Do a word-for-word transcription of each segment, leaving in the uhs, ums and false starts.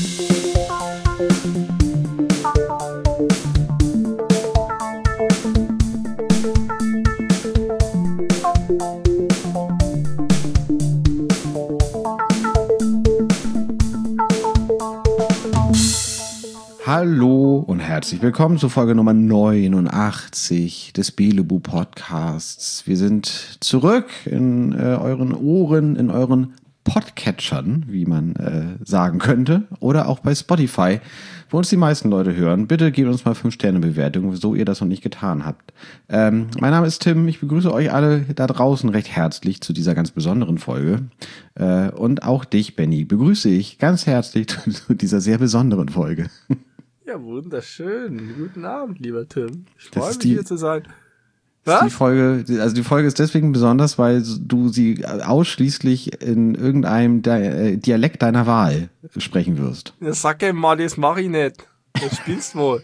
Hallo und herzlich willkommen zur Folge Nummer neunundachtzig des Belebu Podcasts. Wir sind zurück in äh, euren Ohren, in euren Podcatchern, wie man äh, sagen könnte, oder auch bei Spotify, wo uns die meisten Leute hören. Bitte gebt uns mal fünf Sterne Bewertung, so ihr das noch nicht getan habt. Ähm, mein Name ist Tim, ich begrüße euch alle da draußen recht herzlich zu dieser ganz besonderen Folge. Äh, und auch dich, Benny, begrüße ich ganz herzlich zu dieser sehr besonderen Folge. Ja, wunderschön. Guten Abend, lieber Tim. Ich Das freue ist mich, die- hier zu sein. Die Was? Folge, also die Folge ist deswegen besonders, weil du sie ausschließlich in irgendeinem Di- Dialekt deiner Wahl sprechen wirst. Ja, sag ihm mal, das mach ich nicht. Das spielst wohl.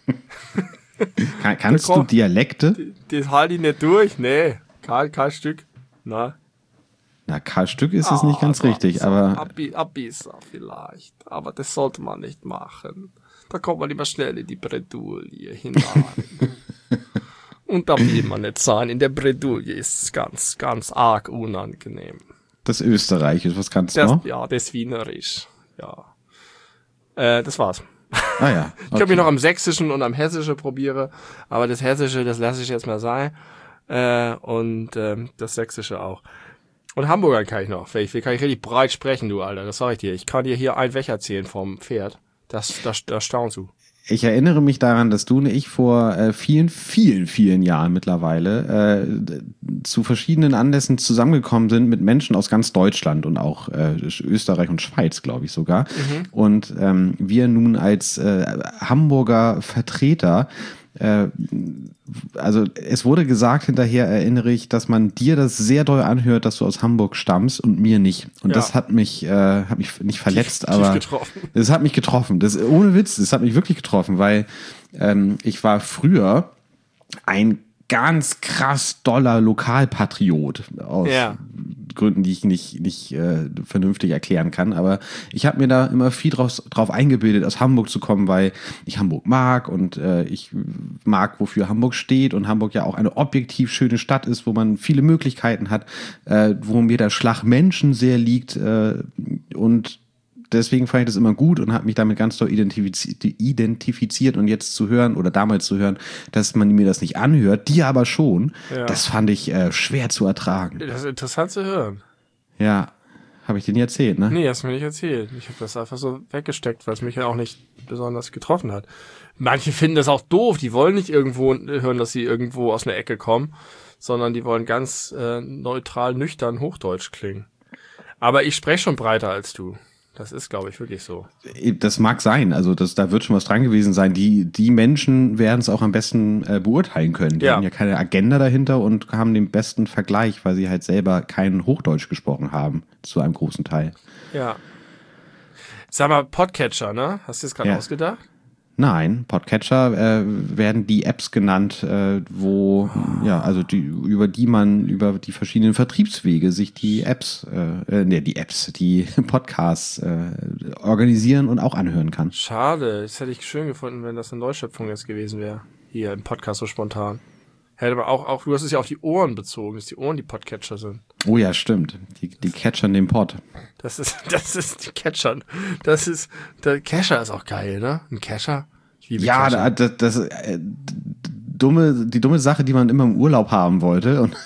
Kann, kannst Da du kommt- Dialekte? Das halte ich nicht durch. Nee, kein, kein Stück. Na. Na, Karl Stück ist es nicht ganz so- richtig, so aber Abi, Abisa vielleicht. Aber das sollte man nicht machen. Da kommt man immer schnell in die Bredouille hinein. Und da will man nicht sein. In der Bredouille ist es ganz, ganz arg unangenehm. das Österreichisch, was kannst du Das, noch? ja, das Wienerisch. Ja. Äh, das war's. Ah ja, Ich kann okay. mich noch am Sächsischen und am Hessischen probiere, aber das Hessische, das lasse ich jetzt mal sein. Äh, und ähm, das Sächsische auch. Und Hamburger kann ich noch. Vielleicht kann ich richtig breit sprechen, du Alter. Das sag ich dir. Ich kann dir hier ein Weg erzählen vom Pferd. Das, das, das staunst du. Ich erinnere mich daran, dass du und ich vor äh, vielen, vielen, vielen Jahren mittlerweile äh, zu verschiedenen Anlässen zusammengekommen sind mit Menschen aus ganz Deutschland und auch äh, Österreich und Schweiz, glaube ich sogar. Mhm. Und ähm, wir nun als äh, Hamburger Vertreter, äh, also es wurde gesagt hinterher, erinnere ich, dass man dir das sehr doll anhört, dass du aus Hamburg stammst und mir nicht. Und Ja. das hat mich, äh, hat mich nicht verletzt, Tief aber getroffen. das hat mich getroffen. Das ohne Witz, das hat mich wirklich getroffen, weil ähm, ich war früher ein ganz krass doller Lokalpatriot aus Ja. Gründen, die ich nicht nicht äh, vernünftig erklären kann. Aber ich habe mir da immer viel draus, drauf eingebildet, aus Hamburg zu kommen, weil ich Hamburg mag und äh, ich mag, wofür Hamburg steht und Hamburg ja auch eine objektiv schöne Stadt ist, wo man viele Möglichkeiten hat, äh, wo mir der Schlag Menschen sehr liegt äh, und deswegen fand ich das immer gut und habe mich damit ganz doll identifiziert, identifiziert und jetzt zu hören oder damals zu hören, dass man mir das nicht anhört, die aber schon, Ja. das fand ich äh, schwer zu ertragen. Das ist interessant zu hören. Ja, habe ich dir nie erzählt, ne? Nee, hast du mir nicht erzählt. Ich habe das einfach so weggesteckt, weil es mich ja auch nicht besonders getroffen hat. Manche finden das auch doof. Die wollen nicht irgendwo hören, dass sie irgendwo aus einer Ecke kommen, sondern die wollen ganz äh, neutral, nüchtern Hochdeutsch klingen. Aber ich spreche schon breiter als du. Das ist, glaube ich, wirklich so. Das mag sein, also das, da wird schon was dran gewesen sein. Die, die Menschen werden es auch am besten äh, beurteilen können. Die Ja. haben ja keine Agenda dahinter und haben den besten Vergleich, weil sie halt selber kein Hochdeutsch gesprochen haben, zu einem großen Teil. Ja. Sag mal, Podcatcher, ne? Hast du das gerade Ja. ausgedacht? Nein, Podcatcher äh, werden die Apps genannt, äh, wo, ja, also die, über die man über die verschiedenen Vertriebswege sich die Apps, äh, äh, nee, die Apps, die Podcasts äh, organisieren und auch anhören kann. Schade. Das hätte ich schön gefunden, wenn das eine Neuschöpfung jetzt gewesen wäre. Hier im Podcast so spontan. Hätte aber auch, auch, du hast es ja auf die Ohren bezogen, dass die Ohren die Podcatcher sind. Oh ja, stimmt. Die, die catchern den Pod. Das ist, das ist die Catchern. Das ist, der Cacher ist auch geil, ne? Ein Cacher. Ich liebe Ja, Cacher. da- das, das äh, dumme, die dumme Sache, die man immer im Urlaub haben wollte und,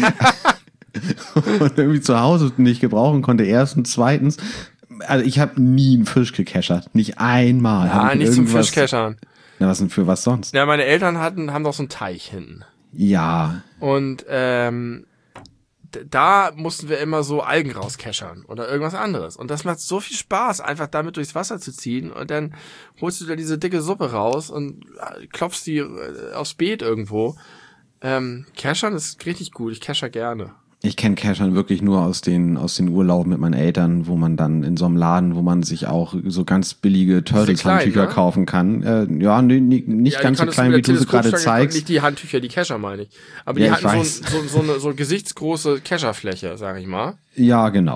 und irgendwie zu Hause nicht gebrauchen konnte. Erstens, zweitens, also ich habe nie einen Fisch gecachert. Nicht einmal. Hab Ja, ich nicht zum irgendwas- Fischcachern. Na, was denn für was sonst? Ja, meine Eltern hatten, haben doch so einen Teich hinten. Ja, Und, ähm, d- da mussten wir immer so Algen rauskeschern oder irgendwas anderes. Und das macht so viel Spaß, einfach damit durchs Wasser zu ziehen. Und dann holst du da diese dicke Suppe raus und äh, klopfst die äh, aufs Beet irgendwo. Ähm, Cachern ist richtig gut. Ich cacher gerne. ich kenne Cachern wirklich nur aus den aus den Urlauben mit meinen Eltern, wo man dann in so einem Laden, wo man sich auch so ganz billige Turtles-Handtücher klein, ne? kaufen kann. Äh, ja, nee, nee, nicht Ja, die ganz so konntest klein, mit wie der du sie gerade Teleskopstange- zeigst. Nicht die Handtücher, die Cacher meine ich. Aber Ja, die ich hatten weiß. so, so, so eine so gesichtsgroße Cacherfläche, sag ich mal. Ja, genau.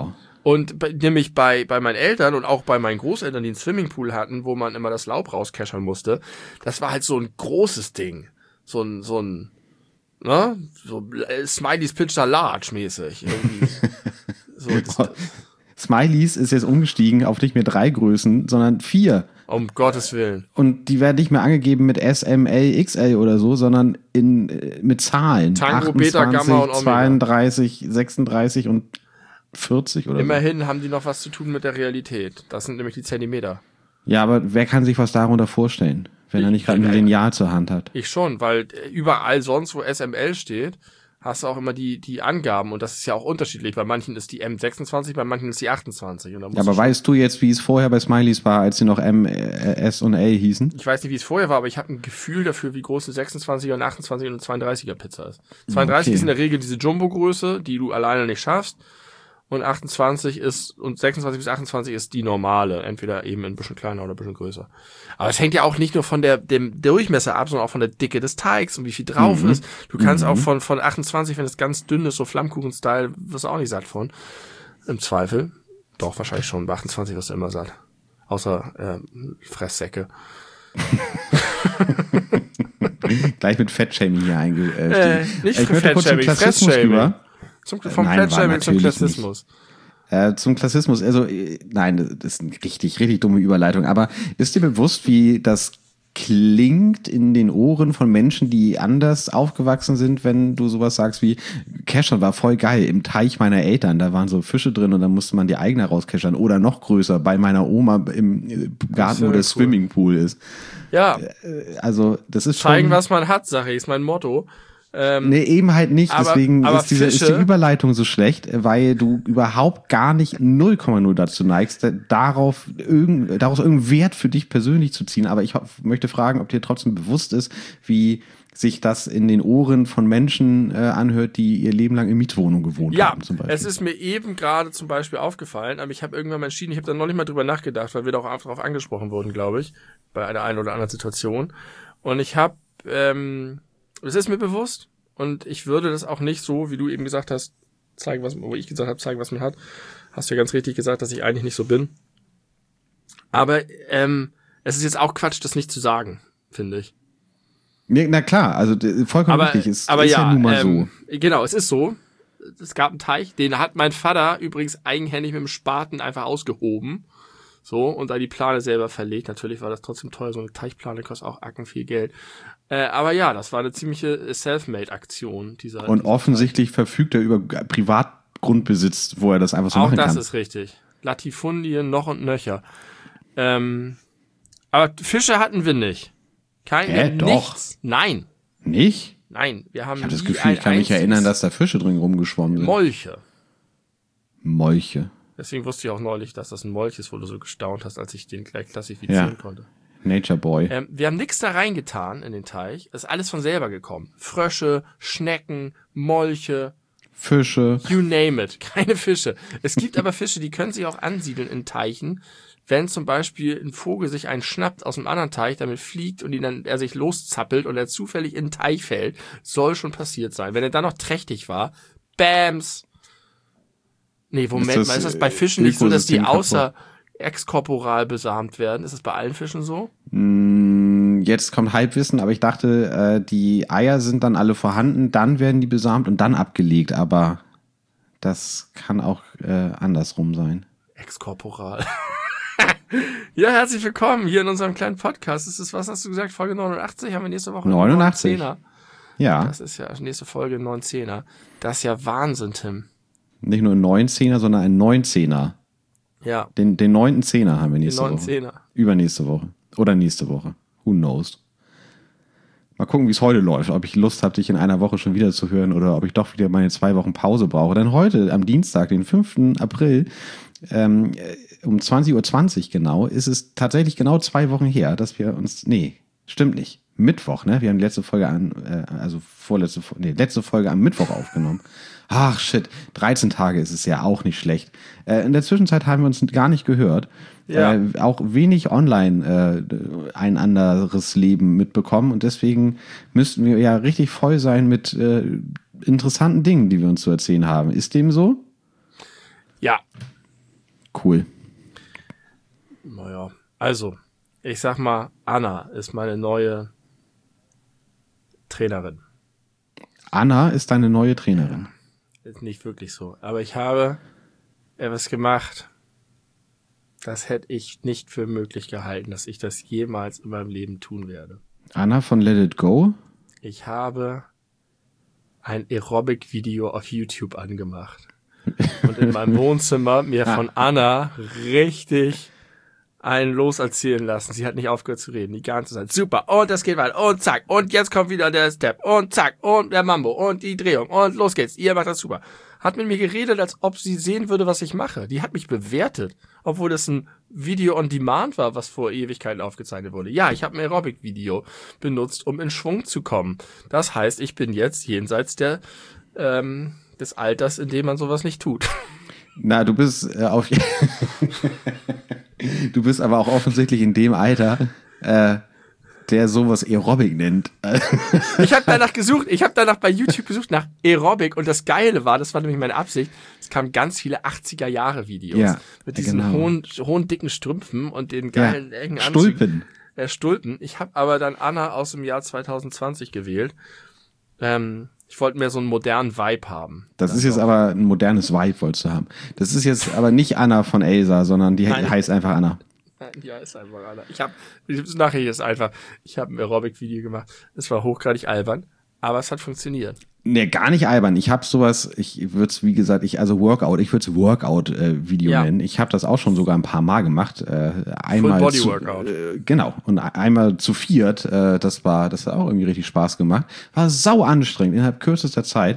Und bei, nämlich bei, bei meinen Eltern und auch bei meinen Großeltern, die einen Swimmingpool hatten, wo man immer das Laub rauskeschern musste, das war halt so ein großes Ding. So ein, so ein, ne? So äh, Smileys Pitcher Large mäßig. Irgendwie. So, das, Smileys ist jetzt umgestiegen auf nicht mehr drei Größen, sondern vier. Um Gottes Willen. Und die werden nicht mehr angegeben mit S, M, L, X L oder so, sondern in, mit Zahlen. Tango, Beta, Gamma und Omega. zweiunddreißig, sechsunddreißig und vierzig oder Immerhin so. haben die noch was zu tun mit der Realität. Das sind nämlich die Zentimeter. Ja, aber wer kann sich was darunter vorstellen, wenn er nicht gerade ein Lineal zur Hand hat? Ich schon, weil überall sonst, wo S M L steht, hast du auch immer die die Angaben und das ist ja auch unterschiedlich. Bei manchen ist die M sechsundzwanzig, bei manchen ist die achtundzwanzig. Und da musst ja, aber du weißt du jetzt, wie es vorher bei Smileys war, als sie noch M, S und L hießen? Ich weiß nicht, wie es vorher war, aber ich habe ein Gefühl dafür, wie groß eine sechsundzwanziger und achtundzwanziger und zweiunddreißiger Pizza ist. zweiunddreißig okay. Ist in der Regel diese Jumbo-Größe, die du alleine nicht schaffst. Und achtundzwanzig ist, und sechsundzwanzig bis achtundzwanzig ist die normale. Entweder eben ein bisschen kleiner oder ein bisschen größer. Aber es hängt ja auch nicht nur von der, dem Durchmesser ab, sondern auch von der Dicke des Teigs und wie viel drauf mhm. ist. Du kannst mhm. auch von, von achtundzwanzig, wenn es ganz dünn ist, so Flammkuchen-Style, wirst du auch nicht satt von. Im Zweifel. Doch, wahrscheinlich schon. Bei achtundzwanzig wirst du immer satt. Außer, äh, Fresssäcke. Gleich mit Fettshaming hier eingestiegen. Äh, nicht für Fettshaming, Fressshaming. Zum, vom Fettshaming zum Klassismus. Äh, zum Klassismus, also nein, das ist eine richtig, richtig dumme Überleitung, aber ist dir bewusst, wie das klingt in den Ohren von Menschen, die anders aufgewachsen sind, wenn du sowas sagst wie, Keschern war voll geil, im Teich meiner Eltern, da waren so Fische drin und dann musste man die eigene rauskeschern oder noch größer, bei meiner Oma im Garten, wo der Swimmingpool ist. Ja. Also, das ist Zeigen, schon, was man hat, sag ich, ist mein Motto. Ähm, nee, eben halt nicht. Aber, Deswegen aber ist, diese, ist die Überleitung so schlecht, weil du überhaupt gar nicht null Komma null dazu neigst, darauf irgend, daraus irgendeinen Wert für dich persönlich zu ziehen. Aber ich möchte fragen, ob dir trotzdem bewusst ist, wie sich das in den Ohren von Menschen äh, anhört, die ihr Leben lang in Mietwohnung gewohnt ja, haben. Zum Beispiel. Ja, es ist mir eben gerade zum Beispiel aufgefallen, aber ich habe irgendwann mal entschieden, ich habe da noch nicht mal drüber nachgedacht, weil wir da auch darauf angesprochen wurden, glaube ich, bei einer einen oder anderen Situation. Und ich habe, ähm, es ist mir bewusst und ich würde das auch nicht so, wie du eben gesagt hast, zeigen, was, wo ich gesagt habe, zeigen, was man hat. Hast du ja ganz richtig gesagt, dass ich eigentlich nicht so bin. Aber ähm, es ist jetzt auch Quatsch, das nicht zu sagen, finde ich. Na klar, also vollkommen aber, richtig. Es aber ist ja, ja nun mal ähm, so. Genau, es ist so. Es gab einen Teich, den hat mein Vater übrigens eigenhändig mit dem Spaten einfach ausgehoben. So, und da die Plane selber verlegt. Natürlich war das trotzdem teuer, so eine Teichplane kostet auch acken viel Geld. Äh, aber ja, das war eine ziemliche Selfmade-Aktion. Dieser, und dieser offensichtlich Teich. Verfügt er über Privatgrundbesitz, wo er das einfach so auch machen kann. Auch das ist richtig. Latifundien noch und nöcher. Ähm, aber Fische hatten wir nicht. Kein, Hä, wir doch. Nichts. Nein. Nicht? Nein, wir haben Ich habe das Gefühl, ich kann mich erinnern, dass da Fische drin rumgeschwommen sind. Molche. Molche. Deswegen wusste ich auch neulich, dass das ein Molch ist, wo du so gestaunt hast, als ich den gleich klassifizieren ja. konnte. Nature Boy. Ähm, wir haben nichts da reingetan in den Teich. Es ist alles von selber gekommen. Frösche, Schnecken, Molche. Fische. You name it. Keine Fische. Es gibt aber Fische, die können sich auch ansiedeln in Teichen. Wenn zum Beispiel ein Vogel sich einen schnappt aus einem anderen Teich, damit fliegt und ihn dann er sich loszappelt und er zufällig in den Teich fällt, soll schon passiert sein. Wenn er dann noch trächtig war, Bams. Nee, Moment ist das, mal, ist das bei Fischen nicht so, dass die außer exkorporal besamt werden? Ist das bei allen Fischen so? Jetzt kommt Halbwissen, aber ich dachte, äh, die Eier sind dann alle vorhanden, dann werden die besamt und dann abgelegt, aber das kann auch äh, andersrum sein. Exkorporal. Ja, herzlich willkommen hier in unserem kleinen Podcast. Das ist, was hast du gesagt, Folge neunundachtzig? Haben wir nächste Woche neunundachtzig. neun Zehner. Ja. Das ist ja nächste Folge neun Zehner. Das ist ja Wahnsinn, Tim. Nicht nur ein neun Zehner, sondern ein neun Zehner. Ja. Den, den neunten Zehner haben wir nächste den neunten Woche. Zehner. Übernächste Woche. Oder nächste Woche. Who knows? Mal gucken, wie es heute läuft. Ob ich Lust habe, dich in einer Woche schon wieder zu hören oder ob ich doch wieder meine zwei Wochen Pause brauche. Denn heute, am Dienstag, den fünften April, ähm, um zwanzig Uhr zwanzig genau, ist es tatsächlich genau zwei Wochen her, dass wir uns, nee, stimmt nicht, Mittwoch, ne? Wir haben die letzte Folge an, äh, also vorletzte, nee, letzte Folge am Mittwoch aufgenommen. Ach shit, dreizehn Tage ist es ja auch nicht schlecht. Äh, in der Zwischenzeit haben wir uns gar nicht gehört. Ja. Äh, auch wenig online äh, ein anderes Leben mitbekommen und deswegen müssten wir ja richtig voll sein mit äh, interessanten Dingen, die wir uns zu erzählen haben. Ist dem so? Ja. Cool. Naja, also, ich sag mal, Anna ist meine neue Trainerin. Anna ist deine neue Trainerin. Ja, ist nicht wirklich so. Aber ich habe etwas gemacht, das hätte ich nicht für möglich gehalten, dass ich das jemals in meinem Leben tun werde. Anna von Let It Go? Ich habe ein Aerobic-Video auf YouTube angemacht und in meinem Wohnzimmer mir von Anna richtig einen loserzählen lassen. Sie hat nicht aufgehört zu reden, die ganze Zeit. Super, und das geht weiter, und zack, und jetzt kommt wieder der Step, und zack, und der Mambo, und die Drehung, und los geht's, ihr macht das super. Hat mit mir geredet, als ob sie sehen würde, was ich mache. Die hat mich bewertet, obwohl das ein Video on Demand war, was vor Ewigkeiten aufgezeichnet wurde. Ja, ich habe ein Aerobic-Video benutzt, um in Schwung zu kommen. Das heißt, ich bin jetzt jenseits der ähm, des Alters, in dem man sowas nicht tut. Na, du bist äh, auf du bist aber auch offensichtlich in dem Alter, äh, der sowas Aerobic nennt. Ich habe danach gesucht, ich habe danach bei YouTube gesucht nach Aerobic und das Geile war, das war nämlich meine Absicht, es kamen ganz viele achtziger Jahre Videos ja, mit diesen genau. hohen, hohen dicken Strümpfen und den geilen ja, engen Stulpen. Äh, Stulpen. Ich habe aber dann Anna aus dem Jahr zwanzig zwanzig gewählt. Ähm, ich wollte mehr so einen modernen Vibe haben. Das, das ist jetzt auch. aber ein modernes Vibe, wolltest du haben. Das ist jetzt aber nicht Anna von Elsa, sondern die Nein. heißt einfach Anna. Ja, ist einfach Anna. Ich habe, das Nachricht ist einfach, ich habe ein Aerobic-Video gemacht. Es war hochgradig albern, aber es hat funktioniert. Nee, gar nicht albern. Ich habe sowas, ich würde es, wie gesagt, ich also Workout, ich würde es Workout-Video äh, ja. nennen. Ich habe das auch schon sogar ein paar Mal gemacht. Äh, einmal Full Body zu, Workout. Äh, genau. Und einmal zu viert. Äh, das war, das hat auch irgendwie richtig Spaß gemacht. War sau anstrengend innerhalb kürzester Zeit.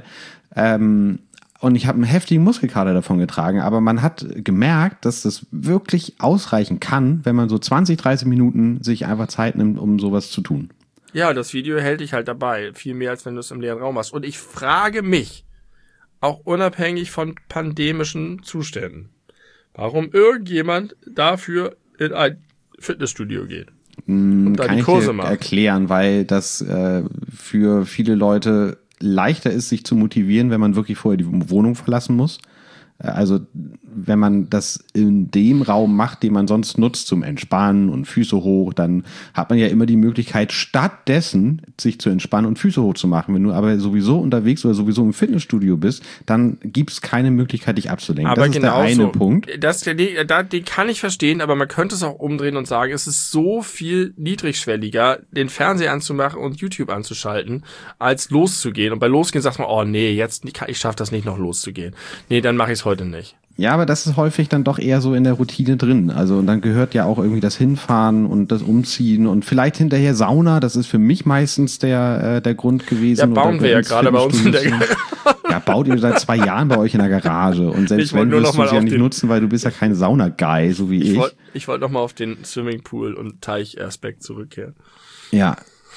Ähm, Und ich habe einen heftigen Muskelkater davon getragen, aber man hat gemerkt, dass das wirklich ausreichen kann, wenn man so zwanzig, dreißig Minuten sich einfach Zeit nimmt, um sowas zu tun. Ja, das Video hält dich halt dabei. Viel mehr, als wenn du es im leeren Raum hast. Und ich frage mich, auch unabhängig von pandemischen Zuständen, warum irgendjemand dafür in ein Fitnessstudio geht. Und da kann die ich Kurse dir macht. erklären, weil das äh, für viele Leute leichter ist, sich zu motivieren, wenn man wirklich vorher die Wohnung verlassen muss. Also wenn man das in dem Raum macht, den man sonst nutzt zum Entspannen und Füße hoch, dann hat man ja immer die Möglichkeit, stattdessen sich zu entspannen und Füße hoch zu machen. Wenn du aber sowieso unterwegs oder sowieso im Fitnessstudio bist, dann gibt es keine Möglichkeit, dich abzulenken. Aber das ist genau der eine so. Punkt. Das, den, den kann ich verstehen, aber man könnte es auch umdrehen und sagen, es ist so viel niedrigschwelliger, den Fernseher anzumachen und YouTube anzuschalten, als loszugehen. Und bei Losgehen sagt man, oh nee, jetzt ich schaffe das nicht noch loszugehen. Nee, dann mache ich es heute nicht. Ja, aber das ist häufig dann doch eher so in der Routine drin. Also und dann gehört ja auch irgendwie das Hinfahren und das Umziehen und vielleicht hinterher Sauna. Das ist für mich meistens der äh, der Grund gewesen. Ja, bauen wir ja gerade bei uns in der Garage. Ja, baut ihr seit zwei Jahren bei euch in der Garage. Und selbst wenn, wirst du sie ja nicht nutzen, weil du bist ja kein Sauna-Guy, so wie ich. Ich wollte ich wollt noch mal auf den Swimmingpool- und Teichaspekt zurückkehren. Ja.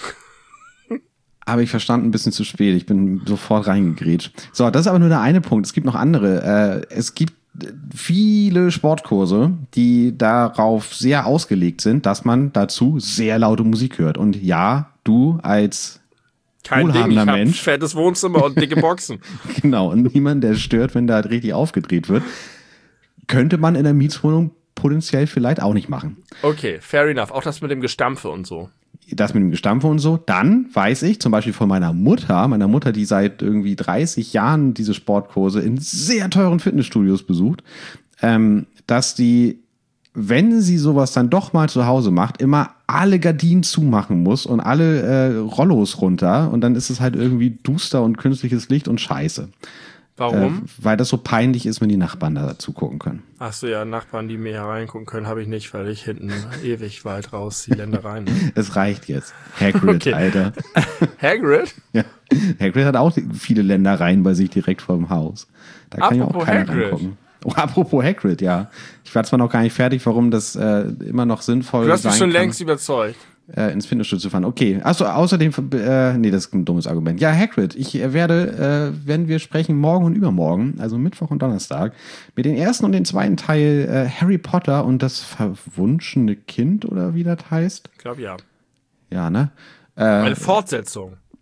Habe ich verstanden, ein bisschen zu spät. Ich bin sofort reingegrätscht. So, das ist aber nur der eine Punkt. Es gibt noch andere. Äh, es gibt viele Sportkurse, die darauf sehr ausgelegt sind, dass man dazu sehr laute Musik hört. Und ja, du als Kein wohlhabender Ding, ich Mensch. Hab fettes Wohnzimmer und dicke Boxen. Genau, und niemand, der stört, wenn da richtig aufgedreht wird, könnte man in der Mietswohnung potenziell vielleicht auch nicht machen. Okay, fair enough. Auch das mit dem Gestampfe und so. Das mit dem Gestampfe und so. Dann weiß ich zum Beispiel von meiner Mutter, meiner Mutter, die seit irgendwie dreißig Jahren diese Sportkurse in sehr teuren Fitnessstudios besucht, ähm, dass die, wenn sie sowas dann doch mal zu Hause macht, immer alle Gardinen zumachen muss und alle äh, Rollos runter und dann ist es halt irgendwie duster und künstliches Licht und Scheiße. Warum? Äh, weil das so peinlich ist, wenn die Nachbarn da dazu gucken können. Ach so, ja, Nachbarn, die mir hereingucken können, habe ich nicht, weil ich hinten ewig weit raus die Ländereien. Es reicht jetzt. Hagrid, Okay. Alter. Hagrid? Ja. Hagrid hat auch viele Ländereien bei sich direkt vor dem Haus. Da kann ja auch Apropos keiner Hagrid. reingucken. Oh, apropos Hagrid, ja. Ich war zwar noch gar nicht fertig, warum das äh, immer noch sinnvoll Du hast mich sein schon kann, längst überzeugt. äh, ins Fitnessstudio zu fahren. Okay, achso, außerdem, äh, nee, das ist ein dummes Argument. Ja, Hagrid, ich äh, werde, äh, wenn wir sprechen, morgen und übermorgen, also Mittwoch und Donnerstag, mit den ersten und den zweiten Teil äh, Harry Potter und das verwunschene Kind, oder wie das heißt. Ich glaube, ja. Ja, ne? Äh, Eine Fortsetzung.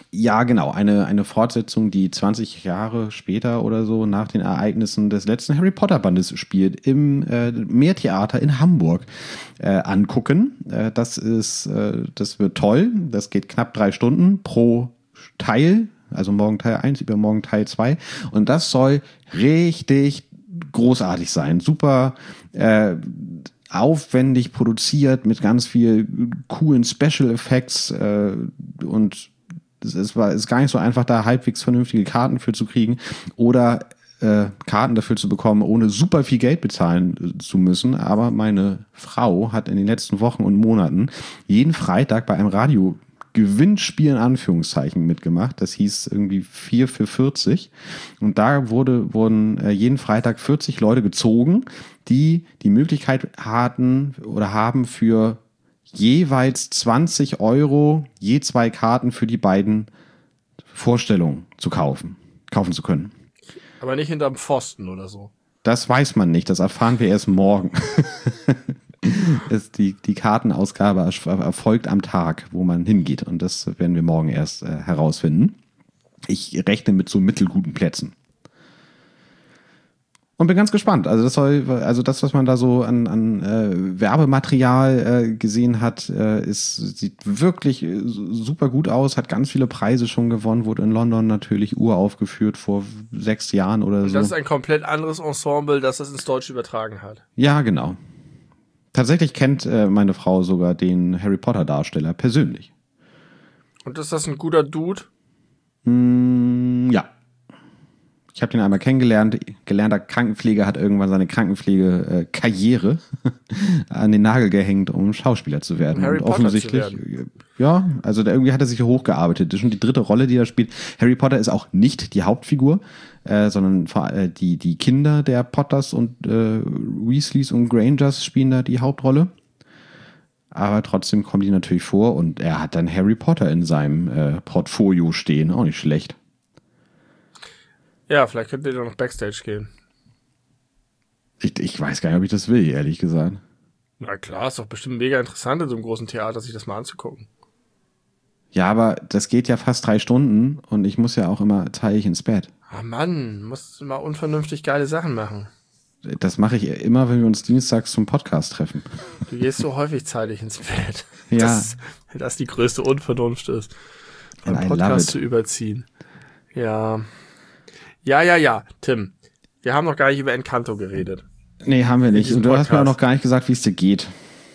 Ja, genau. Eine, eine Fortsetzung, die zwanzig Jahre später oder so nach den Ereignissen des letzten Harry Potter Bandes spielt, im äh, Meertheater in Hamburg äh, angucken. Äh, das ist, äh, das wird toll. Das geht knapp drei Stunden pro Teil. Also morgen Teil eins, übermorgen Teil zwei. Und das soll richtig großartig sein. Super äh, aufwendig produziert mit ganz viel coolen Special Effects äh, und es ist, ist gar nicht so einfach, da halbwegs vernünftige Karten für zu kriegen oder äh, Karten dafür zu bekommen, ohne super viel Geld bezahlen äh, zu müssen. Aber meine Frau hat in den letzten Wochen und Monaten jeden Freitag bei einem Radio-Gewinnspiel in Anführungszeichen mitgemacht. Das hieß irgendwie vier für vierzig. Und da wurde, wurden äh, jeden Freitag vierzig Leute gezogen, die die Möglichkeit hatten oder haben für jeweils zwanzig Euro je zwei Karten für die beiden Vorstellungen zu kaufen, kaufen zu können. Aber nicht hinterm Pfosten oder so. Das weiß man nicht, das erfahren wir erst morgen. die, die Kartenausgabe erfolgt am Tag, wo man hingeht und das werden wir morgen erst äh, herausfinden. Ich rechne mit so mittelguten Plätzen. Und bin ganz gespannt. Also das soll, also das, was man da so an, an äh, Werbematerial äh, gesehen hat, äh, ist, sieht wirklich äh, super gut aus, hat ganz viele Preise schon gewonnen, wurde in London natürlich uraufgeführt vor sechs Jahren oder Und so. das ist ein komplett anderes Ensemble, das das ins Deutsche übertragen hat. Ja, genau. Tatsächlich kennt äh, meine Frau sogar den Harry Potter Darsteller persönlich. Und ist das ein guter Dude? Mm, ja. Ich habe den einmal kennengelernt. Gelernter Krankenpfleger, hat irgendwann seine Krankenpflegekarriere an den Nagel gehängt, um Schauspieler zu werden. Um Harry und Potter offensichtlich, zu werden. Ja, also da irgendwie hat er sich hochgearbeitet. Das ist schon die dritte Rolle, die er spielt. Harry Potter ist auch nicht die Hauptfigur, äh, sondern äh, die, die Kinder der Potters und äh, Weasleys und Grangers spielen da die Hauptrolle. Aber trotzdem kommen die natürlich vor und er hat dann Harry Potter in seinem äh, Portfolio stehen. Auch nicht schlecht. Ja, vielleicht könnt ihr doch noch Backstage gehen. Ich, ich weiß gar nicht, ob ich das will, ehrlich gesagt. Na klar, ist doch bestimmt mega interessant in so einem großen Theater, sich das mal anzugucken. Ja, aber das geht ja fast drei Stunden und ich muss ja auch immer zeitig ins Bett. Ah Mann, musst du mal unvernünftig geile Sachen machen. Das mache ich immer, wenn wir uns dienstags zum Podcast treffen. Du gehst so häufig zeitig ins Bett. Ja. Das, das die größte Unvernunft ist, einen And I love Podcast it. zu überziehen. Ja. Ja, ja, ja, Tim. Wir haben noch gar nicht über Encanto geredet. Nee, haben wir nicht. diesem Und du hast mir auch Podcast. noch gar nicht gesagt, wie es dir geht.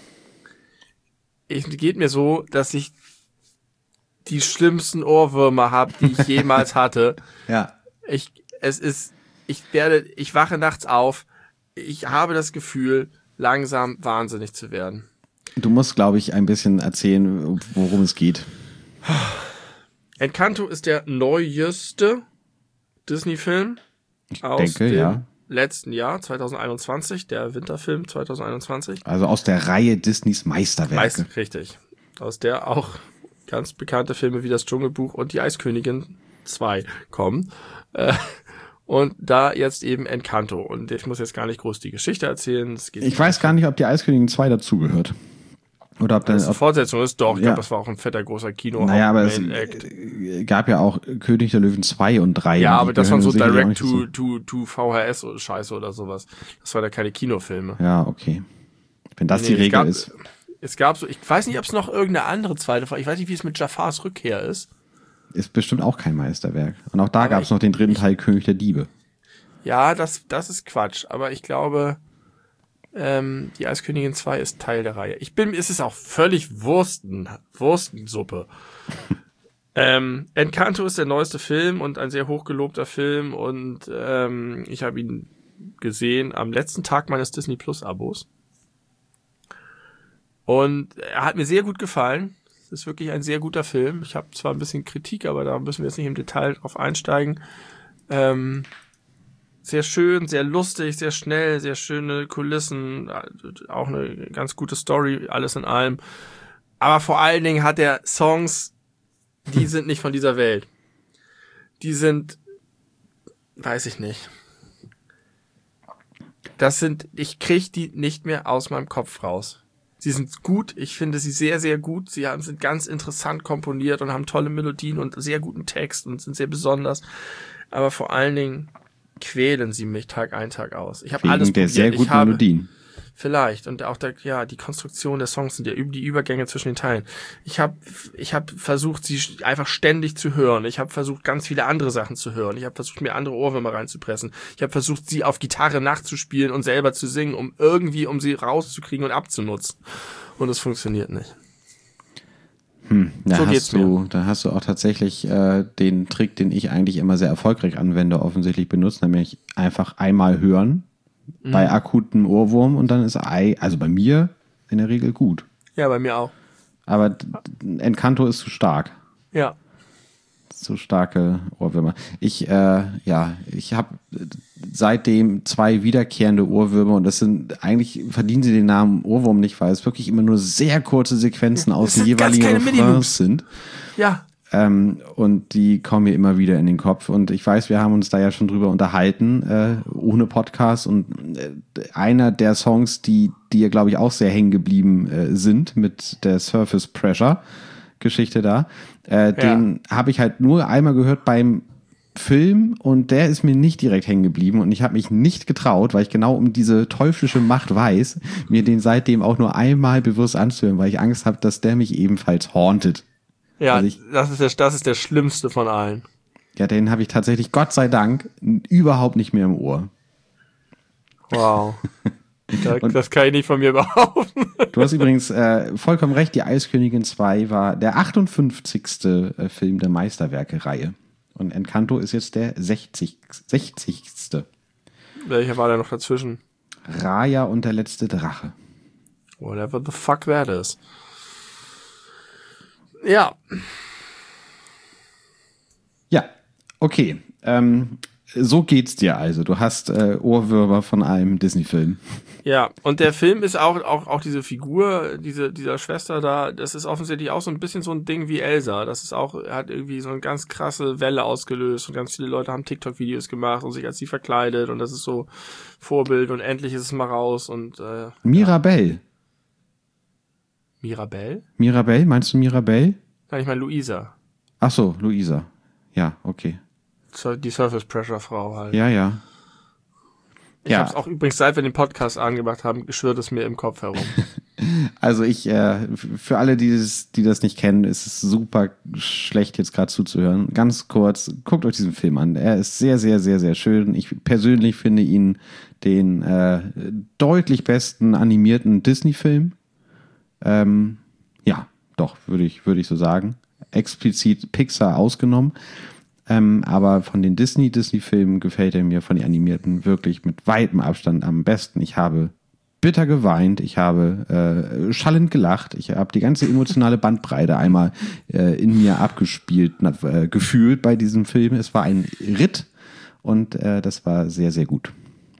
Es geht mir so, dass ich die schlimmsten Ohrwürmer habe, die ich jemals hatte. Ja. Ich, es ist, ich werde, ich wache nachts auf. Ich habe das Gefühl, langsam wahnsinnig zu werden. Du musst, glaube ich, ein bisschen erzählen, worum es geht. Encanto ist der neueste Disney-Film aus denke, dem ja. letzten Jahr, zwanzig einundzwanzig, der Winterfilm zwanzig einundzwanzig. Also aus der Reihe Disneys Meisterwerke. Meist, richtig. Aus der auch ganz bekannte Filme wie das Dschungelbuch und die Eiskönigin zwei kommen. Äh, und da jetzt eben Encanto. Und ich muss jetzt gar nicht groß die Geschichte erzählen. Es geht Ich weiß gar nicht, ob die Eiskönigin zwei dazugehört. Oder ob das dann, eine Fortsetzung ist. Doch, ich Ja. glaube, das war auch ein fetter, großer Kino. naja, aber es Main-Act. äh, gab ja auch König der Löwen zwei und drei. Ja, und aber die das waren so gehören sicherlich auch Direct nicht to, dazu. to, to V H S oder Scheiße oder sowas. Das waren ja keine Kinofilme. Ja, okay. Wenn das Nee, die es Regel gab, ist. Es gab so, ich weiß nicht, ob es noch irgendeine andere zweite, ich weiß nicht, wie es mit Jafars Rückkehr ist. Ist bestimmt auch kein Meisterwerk. Und auch da Aber gab es noch den dritten Teil König der Diebe. Ja, das, das ist Quatsch, aber ich glaube, ähm, die Eiskönigin zwei ist Teil der Reihe. Ich bin, es ist auch völlig Wursten, Wurstensuppe. ähm, Encanto ist der neueste Film und ein sehr hochgelobter Film und ähm, ich habe ihn gesehen am letzten Tag meines Disney Plus Abos. Und er hat mir sehr gut gefallen. Es ist wirklich ein sehr guter Film. Ich habe zwar ein bisschen Kritik, aber da müssen wir jetzt nicht im Detail drauf einsteigen. Ähm, sehr schön, sehr lustig, sehr schnell, sehr schöne Kulissen, auch eine ganz gute Story, alles in allem. Aber vor allen Dingen hat er Songs, die sind nicht von dieser Welt. Die sind, weiß ich nicht. Das sind, ich krieg die nicht mehr aus meinem Kopf raus. Sie sind gut, ich finde sie sehr, sehr gut. Sie haben, sind ganz interessant komponiert und haben tolle Melodien und sehr guten Text und sind sehr besonders. Aber vor allen Dingen quälen sie mich Tag ein, Tag aus. Ich habe Wegen alles der probiert. sehr Ich guten habe, Melodien. Vielleicht. Und auch der, ja, die Konstruktion der Songs sind ja die Übergänge zwischen den Teilen. Ich habe ich hab versucht, sie einfach ständig zu hören. Ich habe versucht, ganz viele andere Sachen zu hören. Ich habe versucht, mir andere Ohrwürmer reinzupressen. Ich habe versucht, sie auf Gitarre nachzuspielen und selber zu singen, um irgendwie, um sie rauszukriegen und abzunutzen. Und es funktioniert nicht. Hm, da So geht's hast du, mir. da hast du auch tatsächlich äh, den Trick, den ich eigentlich immer sehr erfolgreich anwende, offensichtlich benutzt, nämlich einfach einmal hören Mhm. bei akutem Ohrwurm und dann ist ei, also bei mir in der Regel gut. Ja, bei mir auch. Aber d- d- Encanto ist zu stark. Ja. Zu starke Ohrwürmer. Ich, äh, ja, ich habe seitdem zwei wiederkehrende Ohrwürmer und das sind, eigentlich verdienen sie den Namen Ohrwurm nicht, weil es wirklich immer nur sehr kurze Sequenzen aus Das den sind ganz jeweiligen kleine Refrains Mini-Loops. sind. Ja. Ähm, und die kommen mir immer wieder in den Kopf. Und ich weiß, wir haben uns da ja schon drüber unterhalten, äh, ohne Podcast. Und äh, einer der Songs, die dir, glaube ich, auch sehr hängen geblieben äh, sind, mit der Surface Pressure Geschichte da, äh, Ja. den habe ich halt nur einmal gehört beim Film und der ist mir nicht direkt hängen geblieben und ich habe mich nicht getraut, weil ich genau um diese teuflische Macht weiß, mir den seitdem auch nur einmal bewusst anzuhören, weil ich Angst habe, dass der mich ebenfalls hauntet. Ja, Also ich- das ist der, das ist der schlimmste von allen. Ja, den habe ich tatsächlich, Gott sei Dank, n- überhaupt nicht mehr im Ohr. Wow. Da, das kann ich nicht von mir behaupten. Du hast übrigens äh, vollkommen recht, die Eiskönigin zwei war der achtundfünfzigste Äh, Film der Meisterwerke-Reihe. Und Encanto ist jetzt der sechzig, sechzigste Welcher war da noch dazwischen? Raya und der letzte Drache. Whatever the fuck that is. Ja. Ja, okay. Ähm, so geht's dir also. Du hast äh, Ohrwürmer von einem Disney-Film. Ja, und der Film ist auch, auch, auch diese Figur, diese, dieser Schwester da, das ist offensichtlich auch so ein bisschen so ein Ding wie Elsa. Das ist auch, hat irgendwie so eine ganz krasse Welle ausgelöst und ganz viele Leute haben TikTok-Videos gemacht und sich als sie verkleidet und das ist so Vorbild und endlich ist es mal raus und, äh, Mirabelle. Mirabelle? Mirabelle, meinst du Mirabelle? Nein, ich meine Luisa. Ach so, Luisa. Ja, okay. Die Surface Pressure Frau halt. Ja, ja. Ich ja. hab's auch übrigens, seit wir den Podcast angemacht haben, schwirrt es mir im Kopf herum. Also ich, äh, für alle, die das, die das nicht kennen, ist es super schlecht, jetzt gerade zuzuhören. Ganz kurz, guckt euch diesen Film an. Er ist sehr, sehr, sehr, sehr schön. Ich persönlich finde ihn den äh, deutlich besten animierten Disney-Film. Ähm, ja, doch, würde ich, würde ich so sagen. Explizit Pixar ausgenommen. Ähm, aber von den Disney-Disney-Filmen gefällt er mir von den animierten wirklich mit weitem Abstand am besten. Ich habe bitter geweint, ich habe äh, schallend gelacht, ich habe die ganze emotionale Bandbreite einmal äh, in mir abgespielt, äh, gefühlt bei diesem Film. Es war ein Ritt und äh, das war sehr, sehr gut.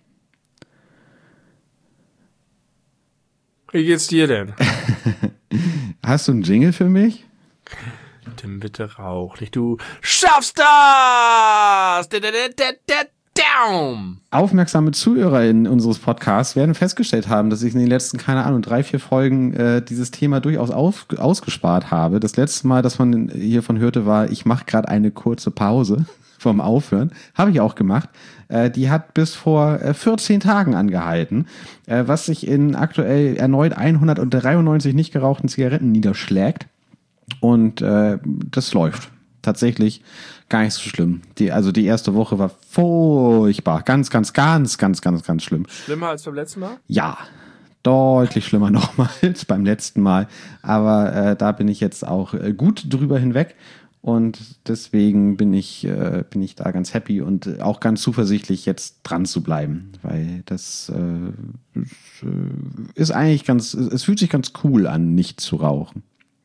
Wie geht's dir denn? Hast du einen Jingle für mich? Tim, bitte rauch nicht, du schaffst das! Da, da, da, da, da, down! Aufmerksame ZuhörerInnen unseres Podcasts werden festgestellt haben, dass ich in den letzten, keine Ahnung, drei, vier Folgen äh, dieses Thema durchaus auf, ausgespart habe. Das letzte Mal, dass man hiervon hörte, war, ich mache gerade eine kurze Pause vom Aufhören. Habe ich auch gemacht. Äh, die hat bis vor äh, vierzehn Tagen angehalten, äh, was sich in aktuell erneut hundertdreiundneunzig nicht gerauchten Zigaretten niederschlägt. Und äh, das läuft. Tatsächlich gar nicht so schlimm. Die, also die erste Woche war furchtbar. Ganz, ganz, ganz, ganz, ganz, ganz schlimm. Schlimmer als beim letzten Mal? Ja, deutlich schlimmer nochmal als beim letzten Mal. Aber äh, da bin ich jetzt auch äh, gut drüber hinweg. Und deswegen bin ich, äh, bin ich da ganz happy und auch ganz zuversichtlich, jetzt dran zu bleiben. Weil das äh, ist, äh, ist eigentlich ganz, es fühlt sich ganz cool an, nicht zu rauchen.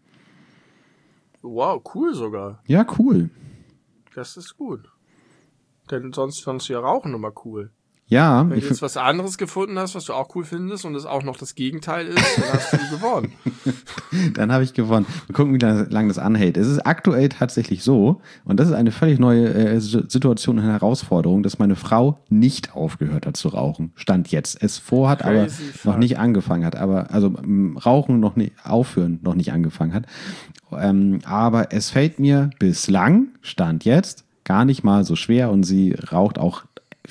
Wow, cool sogar. Ja, cool. Das ist gut. Denn sonst fandst du ja Rauchen immer cool. Ja. Wenn du jetzt was anderes gefunden hast, was du auch cool findest und es auch noch das Gegenteil ist, dann hast du gewonnen. Dann habe ich gewonnen. Wir gucken, wie lange das anhält. Es ist aktuell tatsächlich so, und das ist eine völlig neue äh, Situation und Herausforderung, dass meine Frau nicht aufgehört hat zu rauchen. Stand jetzt. Es vorhat, Crazy aber fuck. noch nicht angefangen hat. Aber also m, Rauchen noch nicht, aufhören noch nicht angefangen hat. Ähm, aber es fällt mir bislang, Stand jetzt, gar nicht mal so schwer und sie raucht auch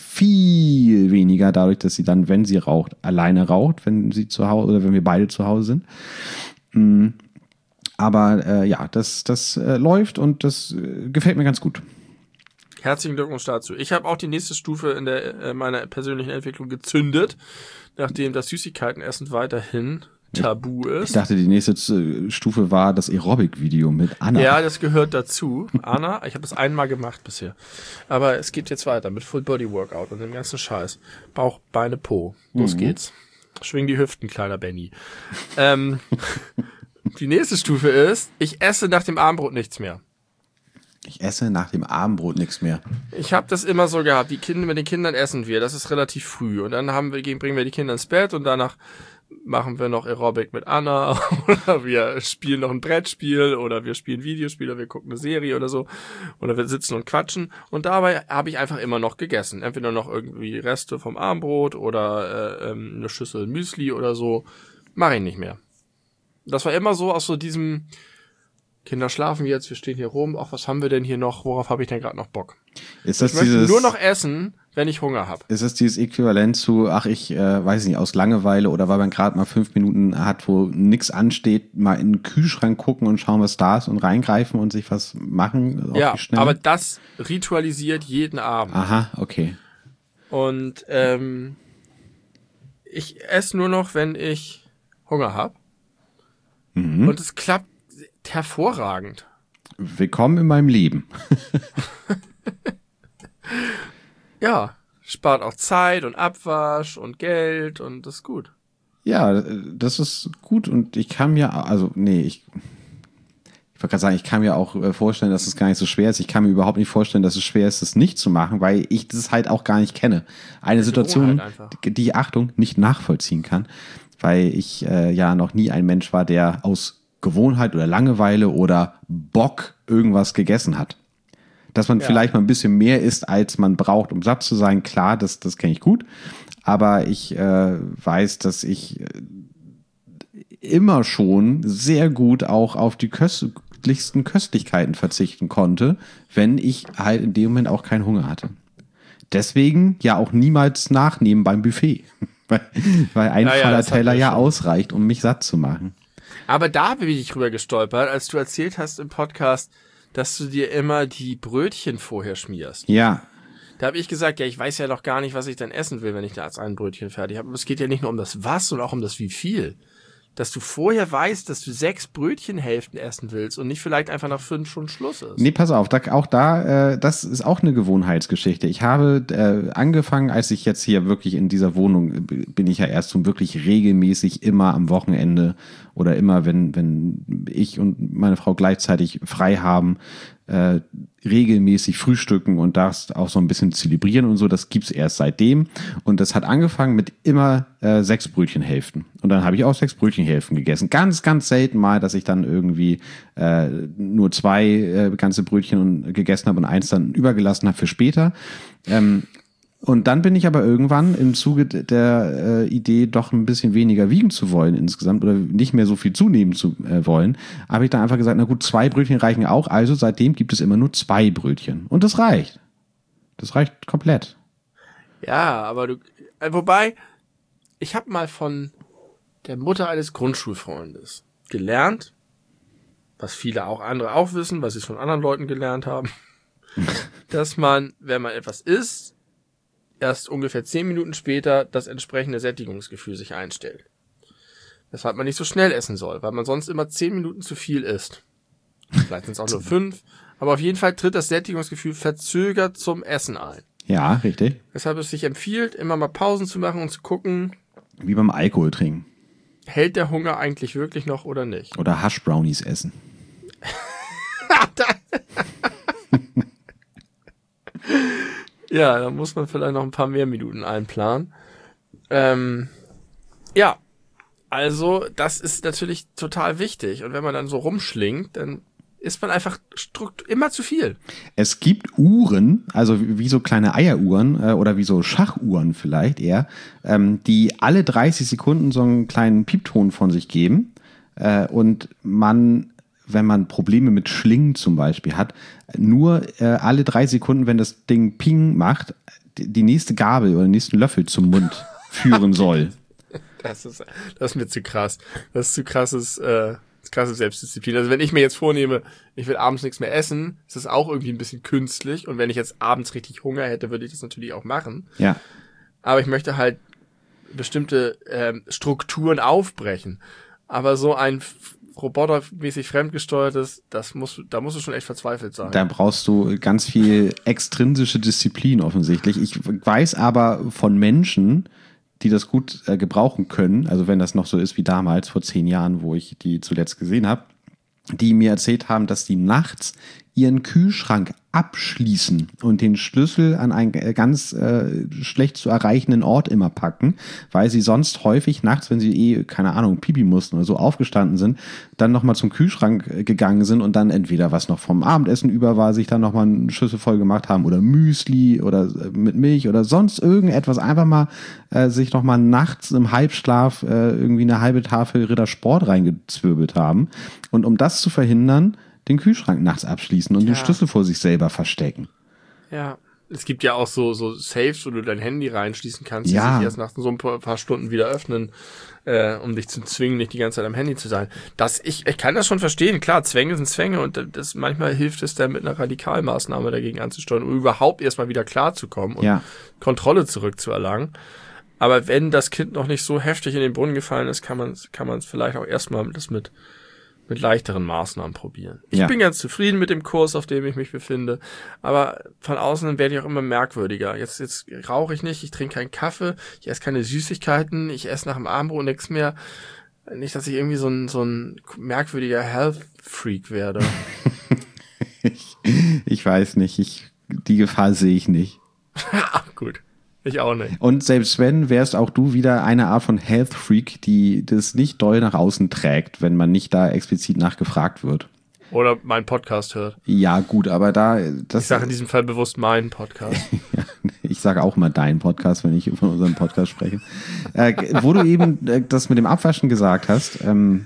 viel weniger dadurch, dass sie dann, wenn sie raucht, alleine raucht, wenn sie zu Hause oder wenn wir beide zu Hause sind. Mhm. Aber äh, ja, das, das äh, läuft und das äh, gefällt mir ganz gut. Herzlichen Glückwunsch dazu. Ich habe auch die nächste Stufe in der äh, meiner persönlichen Entwicklung gezündet, nachdem das Süßigkeitenessen weiterhin tabu ist. Ich dachte, die nächste Stufe war das Aerobic-Video mit Anna. Ja, das gehört dazu. Anna, ich habe das einmal gemacht bisher. Aber es geht jetzt weiter mit Full-Body-Workout und dem ganzen Scheiß. Bauch, Beine, Po. Los mhm. geht's. Schwing die Hüften, kleiner Benny. ähm, die nächste Stufe ist, ich esse nach dem Abendbrot nichts mehr. Ich esse nach dem Abendbrot nichts mehr. Ich habe das immer so gehabt. Die Kinder, mit den Kindern essen wir. Das ist relativ früh. Und dann haben wir, bringen wir die Kinder ins Bett und danach machen wir noch Aerobic mit Anna oder wir spielen noch ein Brettspiel oder wir spielen Videospiele oder wir gucken eine Serie oder so oder wir sitzen und quatschen und dabei habe ich einfach immer noch gegessen. Entweder noch irgendwie Reste vom Abendbrot oder äh, ähm, eine Schüssel Müsli oder so. Mache ich nicht mehr. Das war immer so aus so diesem Kinder schlafen jetzt, wir stehen hier rum, ach, was haben wir denn hier noch, worauf habe ich denn gerade noch Bock? Ist das ich möchte dieses, nur noch essen, wenn ich Hunger habe. Ist das dieses Äquivalent zu, ach, ich äh, weiß nicht, aus Langeweile oder weil man gerade mal fünf Minuten hat, wo nichts ansteht, mal in den Kühlschrank gucken und schauen, was da ist und reingreifen und sich was machen? Ja, aber das ritualisiert jeden Abend. Aha, okay. Und ähm, ich esse nur noch, wenn ich Hunger habe. Mhm. Und es klappt hervorragend. Willkommen in meinem Leben. Ja, spart auch Zeit und Abwasch und Geld und das ist gut. Ja, das ist gut und ich kann mir, also nee, ich, ich wollte gerade sagen, ich kann mir auch vorstellen, dass es gar nicht so schwer ist. Ich kann mir überhaupt nicht vorstellen, dass es schwer ist, das nicht zu machen, weil ich das halt auch gar nicht kenne. Eine Situation, die, die, Achtung, nicht nachvollziehen kann, weil ich äh, ja noch nie ein Mensch war, der aus Gewohnheit oder Langeweile oder Bock irgendwas gegessen hat. Dass man ja. vielleicht mal ein bisschen mehr isst, als man braucht, um satt zu sein, klar, das, das kenne ich gut. Aber ich äh, weiß, dass ich immer schon sehr gut auch auf die köstlichsten Köstlichkeiten verzichten konnte, wenn ich halt in dem Moment auch keinen Hunger hatte. Deswegen ja auch niemals nachnehmen beim Buffet. weil, weil ein ja, voller ja, Teller ja ausreicht, um mich satt zu machen. Aber da bin ich drüber gestolpert, als du erzählt hast im Podcast, dass du dir immer die Brötchen vorher schmierst. Ja. Da habe ich gesagt, ja, ich weiß ja noch gar nicht, was ich dann essen will, wenn ich da als ein Brötchen fertig habe. Aber es geht ja nicht nur um das Was, sondern auch um das Wie viel. Dass du vorher weißt, dass du sechs Brötchenhälften essen willst und nicht vielleicht einfach nach fünf schon Schluss ist. Nee, pass auf, da, auch da, äh, das ist auch eine Gewohnheitsgeschichte. Ich habe äh, angefangen, als ich jetzt hier wirklich in dieser Wohnung bin, ich ja erst so wirklich regelmäßig immer am Wochenende oder immer, wenn, wenn ich und meine Frau gleichzeitig frei haben, äh, regelmäßig frühstücken und das auch so ein bisschen zelebrieren und so, das gibt's erst seitdem. Und das hat angefangen mit immer äh, sechs Brötchenhälften. Und dann habe ich auch sechs Brötchenhälften gegessen. Ganz, ganz selten mal, dass ich dann irgendwie äh, nur zwei äh, ganze Brötchen und, gegessen habe und eins dann übergelassen habe für später. Ähm, Und dann bin ich aber irgendwann im Zuge der äh, Idee, doch ein bisschen weniger wiegen zu wollen insgesamt oder nicht mehr so viel zunehmen zu äh, wollen, habe ich dann einfach gesagt, na gut, zwei Brötchen reichen auch. Also seitdem gibt es immer nur zwei Brötchen. Und das reicht. Das reicht komplett. Ja, aber du, äh, wobei, ich habe mal von der Mutter eines Grundschulfreundes gelernt, was viele auch andere auch wissen, was sie von anderen Leuten gelernt haben, dass man, wenn man etwas isst, erst ungefähr zehn Minuten später das entsprechende Sättigungsgefühl sich einstellt. Weshalb man nicht so schnell essen soll, weil man sonst immer zehn Minuten zu viel isst. Vielleicht sind es auch nur fünf, aber auf jeden Fall tritt das Sättigungsgefühl verzögert zum Essen ein. Ja, richtig. Weshalb es sich empfiehlt, immer mal Pausen zu machen und zu gucken. Wie beim Alkohol trinken. Hält der Hunger eigentlich wirklich noch oder nicht? Oder Hash-Brownies essen. Ja, da muss man vielleicht noch ein paar mehr Minuten einplanen. Ähm, ja, also das ist natürlich total wichtig. Und wenn man dann so rumschlingt, dann ist man einfach strukt- immer zu viel. Es gibt Uhren, also wie so kleine Eieruhren äh, oder wie so Schachuhren vielleicht eher, ähm, die alle dreißig Sekunden so einen kleinen Piepton von sich geben. Äh, und man, wenn man Probleme mit Schlingen zum Beispiel hat, nur äh, alle drei Sekunden, wenn das Ding Ping macht, die, die nächste Gabel oder den nächsten Löffel zum Mund führen soll. Das ist, das ist mir zu krass. Das ist zu krasses, äh, krasse Selbstdisziplin. Also wenn ich mir jetzt vornehme, ich will abends nichts mehr essen, ist das auch irgendwie ein bisschen künstlich. Und wenn ich jetzt abends richtig Hunger hätte, würde ich das natürlich auch machen. Ja. Aber ich möchte halt bestimmte ähm, Strukturen aufbrechen. Aber so ein f- robotermäßig fremdgesteuertes, das muss, da musst du schon echt verzweifelt sein. Da brauchst du ganz viel extrinsische Disziplin offensichtlich. Ich weiß aber von Menschen, die das gut äh, gebrauchen können, also wenn das noch so ist wie damals, vor zehn Jahren, wo ich die zuletzt gesehen habe, die mir erzählt haben, dass die nachts ihren Kühlschrank abschließen und den Schlüssel an einen ganz äh, schlecht zu erreichenden Ort immer packen, weil sie sonst häufig nachts, wenn sie eh, keine Ahnung, Pipi mussten oder so aufgestanden sind, dann nochmal zum Kühlschrank äh, gegangen sind und dann entweder was noch vom Abendessen über war, sich dann nochmal eine Schüssel voll gemacht haben oder Müsli oder äh, mit Milch oder sonst irgendetwas, einfach mal äh, sich nochmal nachts im Halbschlaf äh, irgendwie eine halbe Tafel Rittersport reingezwirbelt haben. Und um das zu verhindern, den Kühlschrank nachts abschließen und Ja. den Schlüssel vor sich selber verstecken. Ja. Es gibt ja auch so, so Safes, wo du dein Handy reinschließen kannst, die Ja. sich erst nach so ein paar, paar Stunden wieder öffnen, äh, um dich zu zwingen, nicht die ganze Zeit am Handy zu sein. Das, ich, ich kann das schon verstehen. Klar, Zwänge sind Zwänge und das, manchmal hilft es dann mit einer Radikalmaßnahme dagegen anzusteuern, um überhaupt erstmal wieder klarzukommen und Ja. Kontrolle zurückzuerlangen. Aber wenn das Kind noch nicht so heftig in den Brunnen gefallen ist, kann man kann man es vielleicht auch erstmal das mit mit leichteren Maßnahmen probieren. Ich Ja. bin ganz zufrieden mit dem Kurs, auf dem ich mich befinde, aber von außen werde ich auch immer merkwürdiger. Jetzt jetzt rauche ich nicht, ich trinke keinen Kaffee, ich esse keine Süßigkeiten, ich esse nach dem Abendbrot nichts mehr. Nicht, dass ich irgendwie so ein so ein merkwürdiger Health-Freak werde. ich, ich weiß nicht, ich, die Gefahr sehe ich nicht. Ach, gut. Ich auch nicht. Und selbst wenn, wärst auch du wieder eine Art von Health Freak, die das nicht doll nach außen trägt, wenn man nicht da explizit nachgefragt wird. Oder meinen Podcast hört. Ja, gut, aber da, das. Ich sage in diesem Fall bewusst meinen Podcast. Ja, ich sage auch mal deinen Podcast, wenn ich von unserem Podcast spreche. Äh, wo du eben äh, das mit dem Abwaschen gesagt hast, ähm,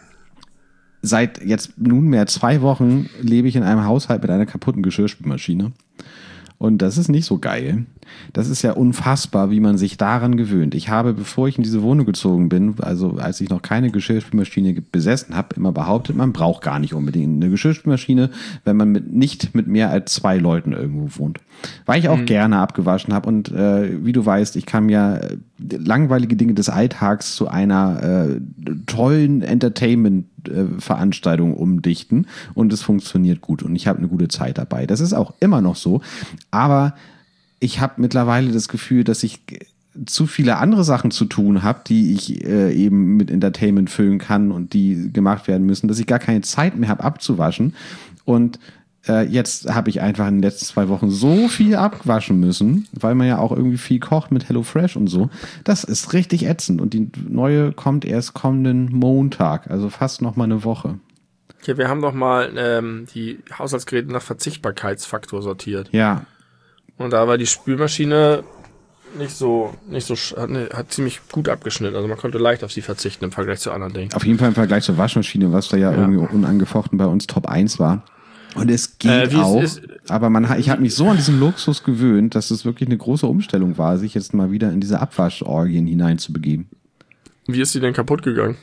seit jetzt nunmehr zwei Wochen lebe ich in einem Haushalt mit einer kaputten Geschirrspülmaschine. Und das ist nicht so geil. Das ist ja unfassbar, wie man sich daran gewöhnt. Ich habe, bevor ich in diese Wohnung gezogen bin, also als ich noch keine Geschirrspülmaschine besessen habe, immer behauptet, man braucht gar nicht unbedingt eine Geschirrspülmaschine, wenn man mit, nicht mit mehr als zwei Leuten irgendwo wohnt. Weil ich auch mhm. gerne abgewaschen habe und äh, wie du weißt, ich kann ja äh, langweilige Dinge des Alltags zu einer äh, tollen Entertainment-Veranstaltung umdichten und es funktioniert gut und ich habe eine gute Zeit dabei. Das ist auch immer noch so, aber ich habe mittlerweile das Gefühl, dass ich zu viele andere Sachen zu tun habe, die ich äh, eben mit Entertainment füllen kann und die gemacht werden müssen, dass ich gar keine Zeit mehr habe abzuwaschen. Und äh, jetzt habe ich einfach in den letzten zwei Wochen so viel abwaschen müssen, weil man ja auch irgendwie viel kocht mit HelloFresh und so. Das ist richtig ätzend. Und die neue kommt erst kommenden Montag, also fast noch mal eine Woche. Ja, wir haben doch mal ähm, die Haushaltsgeräte nach Verzichtbarkeitsfaktor sortiert. Ja. Und da war die Spülmaschine nicht so, nicht so, hat, ne, hat ziemlich gut abgeschnitten. Also man konnte leicht auf sie verzichten im Vergleich zu anderen Dingen. Auf jeden Fall im Vergleich zur Waschmaschine, was da ja, ja. irgendwie unangefochten bei uns Top eins war. Und es geht äh, auch, ist, aber man, ich habe mich so an diesen Luxus gewöhnt, dass es wirklich eine große Umstellung war, sich jetzt mal wieder in diese Abwaschorgien hineinzubegeben. Wie ist sie denn kaputt gegangen?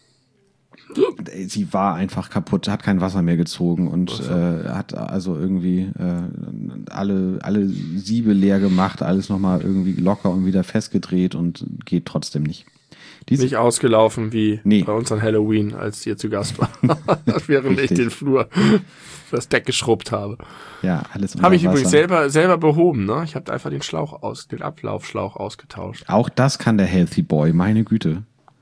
Sie war einfach kaputt, hat kein Wasser mehr gezogen und so. äh, hat also irgendwie äh, alle, alle Siebe leer gemacht, alles nochmal irgendwie locker und wieder festgedreht und geht trotzdem nicht. Diese nicht ausgelaufen wie nee. bei uns an Halloween, als ihr zu Gast war, während Richtig. ich den Flur, das Deck geschrubbt habe. Ja, alles unter Habe ich Wasser. übrigens selber selber behoben, ne? Ich habe einfach den Schlauch aus, den Ablaufschlauch ausgetauscht. Auch das kann der Healthy Boy, meine Güte.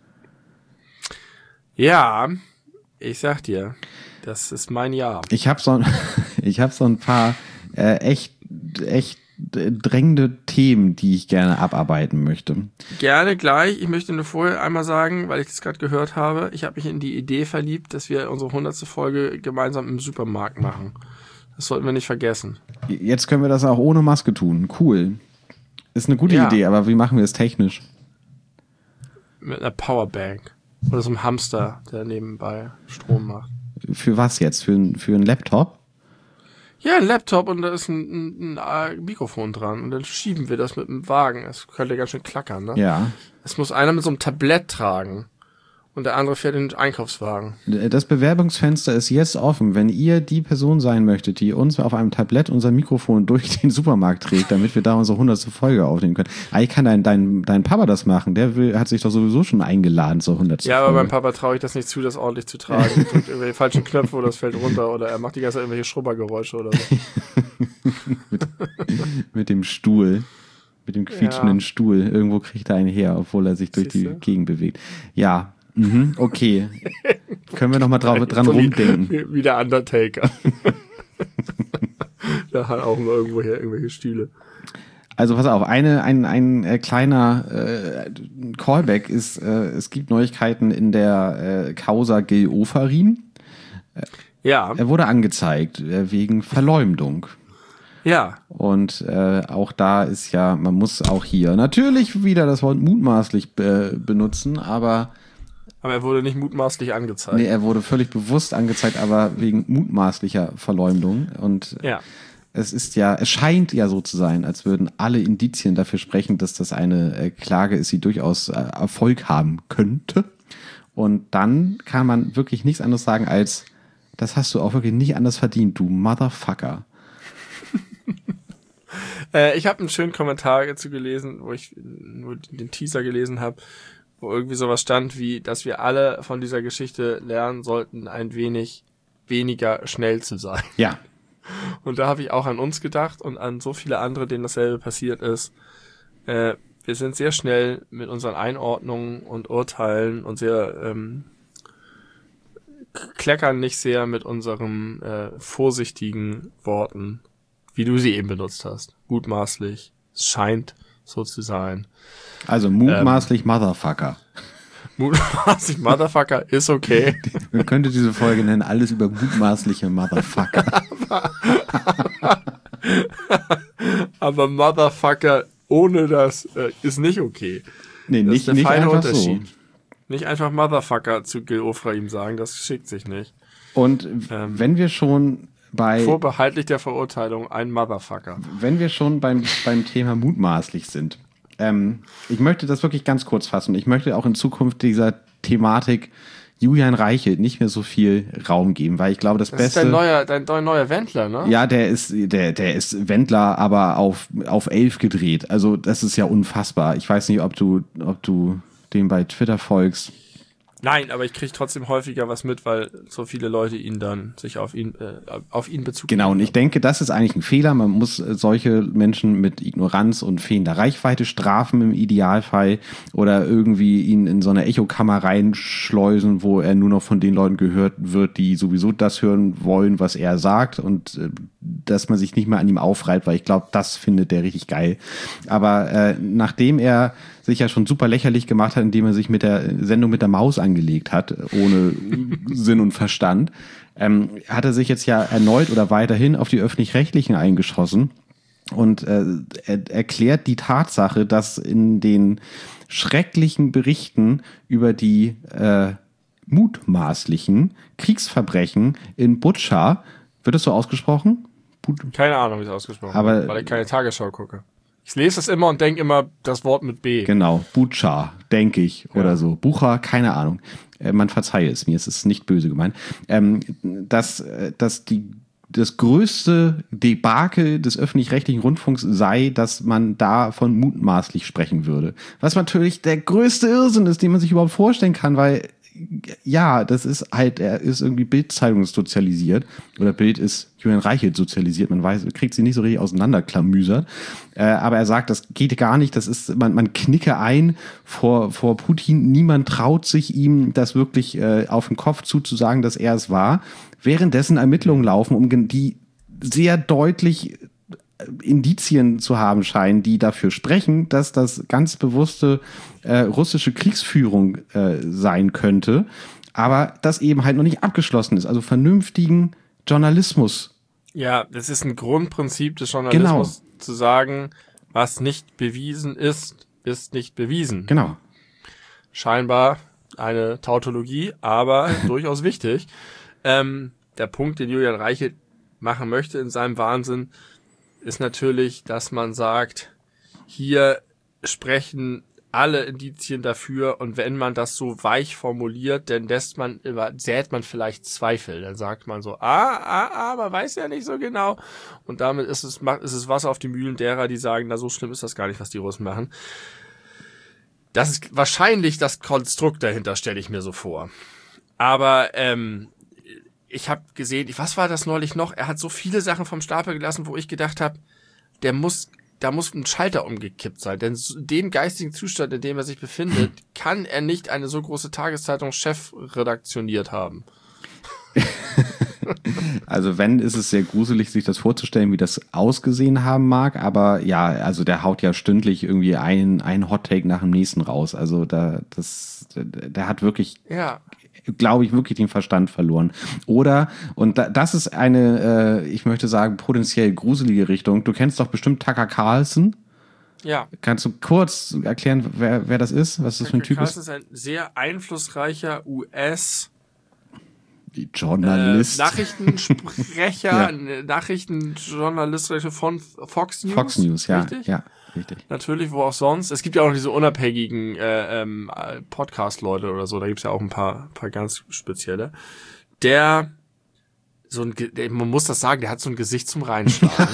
Ja, ich sag dir, das ist mein Jahr. Ich habe so, ich hab so ein paar äh, echt, echt drängende Themen, die ich gerne abarbeiten möchte. Gerne gleich. Ich möchte nur vorher einmal sagen, weil ich das gerade gehört habe, ich habe mich in die Idee verliebt, dass wir unsere hundertste Folge gemeinsam im Supermarkt machen. Das sollten wir nicht vergessen. Jetzt können wir das auch ohne Maske tun. Cool. Ist eine gute ja. Idee, aber wie machen wir es technisch? Mit einer Powerbank. Oder so einem Hamster, der nebenbei Strom macht. Für was jetzt? Für, für einen Laptop? Ja, ein Laptop und da ist ein, ein, ein Mikrofon dran und dann schieben wir das mit dem Wagen. Das könnte ganz schön klackern, ne? Ja. Es muss einer mit so einem Tablett tragen und der andere fährt in den Einkaufswagen. Das Bewerbungsfenster ist jetzt offen. Wenn ihr die Person sein möchtet, die uns auf einem Tablett unser Mikrofon durch den Supermarkt trägt, damit wir da unsere hundertste Folge aufnehmen können. Eigentlich kann dein, dein, dein Papa das machen. Der will, hat sich doch sowieso schon eingeladen zur hundertsten Ja, aber Folge. meinem Papa traue ich das nicht zu, das ordentlich zu tragen. Er drückt irgendwelche falschen Knöpfe oder es fällt runter oder er macht die ganze Zeit irgendwelche Schrubbergeräusche oder so. mit, mit dem Stuhl. Mit dem quietschenden ja. Stuhl. Irgendwo kriegt er einen her, obwohl er sich durch Siehste? die Gegend bewegt. Ja. Mhm, okay. Können wir noch mal drauf, dran rumdenken. Wie, wie der Undertaker. Da hat auch nur irgendwo her irgendwelche Stühle. Also pass auf, eine, ein, ein äh, kleiner äh, Callback ist, äh, es gibt Neuigkeiten in der äh, Causa Gil Ofarim. Äh, ja. Er wurde angezeigt äh, wegen Verleumdung. Ja. Und äh, auch da ist ja, man muss auch hier natürlich wieder das Wort mutmaßlich äh, benutzen, aber Aber er wurde nicht mutmaßlich angezeigt. Nee, er wurde völlig bewusst angezeigt, aber wegen mutmaßlicher Verleumdung. Und ja. es ist ja, es scheint ja so zu sein, als würden alle Indizien dafür sprechen, dass das eine äh, Klage ist, die durchaus äh, Erfolg haben könnte. Und dann kann man wirklich nichts anderes sagen als, das hast du auch wirklich nicht anders verdient, du Motherfucker. äh, ich habe einen schönen Kommentar dazu gelesen, wo ich nur den Teaser gelesen habe, wo irgendwie sowas stand wie, dass wir alle von dieser Geschichte lernen sollten, ein wenig weniger schnell zu sein. Ja. Und da habe ich auch an uns gedacht und an so viele andere, denen dasselbe passiert ist. Äh, wir sind sehr schnell mit unseren Einordnungen und Urteilen und sehr ähm, kleckern nicht sehr mit unseren äh, vorsichtigen Worten, wie du sie eben benutzt hast. Mutmaßlich. Es scheint so zu sein. Also mutmaßlich ähm, Motherfucker. Mutmaßlich Motherfucker ist okay. Man könnte diese Folge nennen, alles über mutmaßliche Motherfucker. aber, aber Motherfucker ohne das äh, ist nicht okay. Nee, das nicht, ist der nicht feine einfach Unterschied. So. Nicht einfach Motherfucker zu Gil Ofarim sagen, das schickt sich nicht. Und ähm, wenn wir schon bei vorbehaltlich der Verurteilung ein Motherfucker. Wenn wir schon beim, beim Thema mutmaßlich sind, ähm, ich möchte das wirklich ganz kurz fassen. Ich möchte auch in Zukunft dieser Thematik Julian Reichelt nicht mehr so viel Raum geben, weil ich glaube, das, das Beste... Das ist dein neuer, dein, dein neuer Wendler, ne? Ja, der ist, der, der ist Wendler, aber auf, auf elf gedreht. Also das ist ja unfassbar. Ich weiß nicht, ob du, ob du dem bei Twitter folgst. Nein, aber ich kriege trotzdem häufiger was mit, weil so viele Leute ihn dann sich auf ihn äh, auf ihn Bezug Genau, nehmen. und ich denke, das ist eigentlich ein Fehler. Man muss solche Menschen mit Ignoranz und fehlender Reichweite strafen im Idealfall oder irgendwie ihn in so eine Echokammer reinschleusen, wo er nur noch von den Leuten gehört wird, die sowieso das hören wollen, was er sagt, und äh, dass man sich nicht mehr an ihm aufreibt, weil ich glaube, das findet der richtig geil. Aber äh, nachdem er sich ja schon super lächerlich gemacht hat, indem er sich mit der Sendung mit der Maus angelegt hat, ohne Sinn und Verstand, ähm, hat er sich jetzt ja erneut oder weiterhin auf die Öffentlich-Rechtlichen eingeschossen und äh, er erklärt die Tatsache, dass in den schrecklichen Berichten über die äh, mutmaßlichen Kriegsverbrechen in Butscha, wird das so ausgesprochen? But- Keine Ahnung, wie es ausgesprochen Aber, wird, weil ich keine Tagesschau gucke. Ich lese das immer und denke immer das Wort mit B. Genau, Butscha, denke ich, oder ja. so. Bucha, keine Ahnung. Äh, man verzeihe es mir, es ist nicht böse gemeint. Ähm, dass, dass die, das größte Debakel des öffentlich-rechtlichen Rundfunks sei, dass man da von mutmaßlich sprechen würde. Was natürlich der größte Irrsinn ist, den man sich überhaupt vorstellen kann, weil ja, das ist halt, er ist irgendwie Bild-Zeitung sozialisiert oder Bild ist Julian Reichelt sozialisiert, man weiß, kriegt sie nicht so richtig auseinanderklamüsert, äh, aber er sagt, das geht gar nicht, das ist, man, man knicke ein vor, vor Putin, niemand traut sich ihm das wirklich äh, auf den Kopf zuzusagen, dass er es war, währenddessen Ermittlungen laufen, um die sehr deutlich Indizien zu haben scheinen, die dafür sprechen, dass das ganz bewusste äh, russische Kriegsführung äh, sein könnte, aber das eben halt noch nicht abgeschlossen ist. Also vernünftigen Journalismus. Ja, das ist ein Grundprinzip des Journalismus, genau. Zu sagen, was nicht bewiesen ist, ist nicht bewiesen. Genau. Scheinbar eine Tautologie, aber durchaus wichtig. Ähm, der Punkt, den Julian Reichelt machen möchte in seinem Wahnsinn, ist natürlich, dass man sagt, hier sprechen alle Indizien dafür und wenn man das so weich formuliert, dann lässt man, sät man vielleicht Zweifel. Dann sagt man so, ah, ah, ah, man weiß ja nicht so genau. Und damit ist es, ist es Wasser auf die Mühlen derer, die sagen, na so schlimm ist das gar nicht, was die Russen machen. Das ist wahrscheinlich das Konstrukt dahinter, stelle ich mir so vor. Aber ähm, ich habe gesehen, was war das neulich noch? Er hat so viele Sachen vom Stapel gelassen, wo ich gedacht habe, der muss, da muss ein Schalter umgekippt sein. Denn in dem geistigen Zustand, in dem er sich befindet, kann er nicht eine so große Tageszeitung chefredaktioniert haben. Also wenn, ist es sehr gruselig, sich das vorzustellen, wie das ausgesehen haben mag. Aber ja, also der haut ja stündlich irgendwie ein, ein Hot-Take nach dem nächsten raus. Also da, das, der hat wirklich... Ja. glaube ich, wirklich den Verstand verloren. Oder, und da, das ist eine, äh, ich möchte sagen, potenziell gruselige Richtung. Du kennst doch bestimmt Tucker Carlson. Ja. Kannst du kurz erklären, wer, wer das ist? Was das für ein Typ ist? Tucker Carlson ist ein sehr einflussreicher U S Journalist. Äh, Nachrichtensprecher, ja. Nachrichtenjournalist von Fox News. Fox News, ja. Richtig? Ja, richtig. Natürlich, wo auch sonst. Es gibt ja auch noch diese unabhängigen äh, ähm, Podcast-Leute oder so, da gibt's ja auch ein paar, paar ganz spezielle. Der, so ein, der, man muss das sagen, der hat so ein Gesicht zum Reinschlagen.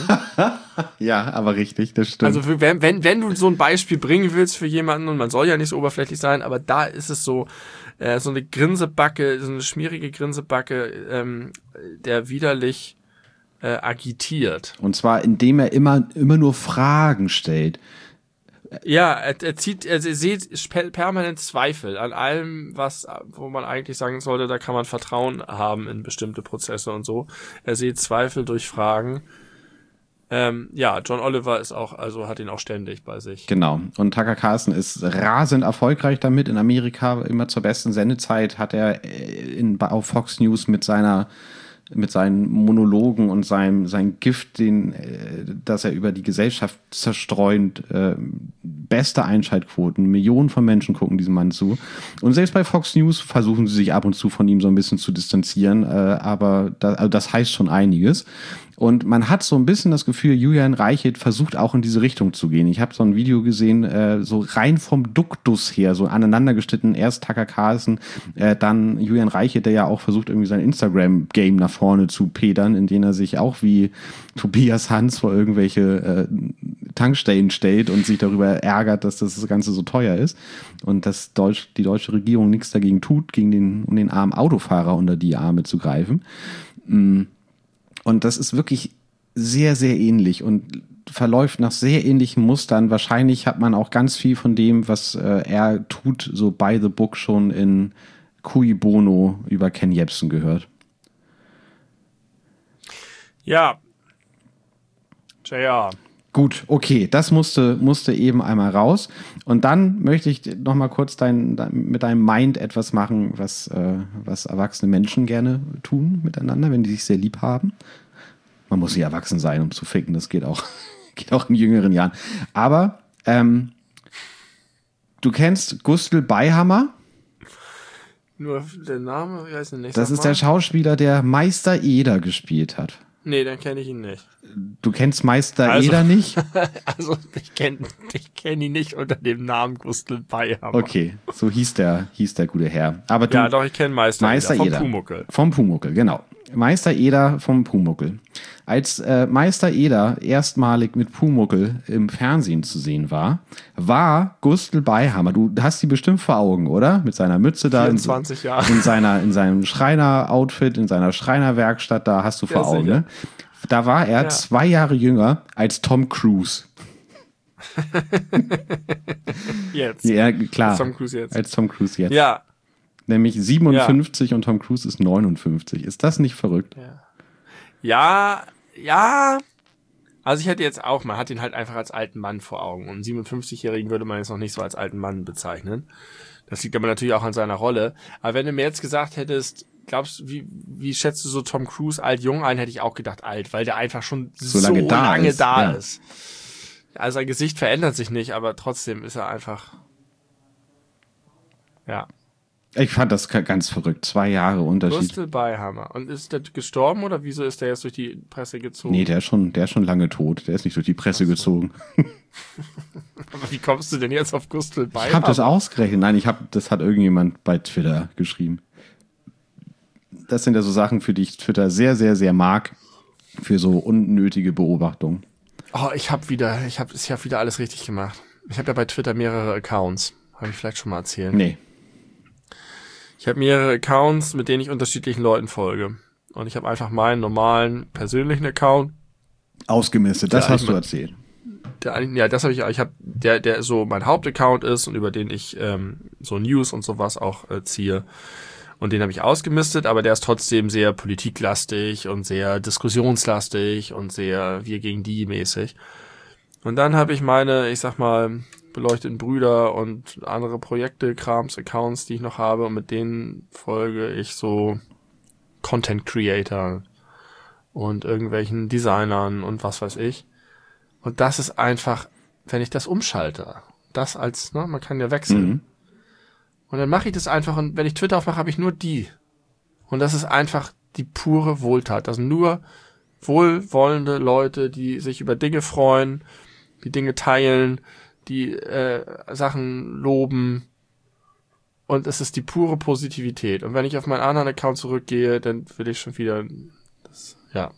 Ja, aber richtig, das stimmt. Also für, wenn, wenn, wenn du so ein Beispiel bringen willst für jemanden, und man soll ja nicht so oberflächlich sein, aber da ist es so, äh, so eine Grinsebacke, so eine schmierige Grinsebacke, ähm, der widerlich äh, agitiert. Und zwar, indem er immer, immer nur Fragen stellt. Ja, er, er zieht, er sieht permanent Zweifel an allem, was, wo man eigentlich sagen sollte, da kann man Vertrauen haben in bestimmte Prozesse und so. Er sieht Zweifel durch Fragen. Ähm, ja, John Oliver ist auch, also hat ihn auch ständig bei sich. Genau. Und Tucker Carlson ist rasend erfolgreich damit. In Amerika immer zur besten Sendezeit hat er in, auf Fox News mit seiner mit seinen Monologen und seinem sein Gift, den, äh, das er über die Gesellschaft zerstreuend, äh, beste Einschaltquoten, Millionen von Menschen gucken diesem Mann zu. Und selbst bei Fox News versuchen sie sich ab und zu von ihm so ein bisschen zu distanzieren, äh, aber da, also das heißt schon einiges. Und man hat so ein bisschen das Gefühl, Julian Reichelt versucht auch in diese Richtung zu gehen. Ich habe so ein Video gesehen, äh, so rein vom Duktus her, so aneinander geschnitten. Erst Tucker Carlson, äh, dann Julian Reichelt, der ja auch versucht, irgendwie sein Instagram-Game nach vorne zu pedern, indem er sich auch wie Tobias Hans vor irgendwelche äh, Tankstellen stellt und sich darüber ärgert, dass das Ganze so teuer ist. Und dass Deutsch, die deutsche Regierung nichts dagegen tut, gegen den, um den armen Autofahrer unter die Arme zu greifen. Mm. Und das ist wirklich sehr, sehr ähnlich und verläuft nach sehr ähnlichen Mustern. Wahrscheinlich hat man auch ganz viel von dem, was äh, er tut, so by the book schon in Cui Bono über Ken Jebsen gehört. Ja. J R. Gut, okay, das musste, musste eben einmal raus. Und dann möchte ich noch mal kurz dein, dein, mit deinem Mind etwas machen, was, äh, was erwachsene Menschen gerne tun miteinander, wenn die sich sehr lieb haben. Man muss nicht erwachsen sein, um zu ficken, das geht auch, geht auch in jüngeren Jahren. Aber ähm, du kennst Gustl Beihammer? Nur der Name, wie heißt der nicht? Das ist der Schauspieler, der Meister Eder gespielt hat. Nee, dann kenne ich ihn nicht. Du kennst Meister also, Eder nicht? Also ich kenne ich kenn ihn nicht unter dem Namen Gustl Beihammer. Okay, so hieß der, hieß der gute Herr. Aber du, ja, doch, ich kenne Meister, Meister Eder Eder vom Pumuckl. Vom Pumuckl, genau. Meister Eder vom Pumuckl. Als äh, Meister Eder erstmalig mit Pumuckl im Fernsehen zu sehen war, war Gustl Beihammer. Du hast die bestimmt vor Augen, oder? Mit seiner Mütze da. vierundzwanzig Jahre. In, seiner, in seinem Schreiner-Outfit, in seiner Schreinerwerkstatt, da hast du vor ja, Augen. Ne? Da war er ja. zwei Jahre jünger als Tom Cruise. Jetzt. Ja, klar. Als Tom Cruise jetzt. Als Tom Cruise jetzt. Ja. Nämlich siebenundfünfzig ja. und Tom Cruise ist neunundfünfzig. Ist das nicht verrückt? Ja, ja, ja Also ich hätte jetzt auch, man hat ihn halt einfach als alten Mann vor Augen. Und einen siebenundfünfzigjährigen würde man jetzt noch nicht so als alten Mann bezeichnen. Das liegt aber natürlich auch an seiner Rolle. Aber wenn du mir jetzt gesagt hättest, glaubst du, wie, wie schätzt du so Tom Cruise alt-jung ein, hätte ich auch gedacht alt, weil der einfach schon so, so lange da lange ist. Da ja. ist. Also sein Gesicht verändert sich nicht, aber trotzdem ist er einfach, ja. Ich fand das ganz verrückt. Zwei Jahre Unterschied. Bristol Byhammer. Und ist der gestorben oder wieso ist der jetzt durch die Presse gezogen? Nee, der ist schon, der ist schon lange tot. Der ist nicht durch die Presse so. gezogen. Aber wie kommst du denn jetzt auf Bristol Byhammer? Ich habe das ausgerechnet. Nein, ich habe, das hat irgendjemand bei Twitter geschrieben. Das sind ja so Sachen, für die ich Twitter sehr, sehr, sehr mag. Für so unnötige Beobachtungen. Oh, ich habe wieder, ich habe, ich habe wieder alles richtig gemacht. Ich habe ja bei Twitter mehrere Accounts. Habe ich vielleicht schon mal erzählt. Nee. Ich habe mehrere Accounts, mit denen ich unterschiedlichen Leuten folge. Und ich habe einfach meinen normalen persönlichen Account ausgemistet. Das hast du erzählt. Der, ja, das habe ich. Ich habe der, der so mein Hauptaccount ist und über den ich ähm, so News und sowas auch äh, ziehe. Und den habe ich ausgemistet, aber der ist trotzdem sehr politiklastig und sehr diskussionslastig und sehr wir gegen die mäßig. Und dann habe ich meine, ich sag mal, beleuchteten Brüder und andere Projekte, Krams, Accounts, die ich noch habe, und mit denen folge ich so Content Creator und irgendwelchen Designern und was weiß ich. Und das ist einfach, wenn ich das umschalte, das als, ne, man kann ja wechseln. Mhm. Und dann mache ich das einfach, und wenn ich Twitter aufmache, habe ich nur die. Und das ist einfach die pure Wohltat. Das sind nur wohlwollende Leute, die sich über Dinge freuen, die Dinge teilen, die äh, Sachen loben, und es ist die pure Positivität. Und wenn ich auf meinen anderen Account zurückgehe, dann will ich schon wieder das, ja.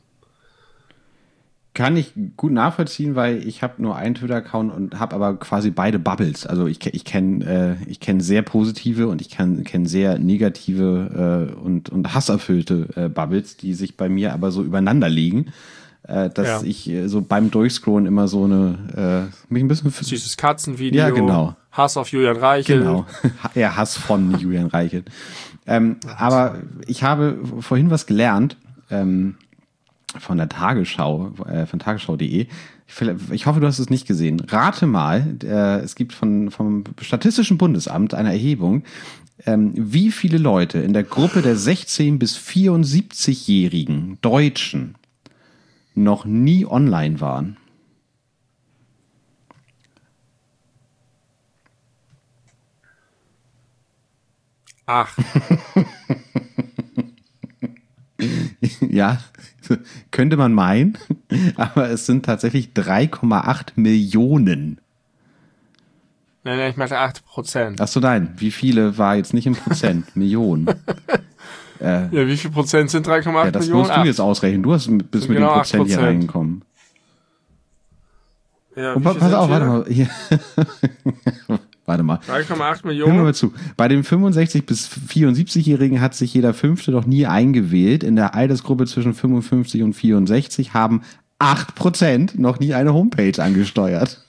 Kann ich gut nachvollziehen, weil ich habe nur einen Twitter-Account und habe aber quasi beide Bubbles. Also ich, ich kenne äh, ich kenne sehr positive und ich kenne kenn sehr negative äh, und, und hasserfüllte äh, Bubbles, die sich bei mir aber so übereinander liegen. Äh, dass ja. ich äh, so beim Durchscrollen immer so eine, äh, mich ein bisschen... Süßes Katzenvideo. Ja, genau. Hass auf Julian Reichelt. Genau. Ja, Hass von Julian Reichelt. Ähm, aber ich habe vorhin was gelernt, ähm, von der Tagesschau, äh, von tagesschau punkt de. Ich, ich hoffe, du hast es nicht gesehen. Rate mal, äh, es gibt von, vom Statistischen Bundesamt eine Erhebung, ähm, wie viele Leute in der Gruppe der sechzehn- bis vierundsiebzigjährigen Deutschen noch nie online waren. Ach. Ja, könnte man meinen, aber es sind tatsächlich drei Komma acht Millionen. Nein, nein, ich meinte acht Prozent. Achso, nein, wie viele war jetzt nicht in Prozent? Millionen. Äh, ja, wie viel Prozent sind drei Komma acht ja, das Millionen? Das musst du jetzt ausrechnen. Du hast, bist mit genau dem Prozent hier reingekommen. Ja, und, pass auf, warte mal. Hier. Warte mal. drei Komma acht Millionen. Hör mal zu. Bei den fünfundsechzig- bis vierundsiebzigjährigen hat sich jeder Fünfte noch nie eingewählt. In der Altersgruppe zwischen fünfundfünfzig und vierundsechzig haben acht Prozent noch nie eine Homepage angesteuert.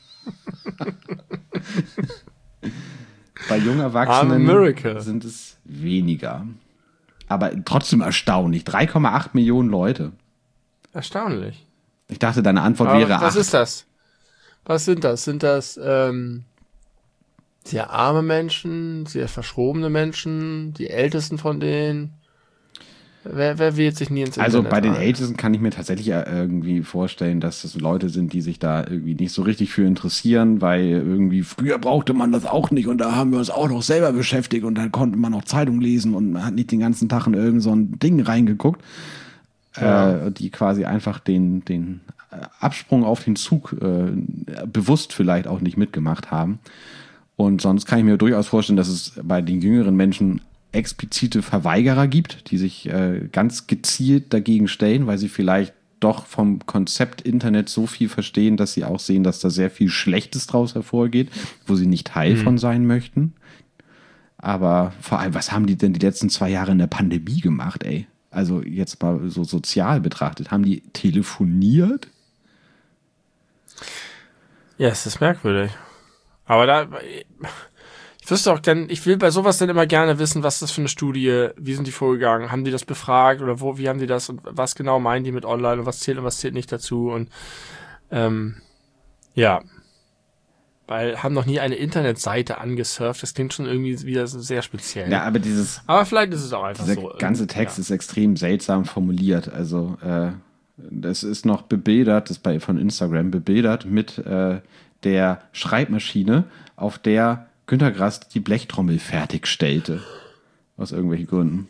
Bei jungen Erwachsenen sind es weniger. Aber trotzdem erstaunlich. drei Komma acht Millionen Leute. Erstaunlich. Ich dachte, deine Antwort Aber wäre acht. Was ist das? Was sind das? Sind das ähm, sehr arme Menschen, sehr verschrobene Menschen, die Ältesten von denen? Wer, wer wählt sich nie ins Internet? Also bei den ein? Ältesten kann ich mir tatsächlich irgendwie vorstellen, dass das Leute sind, die sich da irgendwie nicht so richtig für interessieren, weil irgendwie früher brauchte man das auch nicht und da haben wir uns auch noch selber beschäftigt und dann konnte man noch Zeitung lesen und man hat nicht den ganzen Tag in irgend so ein Ding reingeguckt, ja. äh, die quasi einfach den, den Absprung auf den Zug äh, bewusst vielleicht auch nicht mitgemacht haben. Und sonst kann ich mir durchaus vorstellen, dass es bei den jüngeren Menschen explizite Verweigerer gibt, die sich äh, ganz gezielt dagegen stellen, weil sie vielleicht doch vom Konzept Internet so viel verstehen, dass sie auch sehen, dass da sehr viel Schlechtes draus hervorgeht, wo sie nicht Teil mhm. von sein möchten. Aber vor allem, was haben die denn die letzten zwei Jahre in der Pandemie gemacht, ey? Also jetzt mal so sozial betrachtet. Haben die telefoniert? Ja, es ist merkwürdig. Aber da... Ich wüsste auch, denn ich will bei sowas dann immer gerne wissen, was ist das für eine Studie, wie sind die vorgegangen, haben die das befragt oder wo, wie haben die das und was genau meinen die mit online und was zählt und was zählt nicht dazu und Ähm, ja. Weil haben noch nie eine Internetseite angesurft. Das klingt schon irgendwie wieder sehr speziell. Ja, aber dieses... Aber vielleicht ist es auch einfach dieser so. Der ganze Text ja. ist extrem seltsam formuliert. Also, äh, das ist noch bebildert, das ist bei von Instagram, bebildert mit äh, der Schreibmaschine, auf der Günter Grass die Blechtrommel fertigstellte. Aus irgendwelchen Gründen.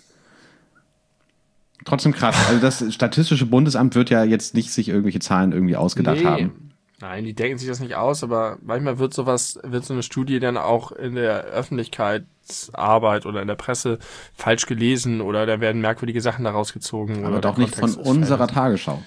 Trotzdem krass. Also das Statistische Bundesamt wird ja jetzt nicht sich irgendwelche Zahlen irgendwie ausgedacht nee. haben. Nein, die denken sich das nicht aus, aber manchmal wird sowas, wird so eine Studie dann auch in der Öffentlichkeitsarbeit oder in der Presse falsch gelesen oder da werden merkwürdige Sachen daraus gezogen. Aber oder doch nicht von unserer Tagesschau.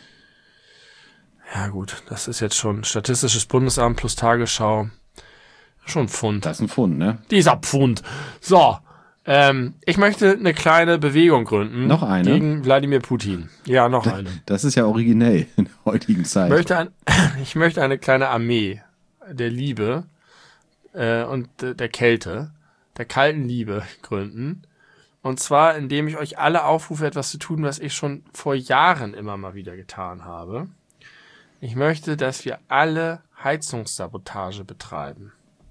Ja gut, das ist jetzt schon Statistisches Bundesamt plus Tagesschau. Schon ein Pfund. Das ist ein Pfund, ne? Dieser Pfund. So, ähm, ich möchte eine kleine Bewegung gründen. Noch eine? Gegen Wladimir Putin. Ja, noch eine. Das ist ja originell in der heutigen Zeit. Ich möchte, ein, ich möchte eine kleine Armee der Liebe äh, und äh, der Kälte, der kalten Liebe gründen. Und zwar, indem ich euch alle aufrufe, etwas zu tun, was ich schon vor Jahren immer mal wieder getan habe. Ich möchte, dass wir alle Heizungssabotage betreiben.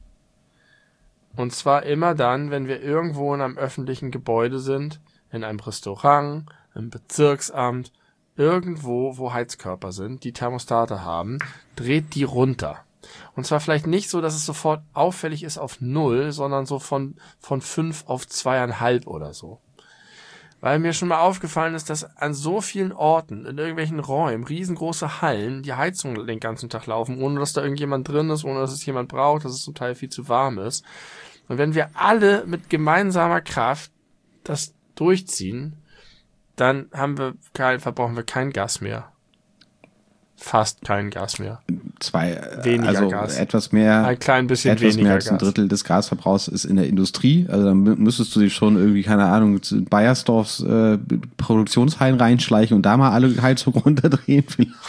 Und zwar immer dann, wenn wir irgendwo in einem öffentlichen Gebäude sind, in einem Restaurant, im Bezirksamt, irgendwo, wo Heizkörper sind, die Thermostate haben, dreht die runter. Und zwar vielleicht nicht so, dass es sofort auffällig ist auf null, sondern so von, von fünf auf zweieinhalb oder so. Weil mir schon mal aufgefallen ist, dass an so vielen Orten, in irgendwelchen Räumen, riesengroße Hallen, die Heizungen den ganzen Tag laufen, ohne dass da irgendjemand drin ist, ohne dass es jemand braucht, dass es zum Teil viel zu warm ist. Und wenn wir alle mit gemeinsamer Kraft das durchziehen, dann haben wir kein, verbrauchen wir kein Gas mehr. Fast kein Gas mehr. Zwei, weniger also Gas. etwas mehr, ein klein bisschen etwas weniger mehr als ein Gas. Drittel des Gasverbrauchs ist in der Industrie. Also dann müsstest du dich schon irgendwie, keine Ahnung, zu Bayersdorfs äh, Produktionshallen reinschleichen und da mal alle Heizung runterdrehen.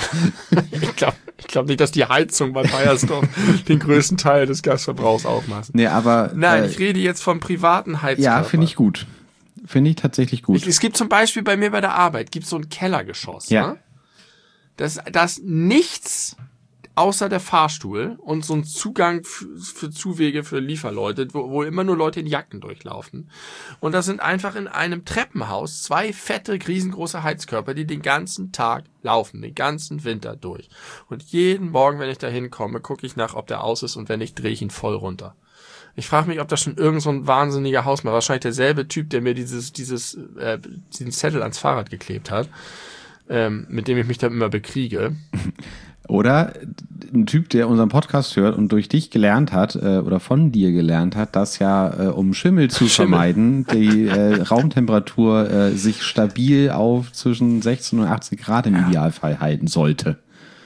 ich glaube ich glaub nicht, dass die Heizung bei Bayersdorf den größten Teil des Gasverbrauchs aufmacht. Nee, aber Nein, äh, ich rede jetzt vom privaten Heizkörper. ja, finde ich gut. Finde ich tatsächlich gut. Ich, es gibt zum Beispiel bei mir bei der Arbeit, gibt so ein Kellergeschoss. Ja. Ne? Das, das nichts außer der Fahrstuhl und so ein Zugang für, für Zuwege für Lieferleute, wo, wo immer nur Leute in Jacken durchlaufen. Und das sind einfach in einem Treppenhaus zwei fette, riesengroße Heizkörper, die den ganzen Tag laufen, den ganzen Winter durch. Und jeden Morgen, wenn ich da hinkomme, gucke ich nach, ob der aus ist und wenn nicht, drehe ich ihn voll runter. Ich frage mich, ob das schon irgend so ein wahnsinniger Hausmann, wahrscheinlich derselbe Typ, der mir dieses, dieses, äh, diesen Zettel ans Fahrrad geklebt hat, ähm, mit dem ich mich dann immer bekriege. Oder ein Typ, der unseren Podcast hört und durch dich gelernt hat äh, oder von dir gelernt hat, dass ja, äh, um Schimmel zu Schimmel. vermeiden, die äh, Raumtemperatur äh, sich stabil auf zwischen sechzehn und achtzig Grad im Ja. Idealfall halten sollte.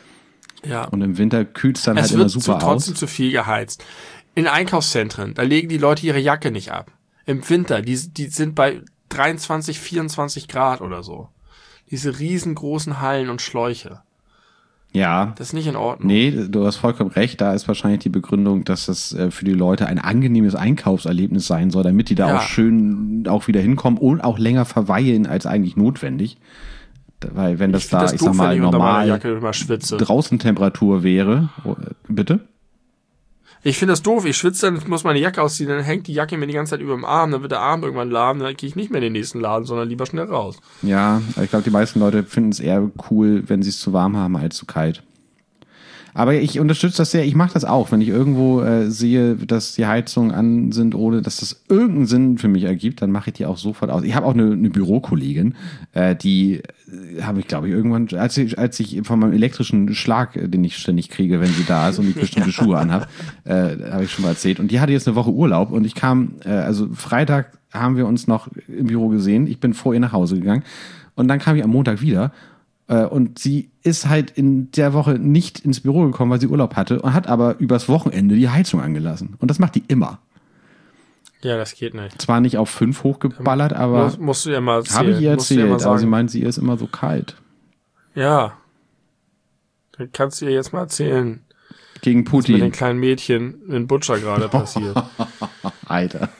Ja. Und im Winter kühlt es dann Es halt immer wird super zu, aus. trotzdem zu viel geheizt. In Einkaufszentren, da legen die Leute ihre Jacke nicht ab. Im Winter, die, die sind bei dreiundzwanzig, vierundzwanzig Grad oder so. Diese riesengroßen Hallen und Schläuche. Ja. Das ist nicht in Ordnung. Nee, du hast vollkommen recht. Da ist wahrscheinlich die Begründung, dass das äh, für die Leute ein angenehmes Einkaufserlebnis sein soll, damit die da Ja. auch schön auch wieder hinkommen und auch länger verweilen als eigentlich notwendig. Da- Weil wenn das ich finde da, das ich doof, sag mal, wenn ich unter meiner normal Jacke immer schwitze. draußen Temperatur wäre. Oh, äh, bitte? Ich finde das doof. Ich schwitze, dann muss meine Jacke ausziehen, dann hängt die Jacke mir die ganze Zeit über dem Arm, dann wird der Arm irgendwann lahm, dann gehe ich nicht mehr in den nächsten Laden, sondern lieber schnell raus. Ja, aber ich glaube, die meisten Leute finden es eher cool, wenn sie es zu warm haben als zu kalt. Aber ich unterstütze das sehr. Ich mache das auch, wenn ich irgendwo äh, sehe, dass die Heizungen an sind, ohne dass das irgendeinen Sinn für mich ergibt, dann mache ich die auch sofort aus. Ich habe auch eine, eine Bürokollegin, äh, die äh, habe ich, glaube ich, irgendwann, als ich, als ich von meinem elektrischen Schlag, äh, den ich ständig kriege, wenn sie da ist und ich bestimmte Schuhe anhabe, äh, habe ich schon mal erzählt. Und die hatte jetzt eine Woche Urlaub und ich kam, äh, also Freitag haben wir uns noch im Büro gesehen. Ich bin vor ihr nach Hause gegangen und dann kam ich am Montag wieder. Und sie ist halt in der Woche nicht ins Büro gekommen, weil sie Urlaub hatte und hat aber übers Wochenende die Heizung angelassen. Und das macht die immer. Ja, das geht nicht. Zwar nicht auf fünf hochgeballert, aber Muss, musst du ihr mal erzählen. habe ich ihr Musst du ihr erzählt. mal Aber sie sagen. meint, sie ist immer so kalt. Ja. Dann kannst du ihr jetzt mal erzählen, Gegen was mit den Putin. kleinen Mädchen in Butcher gerade passiert. Alter.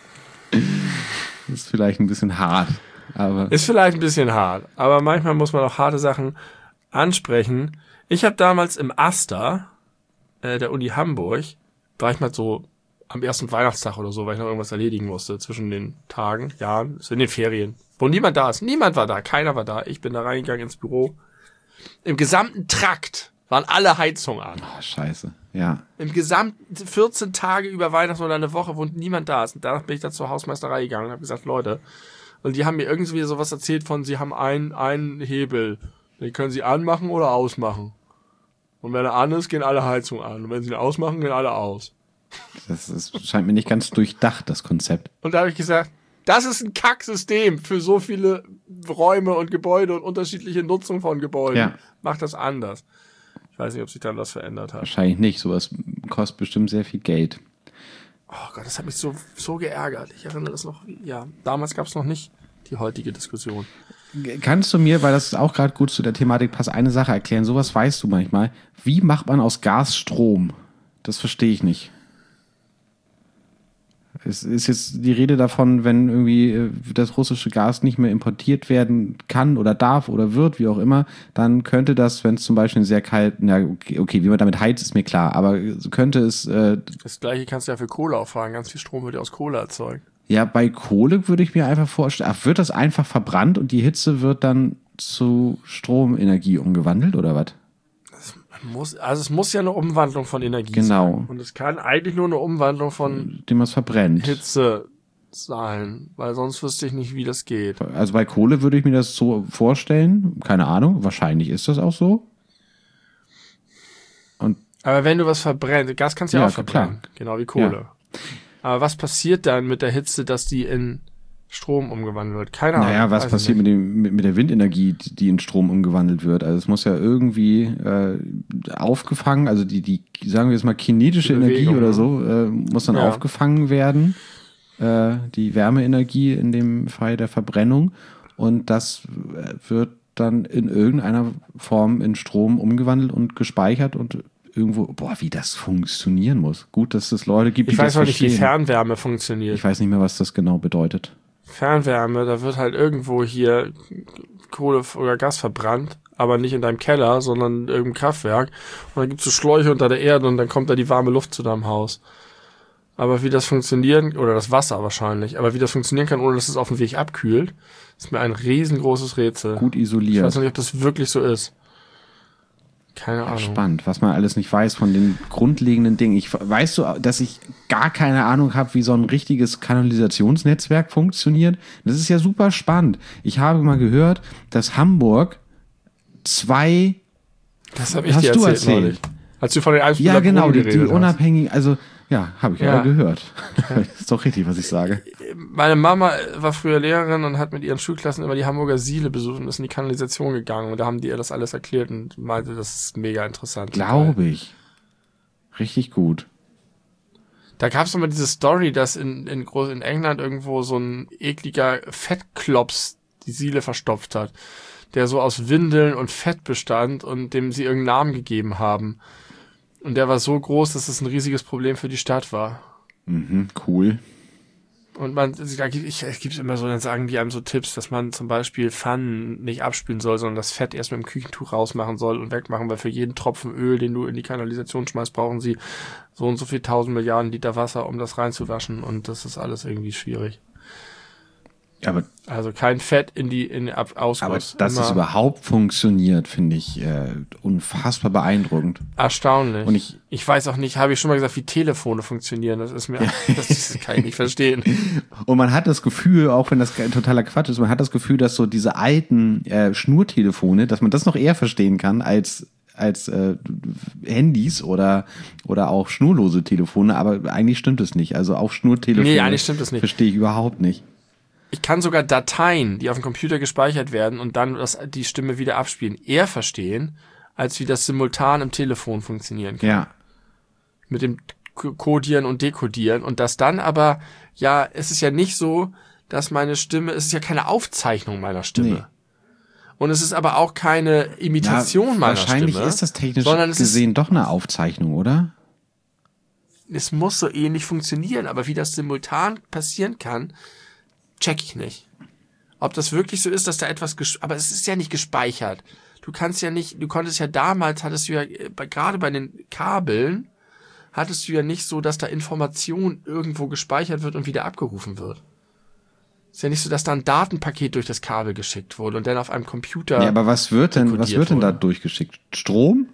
Das ist vielleicht ein bisschen hart. Aber Ist vielleicht ein bisschen hart, aber manchmal muss man auch harte Sachen ansprechen. Ich habe damals im Aster äh, der Uni Hamburg, war ich mal so am ersten Weihnachtstag oder so, weil ich noch irgendwas erledigen musste zwischen den Tagen, Jahren, so in den Ferien, wo niemand da ist. Niemand war da, keiner war da. Ich bin da reingegangen ins Büro. Im gesamten Trakt waren alle Heizungen an. Oh, scheiße, ja. Im gesamten vierzehn Tage über Weihnachten oder eine Woche, wo niemand da ist. Und danach bin ich dann zur Hausmeisterei gegangen und habe gesagt, Leute, und die haben mir irgendwie sowas erzählt von, sie haben einen, einen Hebel. Den können sie anmachen oder ausmachen. Und wenn er an ist, gehen alle Heizungen an. Und wenn sie ihn ausmachen, gehen alle aus. Das ist, scheint mir nicht ganz durchdacht, das Konzept. Und da habe ich gesagt, das ist ein Kacksystem für so viele Räume und Gebäude und unterschiedliche Nutzung von Gebäuden. Ja. Macht das anders. Ich weiß nicht, ob sich dann was verändert hat. Wahrscheinlich nicht. Sowas kostet bestimmt sehr viel Geld. Oh Gott, das hat mich so, so geärgert. Ich erinnere das noch, ja, damals gab es noch nicht die heutige Diskussion. Kannst du mir, weil das auch gerade gut zu der Thematik passt, eine Sache erklären? Sowas weißt du manchmal. Wie macht man aus Gas Strom? Das verstehe ich nicht. Es ist jetzt die Rede davon, wenn irgendwie das russische Gas nicht mehr importiert werden kann oder darf oder wird, wie auch immer, dann könnte das, wenn es zum Beispiel sehr kalt, na okay, okay, wie man damit heizt, ist mir klar, aber könnte es... Äh, das Gleiche kannst du ja für Kohle auch fragen. Ganz viel Strom wird ja aus Kohle erzeugt. Ja, bei Kohle würde ich mir einfach vorstellen, ach, wird das einfach verbrannt und die Hitze wird dann zu Stromenergie umgewandelt oder was? Muss, also es muss ja eine Umwandlung von Energie genau. sein. Und es kann eigentlich nur eine Umwandlung von dem was verbrennt. Hitze sein, weil sonst wüsste ich nicht, wie das geht. Also bei Kohle würde ich mir das so vorstellen, keine Ahnung, wahrscheinlich ist das auch so. Und aber wenn du was verbrennst, Gas kannst du ja, ja auch verbrennen, klar. Genau wie Kohle. Ja. Aber was passiert dann mit der Hitze, dass die in Strom umgewandelt wird? Keine Ahnung. Naja, was passiert mit, dem, mit, mit der Windenergie, die in Strom umgewandelt wird? Also es muss ja irgendwie äh, aufgefangen, also die, die, sagen wir jetzt mal, kinetische die Bewegung, Energie oder so, äh, muss dann ja. aufgefangen werden. Äh, die Wärmeenergie in dem Fall der Verbrennung. Und das wird dann in irgendeiner Form in Strom umgewandelt und gespeichert und irgendwo, boah, wie das funktionieren muss. Gut, dass es Leute gibt, die das verstehen. Ich weiß auch nicht, wie Fernwärme funktioniert. Ich weiß nicht mehr, was das genau bedeutet. Fernwärme, da wird halt irgendwo hier Kohle oder Gas verbrannt, aber nicht in deinem Keller, sondern in irgendeinem Kraftwerk. Und dann gibt's so Schläuche unter der Erde und dann kommt da die warme Luft zu deinem Haus. Aber wie das funktionieren, oder das Wasser wahrscheinlich, aber wie das funktionieren kann, ohne dass es auf dem Weg abkühlt, ist mir ein riesengroßes Rätsel. Gut isoliert. Ich weiß nicht, ob das wirklich so ist. Keine Ahnung. Spannend, was man alles nicht weiß von den grundlegenden Dingen. Ich weißt du, dass ich gar keine Ahnung habe, wie so ein richtiges Kanalisationsnetzwerk funktioniert. Das ist ja super spannend. Ich habe mal gehört, dass Hamburg zwei. Das habe ich hast dir du erzählt, erzählt. Neulich. Als du von den Einspieler Ja, genau, die, die geredet hast. unabhängigen, also ja, habe ich ja, Ja. gehört. Das ist doch richtig, was ich sage. Meine Mama war früher Lehrerin und hat mit ihren Schulklassen immer die Hamburger Siele besucht und ist in die Kanalisation gegangen. Und da haben die ihr das alles erklärt und meinte, das ist mega interessant. Glaube ich. Richtig gut. Da gab es immer diese Story, dass in, in, Groß in England irgendwo so ein ekliger Fettklops die Siele verstopft hat, der so aus Windeln und Fett bestand und dem sie irgendeinen Namen gegeben haben. Und der war so groß, dass es ein riesiges Problem für die Stadt war. Mhm, cool. Und man, da gibt ich, es gibt immer so, dann sagen die einem so Tipps, dass man zum Beispiel Pfannen nicht abspülen soll, sondern das Fett erst mit dem Küchentuch rausmachen soll und wegmachen, weil für jeden Tropfen Öl, den du in die Kanalisation schmeißt, brauchen sie so und so viel tausend Milliarden Liter Wasser, um das reinzuwaschen und das ist alles irgendwie schwierig. Aber, Also kein Fett in die in Ab Ausguss. aber dass Immer es überhaupt funktioniert, finde ich äh, unfassbar beeindruckend. erstaunlich. Und ich, Ich weiß auch nicht, habe ich schon mal gesagt, wie Telefone funktionieren. Das ist mir, das, ist, kann ich nicht verstehen. Und man hat das Gefühl, auch wenn das totaler Quatsch ist, man hat das Gefühl, dass so diese alten äh, Schnurtelefone, dass man das noch eher verstehen kann als als äh, Handys oder oder auch schnurlose Telefone, aber eigentlich stimmt es nicht. Also auch Schnurtelefone Nee, eigentlich stimmt es nicht. verstehe ich überhaupt nicht. Ich kann sogar Dateien, die auf dem Computer gespeichert werden und dann das, die Stimme wieder abspielen, eher verstehen, als wie das simultan im Telefon funktionieren kann. Ja. Mit dem Codieren und Dekodieren. Und das dann aber, ja, es ist ja nicht so, dass meine Stimme, es ist ja keine Aufzeichnung meiner Stimme. Nee. Und es ist aber auch keine Imitation Na, meiner wahrscheinlich Stimme. ist das technisch sondern es gesehen doch eine Aufzeichnung, oder? Ist, es muss so ähnlich funktionieren, aber wie das simultan passieren kann, check ich nicht. ob das wirklich so ist, dass da etwas, ges- aber es ist ja nicht gespeichert. Du kannst ja nicht, du konntest ja damals, hattest du ja, bei, gerade bei den Kabeln, hattest du ja nicht so, dass da Information irgendwo gespeichert wird und wieder abgerufen wird. Ist ja nicht so, dass da ein Datenpaket durch das Kabel geschickt wurde und dann auf einem Computer. Ja, aber was wird denn, was wird denn da durchgeschickt? Strom?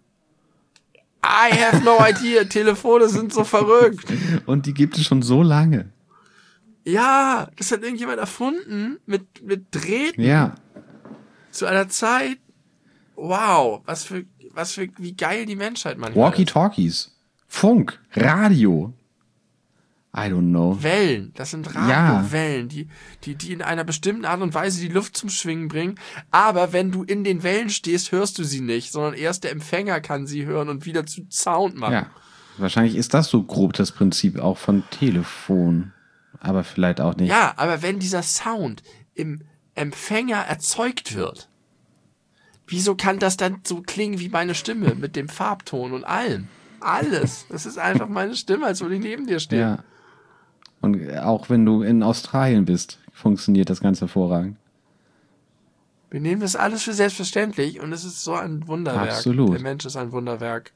I have no idea. Telefone sind so verrückt. Und die gibt es schon so lange. Ja, das hat irgendjemand erfunden mit, mit Drähten. Ja. Zu einer Zeit. Wow, was für, was für, wie geil die Menschheit manchmal ist. Walkie-Talkies. Funk. Radio. I don't know. Wellen, das sind Radiowellen, die, die, die in einer bestimmten Art und Weise die Luft zum Schwingen bringen. Aber wenn du in den Wellen stehst, hörst du sie nicht, sondern erst der Empfänger kann sie hören und wieder zu Sound machen. Ja, wahrscheinlich ist das so grob das Prinzip auch von Telefon. Aber vielleicht auch nicht. Ja, aber wenn dieser Sound im Empfänger erzeugt wird, wieso kann das dann so klingen wie meine Stimme mit dem Farbton und allem? Alles. Das ist einfach meine Stimme, als würde ich neben dir stehen. Ja. Und auch wenn du in Australien bist, funktioniert das ganz hervorragend. Wir nehmen das alles für selbstverständlich und es ist so ein Wunderwerk. Absolut. Der Mensch ist ein Wunderwerk.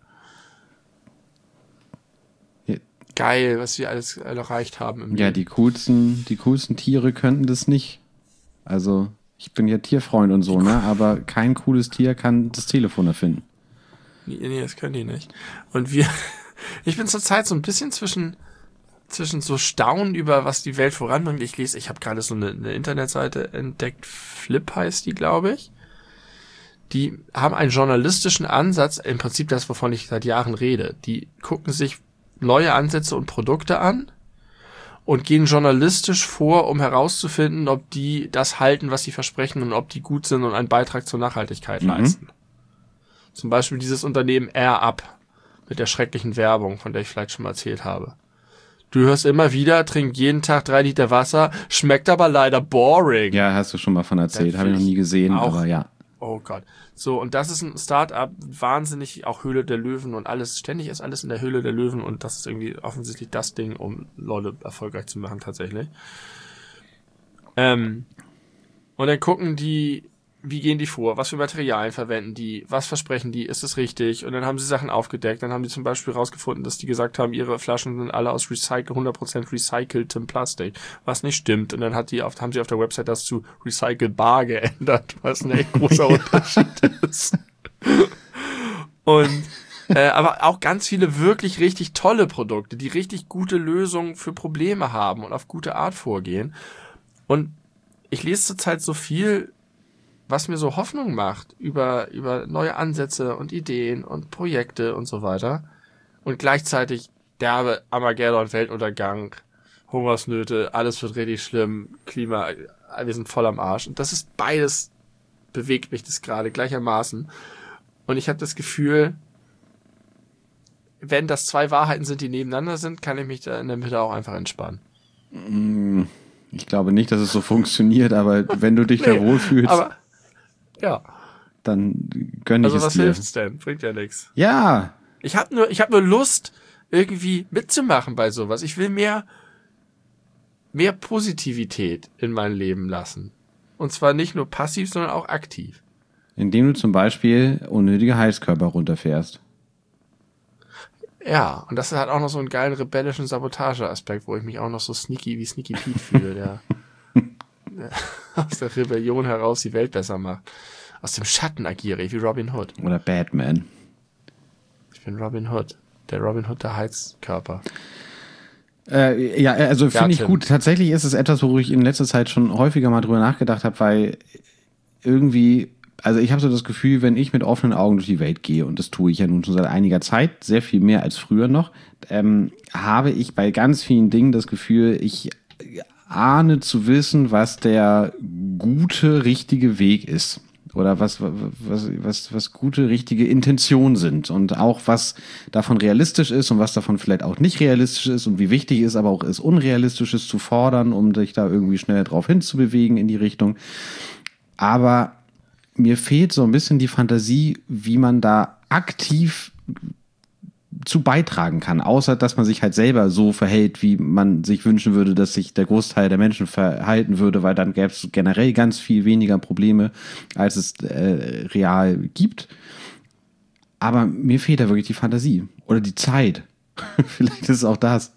Ja. Geil, was wir alles erreicht haben im Ja, Leben. die coolsten, die coolsten Tiere könnten das nicht. Also, ich bin ja Tierfreund und so, ne? Aber kein cooles Tier kann das Telefon erfinden. Nee, nee, das können die nicht. Und wir, ich bin zurzeit so ein bisschen zwischen, zwischen so Staunen über, was die Welt voranbringt. Ich lese, ich habe gerade so eine, eine Internetseite entdeckt, Flip heißt die, glaube ich. Die haben einen journalistischen Ansatz, im Prinzip das, wovon ich seit Jahren rede. Die gucken sich neue Ansätze und Produkte an und gehen journalistisch vor, um herauszufinden, ob die das halten, was sie versprechen und ob die gut sind und einen Beitrag zur Nachhaltigkeit Mhm. leisten. Zum Beispiel dieses Unternehmen AirUp mit der schrecklichen Werbung, von der ich vielleicht schon mal erzählt habe. Du hörst immer wieder, trink jeden Tag drei Liter Wasser, schmeckt aber leider boring. Ja, hast du schon mal von erzählt. Ja, Habe ich noch nie gesehen, auch. aber ja. Oh Gott. So, und das ist ein Start-up, wahnsinnig, auch Höhle der Löwen und alles, ständig ist alles in der Höhle der Löwen und das ist irgendwie offensichtlich das Ding, um Leute erfolgreich zu machen, tatsächlich. Ähm, und dann gucken die, wie gehen die vor, was für Materialien verwenden die, was versprechen die, ist es richtig? Und dann haben sie Sachen aufgedeckt, dann haben die zum Beispiel rausgefunden, dass die gesagt haben, ihre Flaschen sind alle aus recycle, hundert Prozent recyceltem Plastik, was nicht stimmt. Und dann hat die auf, haben sie auf der Website das zu recycelbar geändert, was ein echt großer Unterschied ist. Und äh, aber auch ganz viele wirklich richtig tolle Produkte, die richtig gute Lösungen für Probleme haben und auf gute Art vorgehen. Und ich lese zurzeit so viel, was mir so Hoffnung macht über, über neue Ansätze und Ideen und Projekte und so weiter. Und gleichzeitig derbe Armageddon, Weltuntergang, Hungersnöte, alles wird richtig schlimm, Klima, wir sind voll am Arsch. Und das ist beides, bewegt mich das gerade gleichermaßen. Und ich habe das Gefühl, wenn das zwei Wahrheiten sind, die nebeneinander sind, kann ich mich da in der Mitte auch einfach entspannen. Ich glaube nicht, dass es so funktioniert, aber wenn du dich Nee, da wohlfühlst, aber ja, dann gönn ich also es was dir. hilft's denn? Bringt ja nichts. Ja, Ich habe nur, ich habe nur Lust, irgendwie mitzumachen bei sowas. Ich will mehr, mehr Positivität in mein Leben lassen. Und zwar nicht nur passiv, sondern auch aktiv. indem du zum Beispiel unnötige Heizkörper runterfährst. Ja, und das hat auch noch so einen geilen rebellischen Sabotage-Aspekt, wo ich mich auch noch so sneaky wie Sneaky Pete fühle, der, der aus der Rebellion heraus die Welt besser macht. Aus dem Schatten agiere ich wie Robin Hood. Oder Batman. Ich bin Robin Hood. Der Robin Hood der Heizkörper. Äh, ja, also Ja, finde ich Tim. gut. Tatsächlich ist es etwas, worüber ich in letzter Zeit schon häufiger mal drüber nachgedacht habe, weil irgendwie, also ich habe so das Gefühl, wenn ich mit offenen Augen durch die Welt gehe, und das tue ich ja nun schon seit einiger Zeit, sehr viel mehr als früher noch, ähm, habe ich bei ganz vielen Dingen das Gefühl, ich ahne zu wissen, was der gute, richtige Weg ist. Oder was, was, was, was gute, richtige Intentionen sind. Und auch was davon realistisch ist und was davon vielleicht auch nicht realistisch ist und wie wichtig es aber auch ist, Unrealistisches zu fordern, um dich da irgendwie schnell drauf hinzubewegen in die Richtung. Aber mir fehlt so ein bisschen die Fantasie, wie man da aktiv zu beitragen kann, außer dass man sich halt selber so verhält, wie man sich wünschen würde, dass sich der Großteil der Menschen verhalten würde, weil dann gäbe es generell ganz viel weniger Probleme, als es äh, real gibt. Aber mir fehlt da wirklich die Fantasie oder die Zeit. Vielleicht ist es auch das.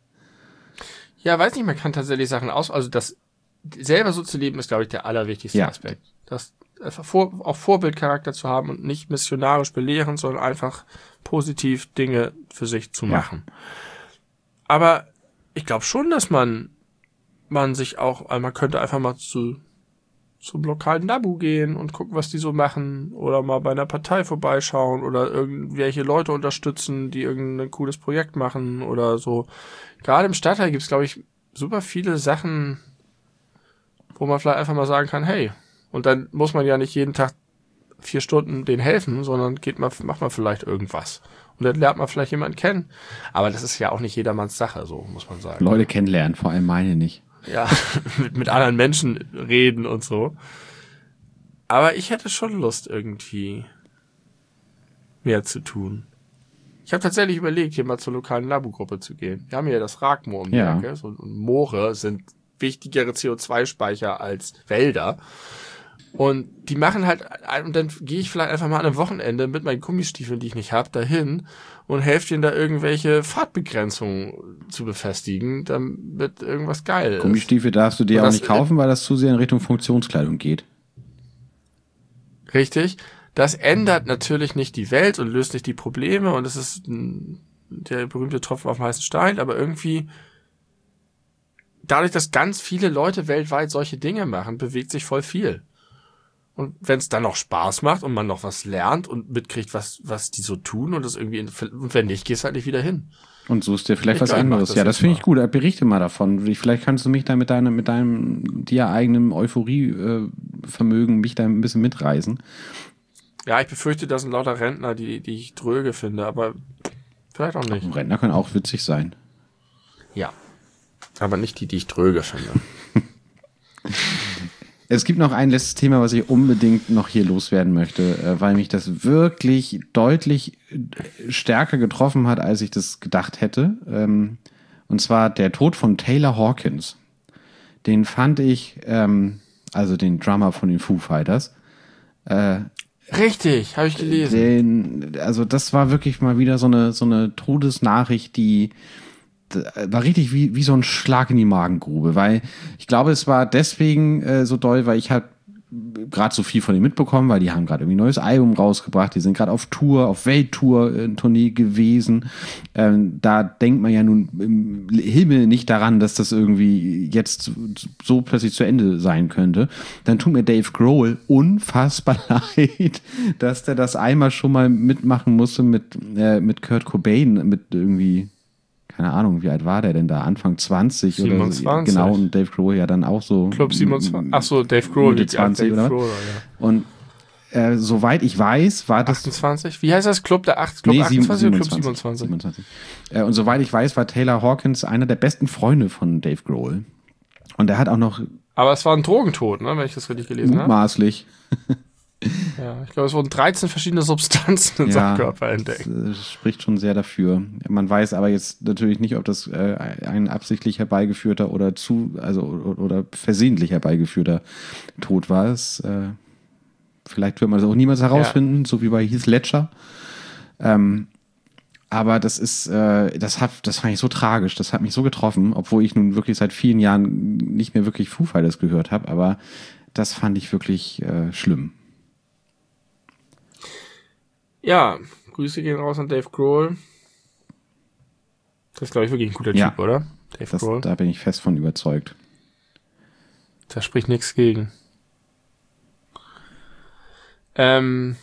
Ja, weiß nicht, man kann tatsächlich Sachen aus, also das selber so zu leben ist, glaube ich, der allerwichtigste ja. Aspekt. Das einfach vor, auch Vorbildcharakter zu haben und nicht missionarisch belehren, sondern einfach positiv Dinge für sich zu machen. Ja. Aber ich glaube schon, dass man man sich auch, man könnte einfach mal zu zum lokalen Nabu gehen und gucken, was die so machen oder mal bei einer Partei vorbeischauen oder irgendwelche Leute unterstützen, die irgendein cooles Projekt machen oder so. Gerade im Stadtteil gibt's, glaube ich, super viele Sachen, wo man vielleicht einfach mal sagen kann, hey, und dann muss man ja nicht jeden Tag vier Stunden denen helfen, sondern geht mal, macht man vielleicht irgendwas. Und dann lernt man vielleicht jemanden kennen. Aber das ist ja auch nicht jedermanns Sache, so muss man sagen. Leute kennenlernen, vor allem meine nicht. Ja, mit, mit anderen Menschen reden und so. Aber ich hätte schon Lust, irgendwie mehr zu tun. Ich habe tatsächlich überlegt, hier mal zur lokalen Labu-Gruppe zu gehen. Wir haben hier das Ragmoor um die ja. Ecke. So, und Moore sind wichtigere C O zwei Speicher als Wälder. Und die machen halt, und dann gehe ich vielleicht einfach mal an einem Wochenende mit meinen Gummistiefeln, die ich nicht habe, dahin und helfe denen da irgendwelche Fahrtbegrenzungen zu befestigen, damit irgendwas geil ist. Gummistiefel darfst du dir und auch nicht kaufen, weil das zu sehr in Richtung Funktionskleidung geht. Richtig. Das ändert natürlich nicht die Welt und löst nicht die Probleme und es ist der berühmte Tropfen auf dem heißen Stein, aber irgendwie dadurch, dass ganz viele Leute weltweit solche Dinge machen, bewegt sich voll viel. Und wenn es dann noch Spaß macht und man noch was lernt und mitkriegt, was was die so tun und das irgendwie, in, und wenn nicht, gehst halt nicht wieder hin. Und suchst dir vielleicht ich was glaub, anderes. Das ja, das finde ich gut. Berichte mal davon. Vielleicht kannst du mich da mit deinem, mit deinem dir eigenen Euphorie-Vermögen mich da ein bisschen mitreißen. Ja, ich befürchte, das sind lauter Rentner, die, die ich dröge finde, aber vielleicht auch nicht. Rentner können auch witzig sein. Ja. Aber nicht die, die ich dröge finde. Es gibt noch ein letztes Thema, was ich unbedingt noch hier loswerden möchte, weil mich das wirklich deutlich stärker getroffen hat, als ich das gedacht hätte. Und zwar der Tod von Taylor Hawkins. Den fand ich, also den Drummer von den Foo Fighters. Richtig, habe ich gelesen. Den, also das war wirklich mal wieder so eine, so eine Todesnachricht, die war richtig wie, wie so ein Schlag in die Magengrube, weil ich glaube, es war deswegen äh, so doll, weil ich halt gerade so viel von denen mitbekommen, weil die haben gerade irgendwie ein neues Album rausgebracht, die sind gerade auf Tour, auf Welttour in Tournee gewesen. Ähm, da denkt man ja nun im Himmel nicht daran, dass das irgendwie jetzt so plötzlich zu Ende sein könnte. Dann tut mir Dave Grohl unfassbar leid, dass der das einmal schon mal mitmachen musste mit, äh, mit Kurt Cobain, mit irgendwie keine Ahnung, wie alt war der denn da? Anfang zwanzig siebenundzwanzig. Oder so. Genau, und Dave Grohl ja dann auch so. Club siebenundzwanzig. Ach so, Dave Grohl. Mitte zwanzig, oder? Grohl, ja. Und äh, soweit ich weiß, war das... achtundzwanzig? Wie heißt das? Club der acht, Club nee, achtundzwanzig oder Club siebenundzwanzig? siebenundzwanzig? Äh, und soweit ich weiß, war Taylor Hawkins einer der besten Freunde von Dave Grohl. Und er hat auch noch... Aber es war ein Drogentod, ne, wenn ich das richtig gelesen habe. Mutmaßlich. Ja, ich glaube, es wurden dreizehn verschiedene Substanzen in ja, seinem Körper entdeckt. Das spricht schon sehr dafür. Man weiß aber jetzt natürlich nicht, ob das äh, ein absichtlich herbeigeführter oder zu, also oder versehentlich herbeigeführter Tod war. Es, äh, vielleicht wird man das auch niemals herausfinden, ja. So wie bei Heath Ledger. Ähm, aber das ist, äh, das hat, das fand ich so tragisch. Das hat mich so getroffen, obwohl ich nun wirklich seit vielen Jahren nicht mehr wirklich Foo Fighters gehört habe. Aber das fand ich wirklich äh, schlimm. Ja, Grüße gehen raus an Dave Grohl. Das ist, glaube ich, wirklich ein guter ja, Typ, oder? Dave das, Grohl. Da bin ich fest von überzeugt. Da spricht nichts gegen. Ähm,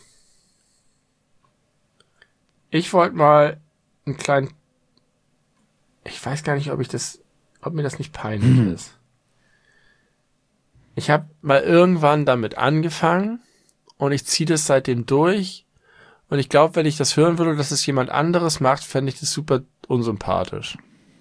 ich wollte mal einen kleinen... Ich weiß gar nicht, ob ich das... ob mir das nicht peinlich mhm. ist. Ich habe mal irgendwann damit angefangen und ich ziehe das seitdem durch. Und ich glaube, wenn ich das hören würde, dass es jemand anderes macht, fände ich das super unsympathisch.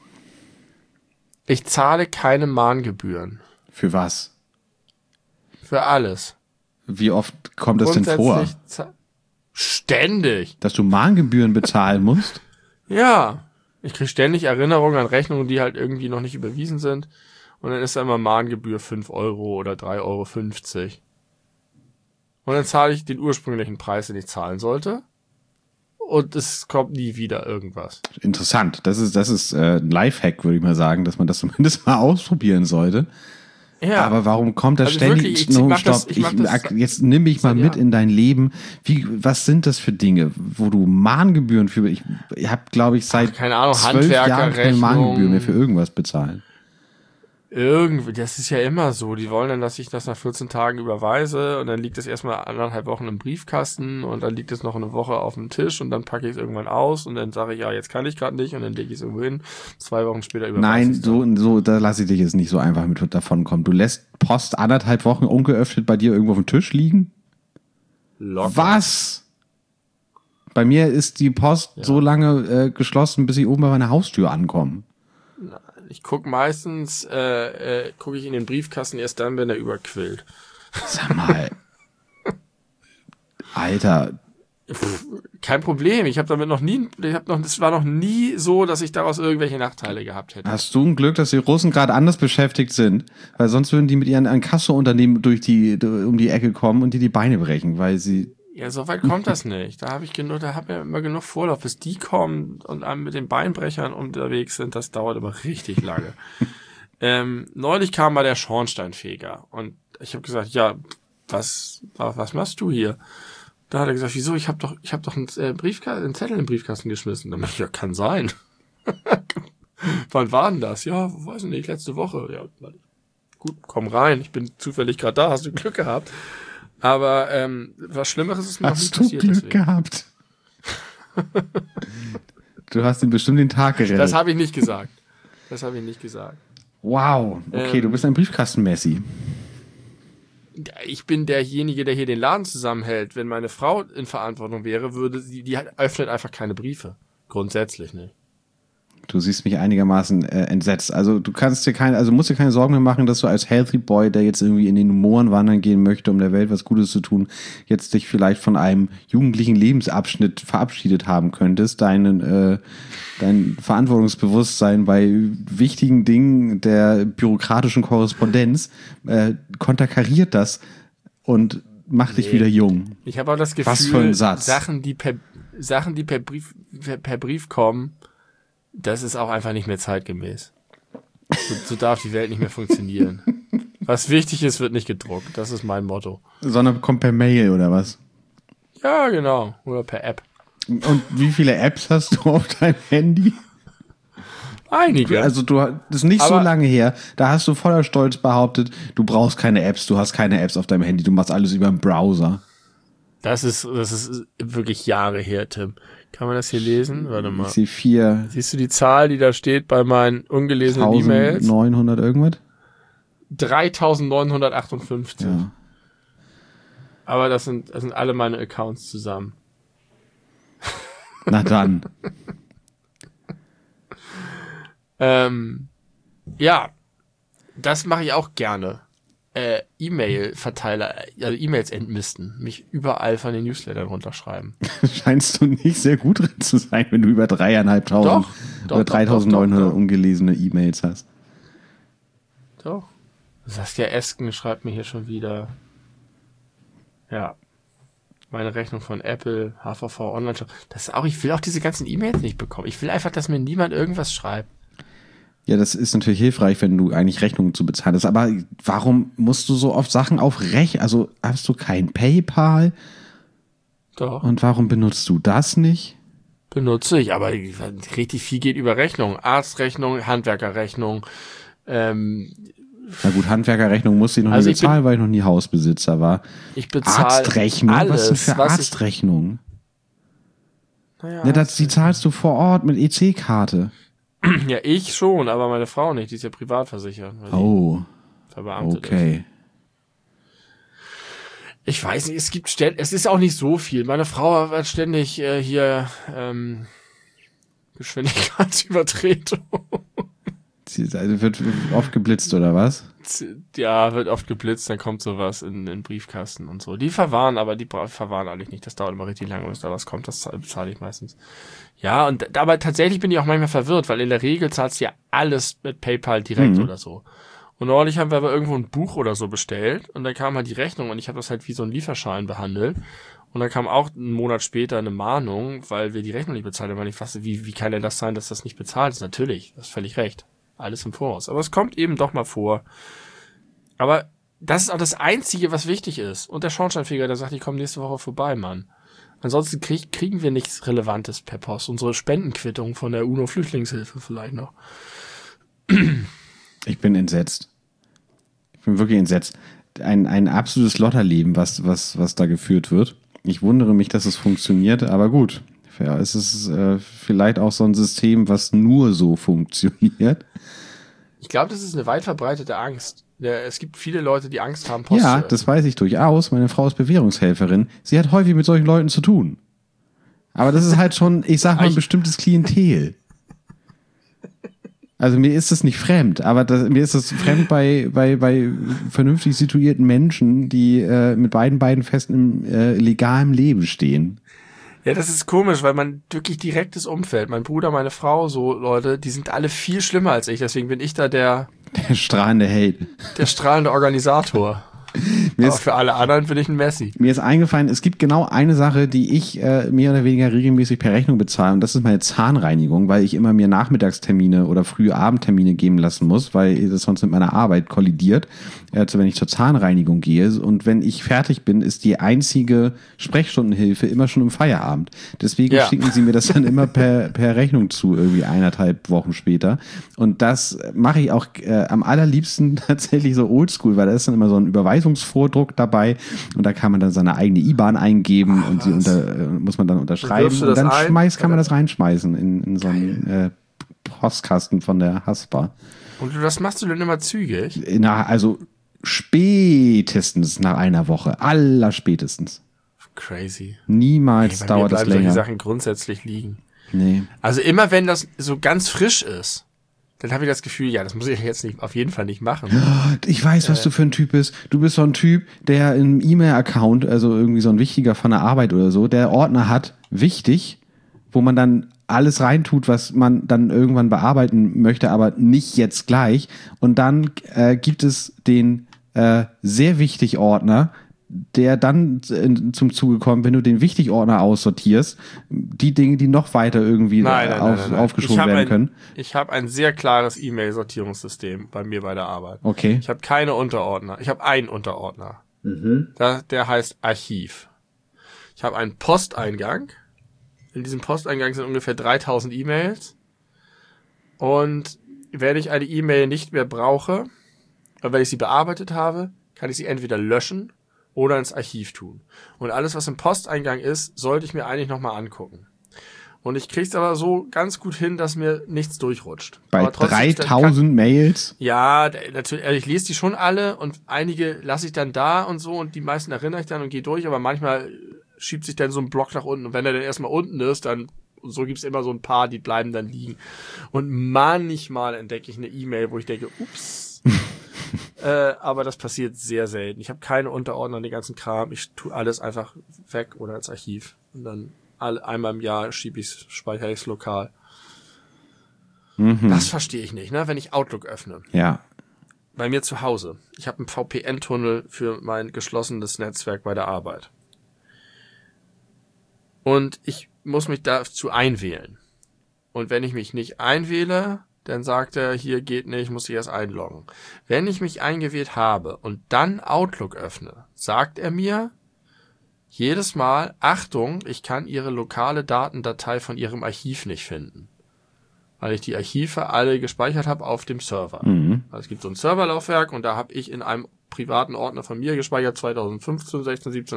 Ich zahle keine Mahngebühren. Für was? Für alles. Wie oft kommt das denn vor? Ständig. Dass du Mahngebühren bezahlen musst? Ja, ich krieg ständig Erinnerungen an Rechnungen, die halt irgendwie noch nicht überwiesen sind. Und dann ist da immer Mahngebühr fünf Euro oder drei Euro fünfzig. Und dann zahle ich den ursprünglichen Preis, den ich zahlen sollte. Und es kommt nie wieder irgendwas. Interessant. Das ist, das ist äh, ein Lifehack, würde ich mal sagen, dass man das zumindest mal ausprobieren sollte. Ja. Aber warum kommt das Also ständig? wirklich, ich no, mach stopp. das- ich Ich, mach das jetzt nimm mich mal seit mit Jahren. in dein Leben. Wie, was sind das für Dinge, wo du Mahngebühren für? Ich, ich habe, glaube ich, seit Ach, keine Ahnung, zwölf Jahren keine Handwerkerrechnung. Mahngebühr mehr für irgendwas bezahlen. Irgendwie, das ist ja immer so. Die wollen dann, dass ich das nach vierzehn Tagen überweise und dann liegt es erstmal anderthalb Wochen im Briefkasten und dann liegt es noch eine Woche auf dem Tisch und dann packe ich es irgendwann aus und dann sage ich, ja, jetzt kann ich gerade nicht und dann lege ich es irgendwo hin. Zwei Wochen später überweise Nein, ich's dann. so, so, da lasse ich dich jetzt nicht so einfach mit davon kommen. Du lässt Post anderthalb Wochen ungeöffnet bei dir irgendwo auf dem Tisch liegen? Locker. Was? Bei mir ist die Post Ja. so lange äh, geschlossen, bis ich oben bei meiner Haustür ankomme. Ich guck meistens, äh, äh, gucke ich in den Briefkasten erst dann, wenn er überquillt. Sag mal. Alter, Pff, kein Problem. Ich habe damit noch nie, ich habe noch, es war noch nie so, dass ich daraus irgendwelche Nachteile gehabt hätte. hast du ein Glück, dass die Russen gerade anders beschäftigt sind? Weil sonst würden die mit ihren Inkasso-Unternehmen durch die, um die Ecke kommen und die die Beine brechen, weil sie... Ja, so weit kommt das nicht. Da habe ich genug, da habe ich immer genug Vorlauf, bis die kommen und einem mit den Beinbrechern unterwegs sind. Das dauert aber richtig lange. ähm, neulich kam mal der Schornsteinfeger und ich habe gesagt, ja, was, was machst du hier? Da hat er gesagt, wieso? Ich habe doch, ich habe doch einen, äh, Briefkasten, einen Zettel im Briefkasten geschmissen. Dann meinte ich, ja, kann sein. Wann war denn das? Ja, weiß ich nicht, letzte Woche. Ja, gut, komm rein. Ich bin zufällig gerade da. Hast du Glück gehabt? Aber ähm, was Schlimmeres ist mir noch nie Hast du passiert. Glück deswegen. gehabt? Du hast ihm bestimmt den Tag gerettet. Das habe ich nicht gesagt. Das habe ich nicht gesagt. Wow, okay, Ähm, du bist ein Briefkasten-Messi. Ich bin derjenige, der hier den Laden zusammenhält. Wenn meine Frau in Verantwortung wäre, würde sie, die hat- öffnet einfach keine Briefe. Grundsätzlich nicht. Du siehst mich einigermaßen äh, entsetzt. Also du kannst dir keine, also musst dir keine Sorgen mehr machen, dass du als Healthy Boy, der jetzt irgendwie in den Mooren wandern gehen möchte, um der Welt was Gutes zu tun, jetzt dich vielleicht von einem jugendlichen Lebensabschnitt verabschiedet haben könntest. Deinen, äh, dein Verantwortungsbewusstsein bei wichtigen Dingen der bürokratischen Korrespondenz äh, konterkariert das und macht dich Nee. wieder jung. Ich habe auch das Gefühl, Was für ein Satz. Sachen, die per Sachen, die per Brief per, per Brief kommen, das ist auch einfach nicht mehr zeitgemäß. So, so darf die Welt nicht mehr funktionieren. Was wichtig ist, wird nicht gedruckt. Das ist mein Motto. Sondern kommt per Mail oder was? Ja, genau. Oder per App. Und wie viele Apps hast du auf deinem Handy? Einige. Also du, das ist nicht Aber- so lange her, da hast du voller Stolz behauptet, du brauchst keine Apps, du hast keine Apps auf deinem Handy, du machst alles über den Browser. Das ist, das ist wirklich Jahre her, Tim. Kann man das hier lesen? Warte mal. Ich sehe vier Siehst du die Zahl, die da steht bei meinen ungelesenen E-Mails? neunhundert irgendwas. dreitausendneunhundertachtundfünfzig. Ja. Aber das sind, das sind alle meine Accounts zusammen. Na dann. Ähm, ja, das mache ich auch gerne. Äh, E-Mail-Verteiler, also E-Mails entmisten. Mich überall von den Newslettern runterschreiben. Scheinst du nicht sehr gut drin zu sein, wenn du über dreieinhalbtausend Doch, doch, oder doch, dreitausendneunhundert doch, doch. ungelesene E-Mails hast. Doch. Saskia Esken schreibt mir hier schon wieder. Ja. Meine Rechnung von Apple, H V V Online Shop. Das ist auch, ich will auch diese ganzen E-Mails nicht bekommen. Ich will einfach, dass mir niemand irgendwas schreibt. Ja, das ist natürlich hilfreich, wenn du eigentlich Rechnungen zu bezahlen hast. Aber warum musst du so oft Sachen auf Rech? Also hast du kein PayPal? Doch. Und warum benutzt du das nicht? Benutze ich, aber richtig viel geht über Rechnung. Arztrechnung, Handwerkerrechnung. Ähm, Na gut, Handwerkerrechnung musste ich noch Also nie ich bin- bezahlen, weil ich noch nie Hausbesitzer war. ich bezahle Arztrechnung? alles. Was denn für was Arztrechnung? Ich, naja, Ja, das, die zahlst du vor Ort mit E C-Karte. ja, ich schon, aber meine Frau nicht. Die ist ja privat versichert. Weil Oh, die verbeamtet ist. okay. Ich weiß nicht, es gibt ständig, es ist auch nicht so viel. Meine Frau hat ständig äh, hier ähm, Geschwindigkeitsübertretung. Sie also wird oft geblitzt oder was? Ja, wird oft geblitzt, dann kommt sowas in den Briefkasten und so. Die verwahren, aber die verwahren eigentlich nicht. Das dauert immer richtig lange, bis da was kommt. Das bezahle ich meistens. Ja, und aber tatsächlich bin ich auch manchmal verwirrt, weil in der Regel zahlst du ja alles mit PayPal direkt mhm. oder so. Und neulich haben wir aber irgendwo ein Buch oder so bestellt und dann kam halt die Rechnung und ich habe das halt wie so einen Lieferschein behandelt. Und dann kam auch einen Monat später eine Mahnung, weil wir die Rechnung nicht bezahlt haben. Und ich wusste, wie, wie kann denn das sein, dass das nicht bezahlt ist? Natürlich, du hast völlig recht. Alles im Voraus. Aber es kommt eben doch mal vor. Aber das ist auch das Einzige, was wichtig ist. Und der Schornsteinfeger, der sagt, ich komme nächste Woche vorbei, Mann. Ansonsten krieg, kriegen wir nichts Relevantes per Post. Unsere Spendenquittung von der UNO-Flüchtlingshilfe vielleicht noch. Ich bin entsetzt. Ich bin wirklich entsetzt. Ein, ein absolutes Lotterleben, was, was, was da geführt wird. Ich wundere mich, dass es funktioniert, aber gut. Ja, es ist äh, vielleicht auch so ein System, was nur so funktioniert. Ich glaube, das ist eine weit verbreitete Angst. Es gibt viele Leute, die Angst haben, Post Ja, das weiß ich durchaus. Meine Frau ist Bewährungshelferin. Sie hat häufig mit solchen Leuten zu tun. Aber das ist halt schon, ich sag mal, ein bestimmtes Klientel. Also mir ist das nicht fremd, aber das, mir ist das fremd bei, bei, bei vernünftig situierten Menschen, die äh, mit beiden Beinen fest im äh, legalen Leben stehen. Ja, das ist komisch, weil man wirklich direktes Umfeld, mein Bruder, meine Frau, so Leute, die sind alle viel schlimmer als ich, deswegen bin ich da der der strahlende Held. Der strahlende Organisator. Mir Aber ist, für alle anderen bin ich ein Messi. Mir ist eingefallen, es gibt genau eine Sache, die ich äh, mehr oder weniger regelmäßig per Rechnung bezahle und das ist meine Zahnreinigung, weil ich immer mir Nachmittagstermine oder frühe Abendtermine geben lassen muss, weil das sonst mit meiner Arbeit kollidiert, also wenn ich zur Zahnreinigung gehe und wenn ich fertig bin, ist die einzige Sprechstundenhilfe immer schon im Feierabend. Deswegen ja. schicken sie mir das dann immer per, per Rechnung zu, irgendwie eineinhalb Wochen später und das mache ich auch äh, am allerliebsten tatsächlich so oldschool, weil da ist dann immer so ein Überweisungsvordruck dabei und da kann man dann seine eigene I B A N eingeben Ach, und die unter, äh, muss man dann unterschreiben und dann ein? schmeißt, kann man das reinschmeißen in, in so einen äh, Postkasten von der Haspa. Und das machst du dann immer zügig? Na, also spätestens nach einer Woche, allerspätestens. Crazy. Niemals hey, dauert das länger. Solche Sachen grundsätzlich liegen. Nee. Also immer wenn das so ganz frisch ist, dann habe ich das Gefühl, ja, das muss ich jetzt nicht, auf jeden Fall nicht machen. Ich weiß, was äh, du für ein Typ bist. Du bist so ein Typ, der im E-Mail-Account, also irgendwie so ein wichtiger von der Arbeit oder so, der Ordner hat, wichtig, wo man dann alles reintut, was man dann irgendwann bearbeiten möchte, aber nicht jetzt gleich. Und dann äh, gibt es den äh, sehr wichtig Ordner, der dann zum Zuge kommt, wenn du den Wichtig-Ordner aussortierst, die Dinge, die noch weiter irgendwie nein, nein, auf, nein, nein. aufgeschoben werden ein, können. Ich habe ein sehr klares E-Mail-Sortierungssystem bei mir bei der Arbeit. Okay. Ich habe keine Unterordner. Ich habe einen Unterordner. Mhm. Da, der heißt Archiv. Ich habe einen Posteingang. In diesem Posteingang sind ungefähr dreitausend E-Mails. Und wenn ich eine E-Mail nicht mehr brauche, oder wenn ich sie bearbeitet habe, kann ich sie entweder löschen oder ins Archiv tun. Und alles, was im Posteingang ist, sollte ich mir eigentlich nochmal angucken. Und ich krieg's aber so ganz gut hin, dass mir nichts durchrutscht. Bei dreitausend Mails? Ja, natürlich. Also ich lese die schon alle und einige lasse ich dann da und so und die meisten erinnere ich dann und gehe durch, aber manchmal schiebt sich dann so ein Block nach unten und wenn er dann erstmal unten ist, dann so gibt's immer so ein paar, die bleiben dann liegen. Und manchmal entdecke ich eine E-Mail, wo ich denke, ups. Äh, aber das passiert sehr selten. Ich habe keine Unterordner, den ganzen Kram. Ich tue alles einfach weg oder ins Archiv. Und dann alle, einmal im Jahr schiebe ich's, speichere ich's lokal. Mhm. Das verstehe ich nicht, ne? Wenn ich Outlook öffne. Ja. Bei mir zu Hause. Ich habe einen V P N-Tunnel für mein geschlossenes Netzwerk bei der Arbeit. Und ich muss mich dazu einwählen. Und wenn ich mich nicht einwähle, dann sagt er, hier geht nicht, muss ich erst einloggen. Wenn ich mich eingewählt habe und dann Outlook öffne, sagt er mir jedes Mal, Achtung, ich kann Ihre lokale Datendatei von Ihrem Archiv nicht finden. Weil ich die Archive alle gespeichert habe auf dem Server. Mhm. Also es gibt so ein Serverlaufwerk und da habe ich in einem privaten Ordner von mir gespeichert, zweitausendfünfzehn, sechzehn, siebzehn.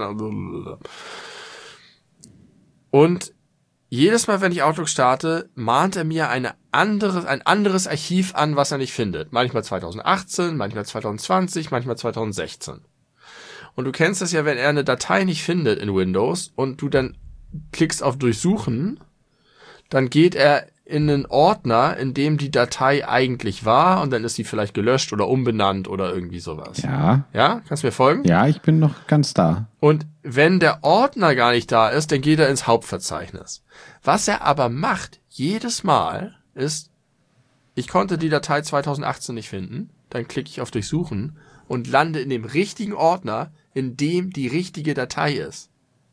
Und jedes Mal, wenn ich Outlook starte, mahnt er mir eine andere, ein anderes Archiv an, was er nicht findet. Manchmal zweitausendachtzehn, manchmal zweitausendzwanzig, manchmal zweitausendsechzehn. Und du kennst das ja, wenn er eine Datei nicht findet in Windows und du dann klickst auf Durchsuchen, dann geht er in einen Ordner, in dem die Datei eigentlich war und dann ist die vielleicht gelöscht oder umbenannt oder irgendwie sowas. Ja. Ja, kannst du mir folgen? Ja, ich bin noch ganz da. Und wenn der Ordner gar nicht da ist, dann geht er ins Hauptverzeichnis. Was er aber macht, jedes Mal, ist, ich konnte die Datei zweitausendachtzehn nicht finden, dann klicke ich auf Durchsuchen und lande in dem richtigen Ordner, in dem die richtige Datei ist.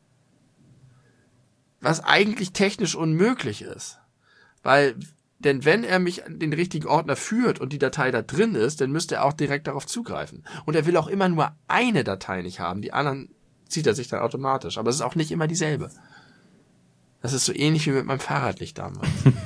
Was eigentlich technisch unmöglich ist. Weil, denn wenn er mich in den richtigen Ordner führt und die Datei da drin ist, dann müsste er auch direkt darauf zugreifen. Und er will auch immer nur eine Datei nicht haben. Die anderen zieht er sich dann automatisch. Aber es ist auch nicht immer dieselbe. Das ist so ähnlich wie mit meinem Fahrradlicht damals.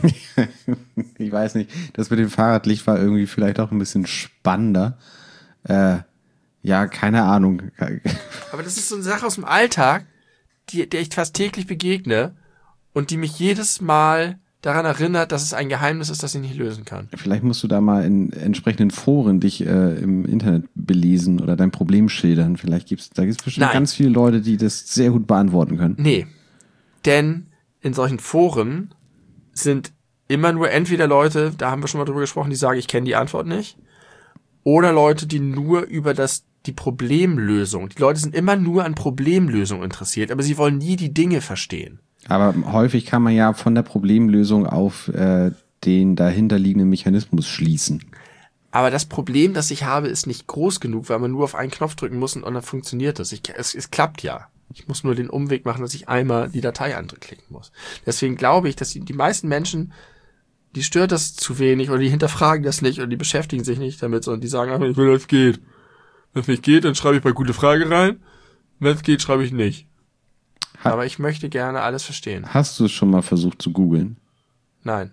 Ich weiß nicht. Das mit dem Fahrradlicht war irgendwie vielleicht auch ein bisschen spannender. Äh, ja, keine Ahnung. Aber das ist so eine Sache aus dem Alltag, die, der ich fast täglich begegne und die mich jedes Mal daran erinnert, dass es ein Geheimnis ist, das ich nicht lösen kann. Vielleicht musst du da mal in entsprechenden Foren dich äh, im Internet belesen oder dein Problem schildern. Vielleicht gibt's, da gibt's bestimmt Nein. ganz viele Leute, die das sehr gut beantworten können. Nee, denn in solchen Foren sind immer nur entweder Leute, da haben wir schon mal drüber gesprochen, die sagen, ich kenne die Antwort nicht, oder Leute, die nur über das die Problemlösung, die Leute sind immer nur an Problemlösung interessiert, aber sie wollen nie die Dinge verstehen. Aber häufig kann man ja von der Problemlösung auf äh, den dahinterliegenden Mechanismus schließen. Aber das Problem, das ich habe, ist nicht groß genug, weil man nur auf einen Knopf drücken muss und dann funktioniert es. Ich, es. Es klappt ja. Ich muss nur den Umweg machen, dass ich einmal die Datei anklicken muss. Deswegen glaube ich, dass die, die meisten Menschen, die stört das zu wenig oder die hinterfragen das nicht oder die beschäftigen sich nicht damit, sondern die sagen einfach, ich will, dass es geht. Wenn es nicht geht, dann schreibe ich bei gute Frage rein. Wenn es geht, schreibe ich nicht. Ha- Aber ich möchte gerne alles verstehen. Hast du es schon mal versucht zu googeln? Nein.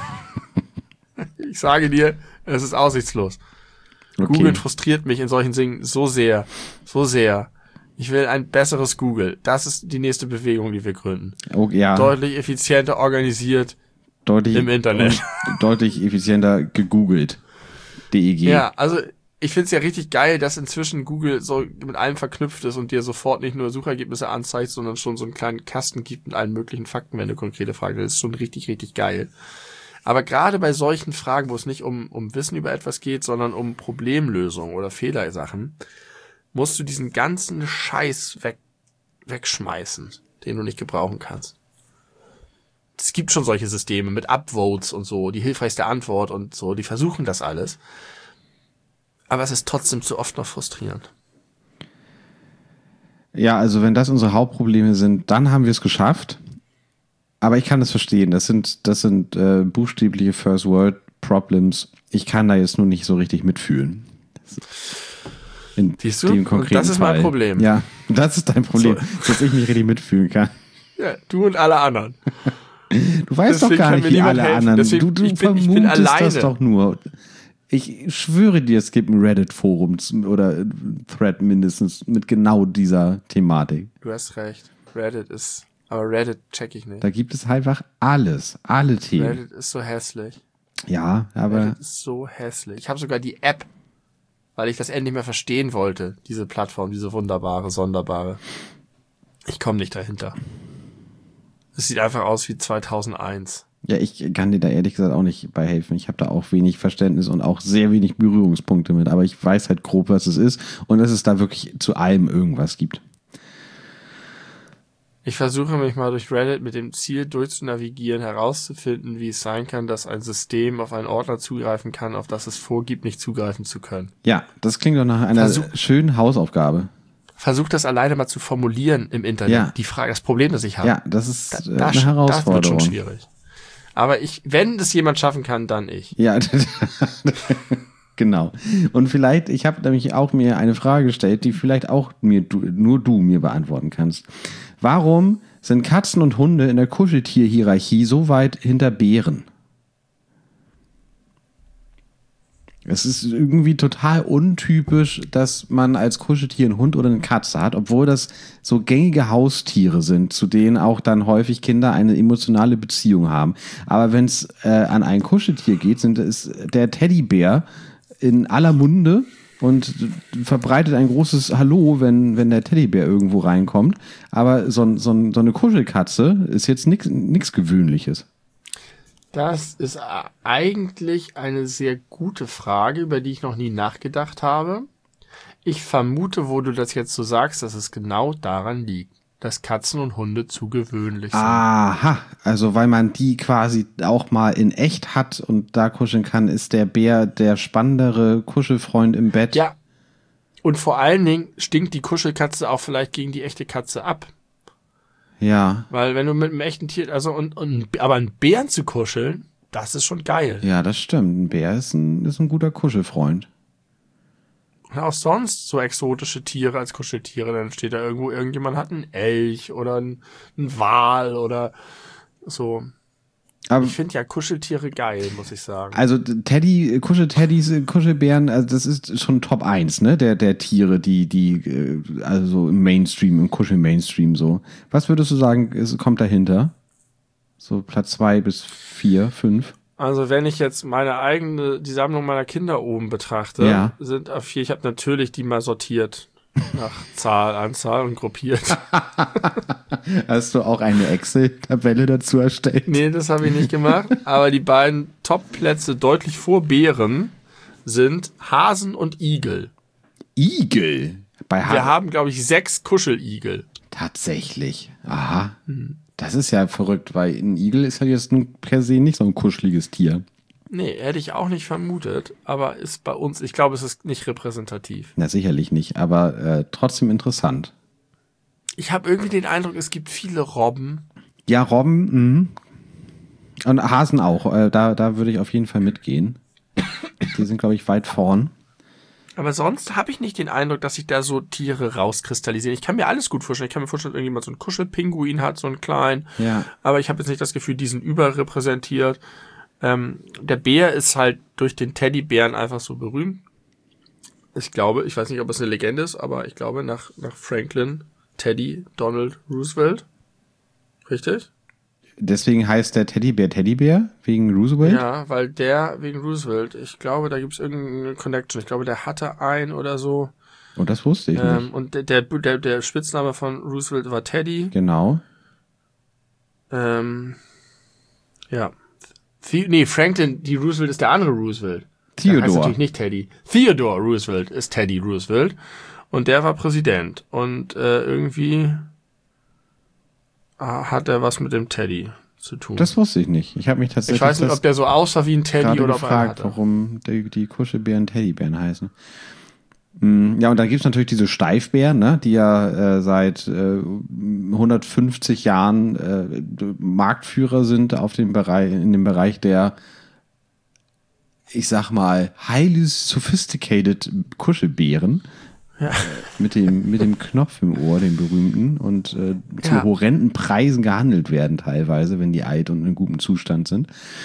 Ich sage dir, es ist aussichtslos. Okay. Googeln frustriert mich in solchen Dingen so sehr, so sehr. Ich will ein besseres Google. Das ist die nächste Bewegung, die wir gründen. Oh, ja. Deutlich effizienter organisiert Deutlich im Internet. Deutlich effizienter gegoogelt. D E G. Ja, also ich find's ja richtig geil, dass inzwischen Google so mit allem verknüpft ist und dir sofort nicht nur Suchergebnisse anzeigt, sondern schon so einen kleinen Kasten gibt mit allen möglichen Fakten, wenn du konkrete Fragen hast. Das ist schon richtig, richtig geil. Aber gerade bei solchen Fragen, wo es nicht um, um Wissen über etwas geht, sondern um Problemlösung oder Fehlersachen, musst du diesen ganzen Scheiß weg, wegschmeißen, den du nicht gebrauchen kannst. Es gibt schon solche Systeme mit Upvotes und so, die hilfreichste Antwort und so, die versuchen das alles. Aber es ist trotzdem zu oft noch frustrierend. Ja, also wenn das unsere Hauptprobleme sind, dann haben wir es geschafft. Aber ich kann das verstehen. Das sind, das sind äh, buchstäbliche First World Problems. Ich kann da jetzt nur nicht so richtig mitfühlen. In Siehst du? dem konkreten Und das ist Fall. mein Problem. Ja, das ist dein Problem, So. dass ich nicht richtig mitfühlen kann. Ja, du und alle anderen. Du weißt Deswegen doch gar kann nicht, mir wie niemand alle helfen. anderen. Deswegen, du du ich bin- ich bin vermutest das alleine. doch nur. Ich schwöre dir, es gibt ein Reddit-Forum z- oder ein Thread mindestens mit genau dieser Thematik. Du hast recht. Reddit ist, aber Reddit check ich nicht. Da gibt es einfach alles, alle Themen. Reddit ist so hässlich. Ja, aber Reddit ist so hässlich. Ich habe sogar die App, weil ich das endlich mehr verstehen wollte. Diese Plattform, diese wunderbare, sonderbare. Ich komme nicht dahinter. Es sieht einfach aus wie zweitausendeins. ja, ich kann dir da ehrlich gesagt auch nicht bei helfen. Ich habe da auch wenig Verständnis und auch sehr wenig Berührungspunkte mit. Aber ich weiß halt grob, was es ist und dass es da wirklich zu allem irgendwas gibt. Ich versuche mich mal durch Reddit mit dem Ziel durchzunavigieren, herauszufinden, wie es sein kann, dass ein System auf einen Ordner zugreifen kann, auf das es vorgibt, nicht zugreifen zu können. Ja, das klingt doch nach einer Versuch- schönen Hausaufgabe. Versuch das alleine mal zu formulieren im Internet. Ja. Die Frage, das Problem, das ich habe. Ja, das ist Da- äh, da- eine Das wird Herausforderung. schon schwierig. Aber ich, wenn das jemand schaffen kann, dann ich. Ja, genau. Und vielleicht, ich habe nämlich auch mir eine Frage gestellt, die vielleicht auch mir du, nur du mir beantworten kannst. Warum sind Katzen und Hunde in der Kuscheltierhierarchie so weit hinter Bären? Es ist irgendwie total untypisch, dass man als Kuscheltier einen Hund oder eine Katze hat, obwohl das so gängige Haustiere sind, zu denen auch dann häufig Kinder eine emotionale Beziehung haben. Aber wenn es äh, an ein Kuscheltier geht, sind es der Teddybär in aller Munde und verbreitet ein großes Hallo, wenn, wenn der Teddybär irgendwo reinkommt. Aber so, so, so eine Kuschelkatze ist jetzt nichts Gewöhnliches. Das ist eigentlich eine sehr gute Frage, über die ich noch nie nachgedacht habe. Ich vermute, wo du das jetzt so sagst, dass es genau daran liegt, dass Katzen und Hunde zu gewöhnlich sind. Aha, also weil man die quasi auch mal in echt hat und da kuscheln kann, ist der Bär der spannendere Kuschelfreund im Bett. Ja, und vor allen Dingen stinkt die Kuschelkatze auch vielleicht gegen die echte Katze ab. Ja. Weil wenn du mit einem echten Tier, also und, und aber einen Bären zu kuscheln, das ist schon geil. Ja, das stimmt. Ein Bär ist ein, ist ein guter Kuschelfreund. Und auch sonst so exotische Tiere als Kuscheltiere, dann steht da irgendwo, irgendjemand hat einen Elch oder einen, einen Wal oder so. Aber ich finde ja Kuscheltiere geil, muss ich sagen. Also Teddy, Kuschelteddys, Kuschelbären, also das ist schon Top eins, ne, der, der Tiere, die, die, also im Mainstream, im Kuschel-Mainstream so. Was würdest du sagen, es kommt dahinter? So Platz zwei bis vier, fünf? Also wenn ich jetzt meine eigene, die Sammlung meiner Kinder oben betrachte, ja. sind auf vier, ich habe natürlich die mal sortiert. Nach Zahl, Anzahl und gruppiert. Hast du auch eine Excel-Tabelle dazu erstellt? Nee, das habe ich nicht gemacht. Aber die beiden Top-Plätze deutlich vor Bären sind Hasen und Igel. Igel? Bei Ha- Wir haben, glaube ich, sechs Kuscheligel. Tatsächlich. Aha. Hm. Das ist ja verrückt, weil ein Igel ist ja jetzt nun per se nicht so ein kuscheliges Tier. Nee, hätte ich auch nicht vermutet, aber ist bei uns, ich glaube, es ist nicht repräsentativ. Na, sicherlich nicht, aber äh, trotzdem interessant. Ich habe irgendwie den Eindruck, es gibt viele Robben. Ja, Robben, mh. Und Hasen auch, äh, da, da würde ich auf jeden Fall mitgehen. Die sind, glaube ich, weit vorn. Aber sonst habe ich nicht den Eindruck, dass sich da so Tiere rauskristallisieren. Ich kann mir alles gut vorstellen. Ich kann mir vorstellen, dass irgendjemand so einen Kuschelpinguin hat, so einen kleinen. Ja. Aber ich habe jetzt nicht das Gefühl, die sind überrepräsentiert. Ähm, der Bär ist halt durch den Teddybären einfach so berühmt. Ich glaube, ich weiß nicht, ob es eine Legende ist, aber ich glaube nach, nach Franklin Teddy Donald Roosevelt. Richtig? Deswegen heißt der Teddybär Teddybär? Wegen Roosevelt? Ja, weil der wegen Roosevelt, ich glaube, da gibt es irgendeine Connection. Ich glaube, der hatte einen oder so. Oh, das wusste ich ähm, nicht. Und der, der, der, der Spitzname von Roosevelt war Teddy. Genau. Ähm, ja. The- nee, Franklin, die Roosevelt ist der andere Roosevelt. Der heißt Theodore. natürlich nicht Teddy. Theodore Roosevelt ist Teddy Roosevelt. Und der war Präsident. Und äh, irgendwie ah, hat er was mit dem Teddy zu tun. Das wusste ich nicht. Ich habe mich tatsächlich ich weiß nicht, ob der so aussah wie ein Teddy gerade oder ob er gefragt, hatte. warum die, die Kuschelbären Teddybären heißen. Ja, und dann gibt's natürlich diese Steifbären, ne, die ja äh, seit äh, hundertfünfzig Jahren äh, Marktführer sind auf dem Bereich, in dem Bereich der, ich sag mal, highly sophisticated Kuschelbären. Ja. Mit dem, mit dem Knopf im Ohr, dem berühmten, und äh, zu Ja. horrenden Preisen gehandelt werden teilweise, wenn die alt und in gutem Zustand sind.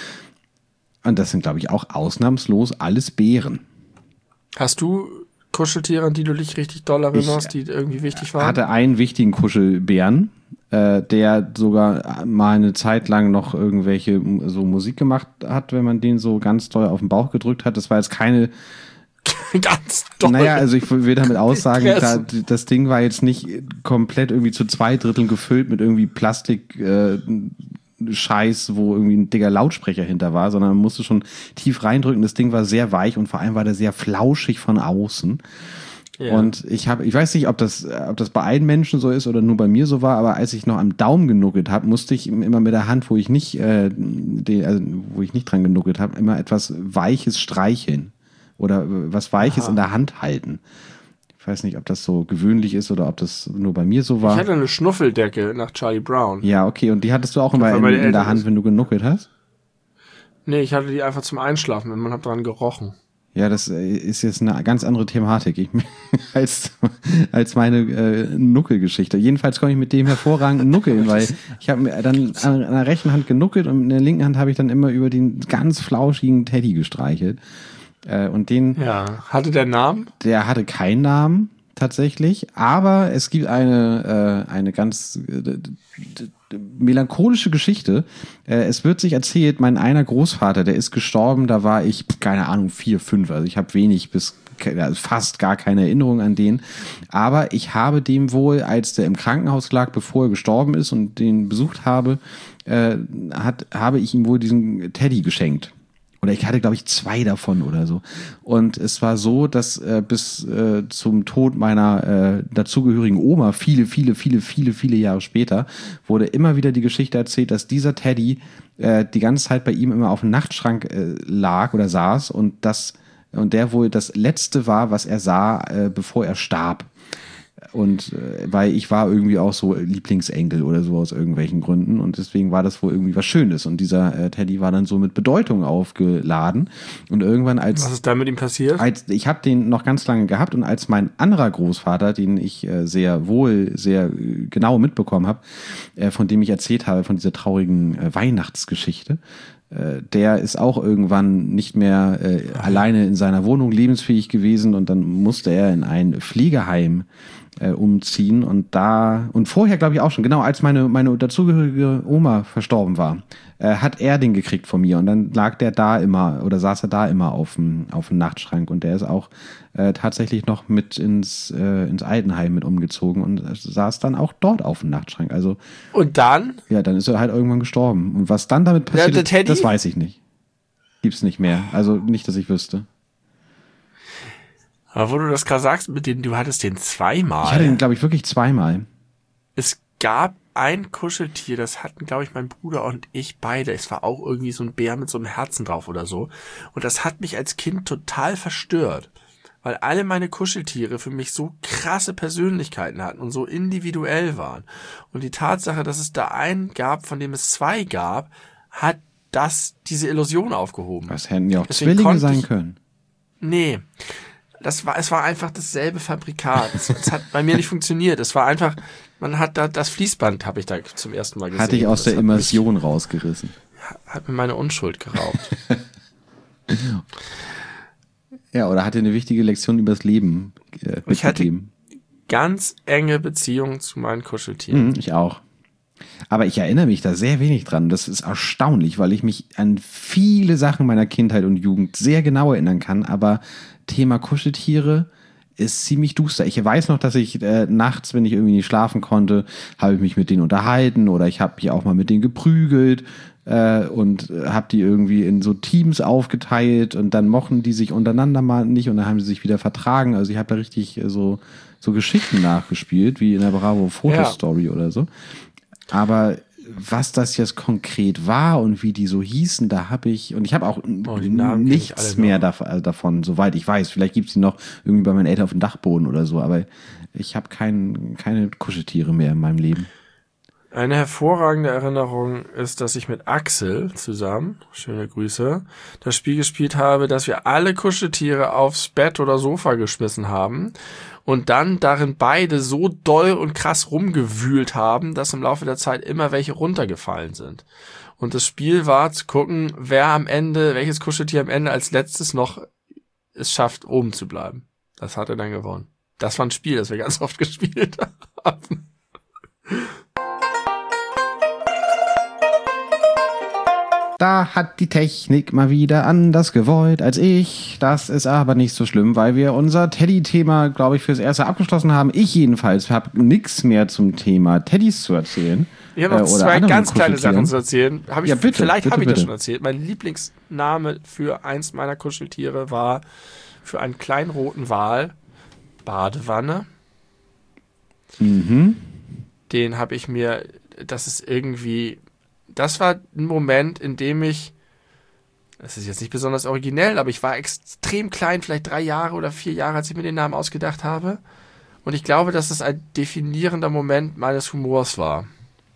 Und das sind, glaube ich, auch ausnahmslos alles Bären. Hast du Kuscheltiere, an die du dich richtig doll erinnerst, die irgendwie wichtig waren? Hatte einen wichtigen Kuschelbären, äh, der sogar mal eine Zeit lang noch irgendwelche so Musik gemacht hat, wenn man den so ganz doll auf den Bauch gedrückt hat. Das war jetzt keine... Ganz doll. Naja, also ich will damit aussagen, da, Presse. das Ding war jetzt nicht komplett irgendwie zu zwei Dritteln gefüllt mit irgendwie Plastik äh, Scheiß, wo irgendwie ein dicker Lautsprecher hinter war, sondern man musste schon tief reindrücken. Das Ding war sehr weich und vor allem war der sehr flauschig von außen. Ja. Und ich habe, ich weiß nicht, ob das, ob das bei allen Menschen so ist oder nur bei mir so war, aber als ich noch am Daumen genuckelt habe, musste ich immer mit der Hand, wo ich nicht, äh, den, also wo ich nicht dran genuckelt habe, immer etwas Weiches streicheln oder was Weiches Aha. in der Hand halten. Ich weiß nicht, ob das so gewöhnlich ist oder ob das nur bei mir so war. Ich hatte eine Schnuffeldecke nach Charlie Brown. Ja, okay. Und die hattest du auch immer Weil in, meine in der Eltern Hand, das- wenn du genuckelt hast? Nee, ich hatte die einfach zum Einschlafen und man hat dran gerochen. Ja, das äh, ist jetzt eine ganz andere Thematik ich, als, als meine äh, Nuckelgeschichte. Jedenfalls konnte ich mit dem hervorragend nuckeln, weil ich habe mir dann an der rechten Hand genuckelt und in der linken Hand habe ich dann immer über den ganz flauschigen Teddy gestreichelt. Äh, und den, Ja. Hatte der Namen? der hatte keinen Namen tatsächlich, aber es gibt eine, äh, eine ganz äh, d- d- d- melancholische Geschichte. Äh, es wird sich erzählt, mein einer Großvater, der ist gestorben, da war ich, keine Ahnung, vier, fünf, also ich habe wenig bis fast gar keine Erinnerung an den. Aber ich habe dem wohl, als der im Krankenhaus lag, bevor er gestorben ist und den besucht habe, äh, hat, habe ich ihm wohl diesen Teddy geschenkt. Oder ich hatte, glaube ich, zwei davon oder so. Und es war so, dass äh, bis äh, zum Tod meiner äh, dazugehörigen Oma, viele, viele, viele, viele, viele Jahre später, wurde immer wieder die Geschichte erzählt, dass dieser Teddy äh, die ganze Zeit bei ihm immer auf dem Nachtschrank äh, lag oder saß und das und der wohl das Letzte war, was er sah, äh, bevor er starb. Und äh, weil ich war irgendwie auch so Lieblingsenkel oder so aus irgendwelchen Gründen und deswegen war das wohl irgendwie was Schönes und dieser äh, Teddy war dann so mit Bedeutung aufgeladen und irgendwann als... Was ist da mit ihm passiert? Als, ich habe den noch ganz lange gehabt und als mein anderer Großvater, den ich äh, sehr wohl, sehr äh, genau mitbekommen habe, äh, von dem ich erzählt habe, von dieser traurigen äh, Weihnachtsgeschichte, äh, der ist auch irgendwann nicht mehr äh, alleine in seiner Wohnung lebensfähig gewesen und dann musste er in ein Pflegeheim Äh, umziehen und da und vorher glaube ich auch schon, genau als meine meine dazugehörige Oma verstorben war, äh, hat er den gekriegt von mir und dann lag der da immer oder saß er da immer auf dem auf dem Nachtschrank und der ist auch äh, tatsächlich noch mit ins äh, ins Altenheim mit umgezogen und saß dann auch dort auf dem Nachtschrank. Also und dann? Ja, dann ist er halt irgendwann gestorben und was dann damit passiert, der, der das weiß ich nicht. Gibt's nicht mehr, also nicht, dass ich wüsste. Aber wo du das gerade sagst, mit dem, du hattest den zweimal. Ich hatte den, glaube ich, wirklich zweimal. Es gab ein Kuscheltier, das hatten, glaube ich, mein Bruder und ich beide. Es war auch irgendwie so ein Bär mit so einem Herzen drauf oder so. Und das hat mich als Kind total verstört. Weil alle meine Kuscheltiere für mich so krasse Persönlichkeiten hatten und so individuell waren. Und die Tatsache, dass es da einen gab, von dem es zwei gab, hat das, diese Illusion aufgehoben. Das hätten ja auch Deswegen Zwillinge sein ich, können. Nee. Das war, es war einfach dasselbe Fabrikat. Es, es hat bei mir nicht funktioniert. Es war einfach, man hat da, das Fließband habe ich da zum ersten Mal gesehen. Hatte ich aus das der Immersion mich, rausgerissen. Hat mir meine Unschuld geraubt. Ja, oder hatte eine wichtige Lektion übers Leben äh, ich hatte ganz enge Beziehungen zu meinen Kuscheltieren. Mhm, ich auch. Aber ich erinnere mich da sehr wenig dran. Das ist erstaunlich, weil ich mich an viele Sachen meiner Kindheit und Jugend sehr genau erinnern kann. Aber Thema Kuscheltiere ist ziemlich duster. Ich weiß noch, dass ich äh, nachts, wenn ich irgendwie nicht schlafen konnte, habe ich mich mit denen unterhalten oder ich habe mich auch mal mit denen geprügelt äh, und äh, habe die irgendwie in so Teams aufgeteilt und dann mochten die sich untereinander mal nicht und dann haben sie sich wieder vertragen. Also ich habe da richtig äh, so, so Geschichten nachgespielt, wie in der Bravo Fotostory ja. oder so. Aber was das jetzt konkret war und wie die so hießen, da habe ich, und ich habe auch oh, nichts mehr dav- davon, soweit ich weiß. Vielleicht gibt es die noch irgendwie bei meinen Eltern auf dem Dachboden oder so, aber ich habe kein, keine Kuscheltiere mehr in meinem Leben. Eine hervorragende Erinnerung ist, dass ich mit Axel zusammen, schöne Grüße, das Spiel gespielt habe, dass wir alle Kuscheltiere aufs Bett oder Sofa geschmissen haben und dann darin beide so doll und krass rumgewühlt haben, dass im Laufe der Zeit immer welche runtergefallen sind. Und das Spiel war zu gucken, wer am Ende, welches Kuscheltier am Ende als letztes noch es schafft, oben zu bleiben. Das hat er dann gewonnen. Das war ein Spiel, das wir ganz oft gespielt haben. Da hat die Technik mal wieder anders gewollt als ich. Das ist aber nicht so schlimm, weil wir unser Teddy-Thema, glaube ich, fürs Erste abgeschlossen haben. Ich jedenfalls habe nichts mehr zum Thema Teddys zu erzählen. Ich habe noch äh, zwei ganz kleine Sachen zu erzählen. Hab ich, ja, bitte, vielleicht bitte, habe ich bitte. das schon erzählt. Mein Lieblingsname für eins meiner Kuscheltiere war für einen kleinen roten Wal Badewanne. Mhm. Den habe ich mir, das ist irgendwie... Das war ein Moment, in dem ich, das ist jetzt nicht besonders originell, aber ich war extrem klein, vielleicht drei Jahre oder vier Jahre, als ich mir den Namen ausgedacht habe. Und ich glaube, dass es ein definierender Moment meines Humors war.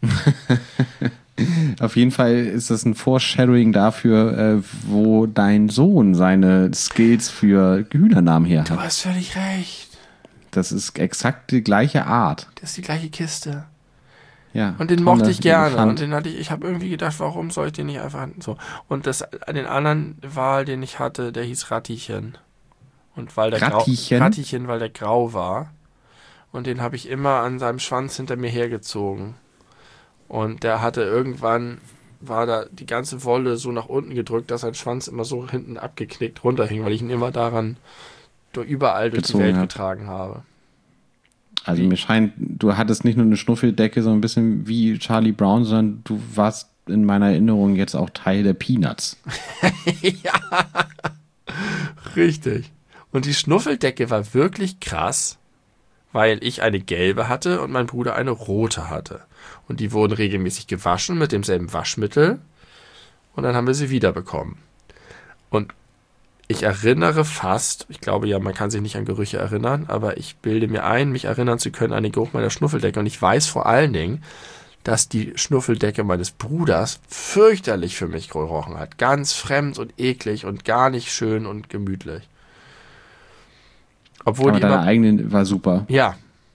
Auf jeden Fall ist das ein Foreshadowing dafür, äh, wo dein Sohn seine Skills für Hühnernamen her hat. Du hast völlig recht. Das ist exakt die gleiche Art. Das ist die gleiche Kiste. Ja, und den mochte ich gerne. Elefant. Und den hatte ich, ich habe irgendwie gedacht, warum soll ich den nicht einfach so. Und das, den anderen Wal, den ich hatte, der hieß Rattichen. Und weil der Rattichen? Grau, Rattichen, weil der grau war. Und den habe ich immer an seinem Schwanz hinter mir hergezogen. Und der hatte irgendwann, war da die ganze Wolle so nach unten gedrückt, dass sein Schwanz immer so hinten abgeknickt runterhing, weil ich ihn immer daran überall durch die Gezogen Welt hat. getragen habe. Also mir scheint, du hattest nicht nur eine Schnuffeldecke, so ein bisschen wie Charlie Brown, sondern du warst in meiner Erinnerung jetzt auch Teil der Peanuts. Ja, richtig. Und die Schnuffeldecke war wirklich krass, weil ich eine gelbe hatte und mein Bruder eine rote hatte. Und die wurden regelmäßig gewaschen mit demselben Waschmittel und dann haben wir sie wiederbekommen. Und ich erinnere fast, ich glaube ja, man kann sich nicht an Gerüche erinnern, aber ich bilde mir ein, mich erinnern zu können an den Geruch meiner Schnuffeldecke. Und ich weiß vor allen Dingen, dass die Schnuffeldecke meines Bruders fürchterlich für mich gerochen hat. Ganz fremd und eklig und gar nicht schön und gemütlich. Obwohl Aber die deine immer, eigene war super. ja.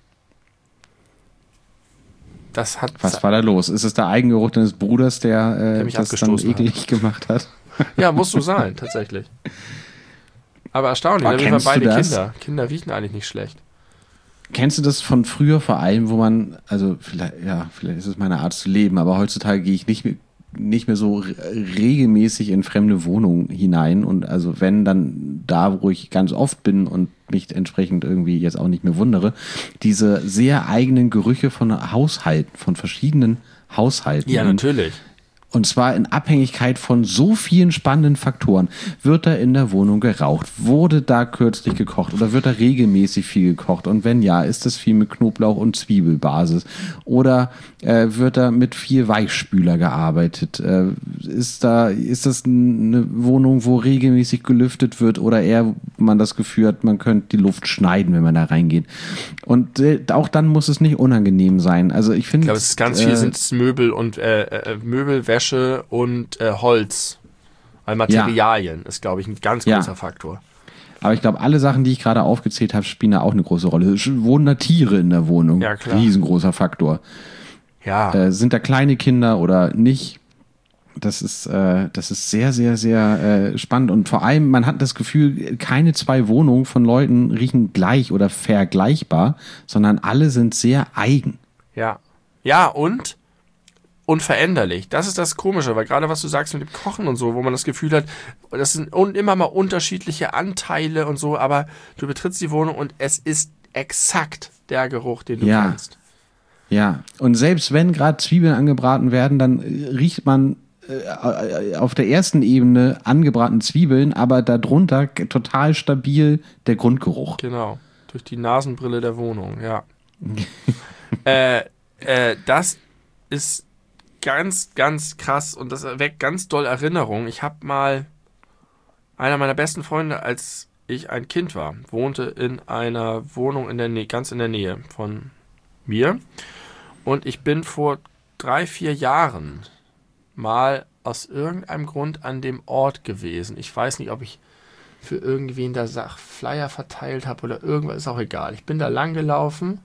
Das hat... Was war da los? Ist es der Eigengeruch deines Bruders, der, äh, Der mich das dann abgestoßen eklig hat. gemacht hat? Ja, muss so sein, tatsächlich. Aber erstaunlich, Aber ne? Wir waren kennst du beide das? Kinder. Kinder riechen eigentlich nicht schlecht. Kennst du das von früher vor allem, wo man, also vielleicht, ja, vielleicht ist es meine Art zu leben, aber heutzutage gehe ich nicht mehr, nicht mehr so re- regelmäßig in fremde Wohnungen hinein und also wenn, dann da, wo ich ganz oft bin und mich entsprechend irgendwie jetzt auch nicht mehr wundere, diese sehr eigenen Gerüche von Haushalten, von verschiedenen Haushalten. Ja, Und natürlich. Und zwar in Abhängigkeit von so vielen spannenden Faktoren. Wird da in der Wohnung geraucht? Wurde da kürzlich gekocht? Oder wird da regelmäßig viel gekocht? Und wenn ja, ist das viel mit Knoblauch und Zwiebelbasis? Oder äh, wird da mit viel Weichspüler gearbeitet? Äh, ist da, ist das eine Wohnung, wo regelmäßig gelüftet wird? Oder eher man das Gefühl hat, man könnte die Luft schneiden, wenn man da reingeht? Und äh, auch dann muss es nicht unangenehm sein. Also ich finde, Ich glaube, es ist ganz viel äh, sind es Möbel und äh, äh, Möbel, Wäsche und äh, Holz. Weil Materialien ist, glaube ich, ein ganz Ja. großer Faktor. Aber ich glaube, alle Sachen, die ich gerade aufgezählt habe, spielen da auch eine große Rolle. Wohnen da Tiere in der Wohnung? Ja, klar. Riesengroßer Faktor. Ja, Äh, sind da kleine Kinder oder nicht? Das ist, äh, das ist sehr, sehr, sehr äh, spannend. Und vor allem, man hat das Gefühl, keine zwei Wohnungen von Leuten riechen gleich oder vergleichbar, sondern alle sind sehr eigen. ja. Ja, und unveränderlich. Das ist das Komische, weil gerade was du sagst mit dem Kochen und so, wo man das Gefühl hat, das sind un- immer mal unterschiedliche Anteile und so, aber du betrittst die Wohnung und es ist exakt der Geruch, den du Ja. kennst. Ja, und selbst wenn gerade Zwiebeln angebraten werden, dann äh, riecht man äh, auf der ersten Ebene angebratene Zwiebeln, aber darunter g- total stabil der Grundgeruch. Genau. Durch die Nasenbrille der Wohnung, ja. äh, äh, das ist ganz, ganz krass und das erweckt ganz doll Erinnerungen. Ich habe mal, einer meiner besten Freunde, als ich ein Kind war, wohnte in einer Wohnung in der Nähe, ganz in der Nähe von mir. Und ich bin vor drei, vier Jahren mal aus irgendeinem Grund an dem Ort gewesen. Ich weiß nicht, ob ich für irgendwen da Sach- Flyer verteilt habe oder irgendwas, ist auch egal. Ich bin da lang gelaufen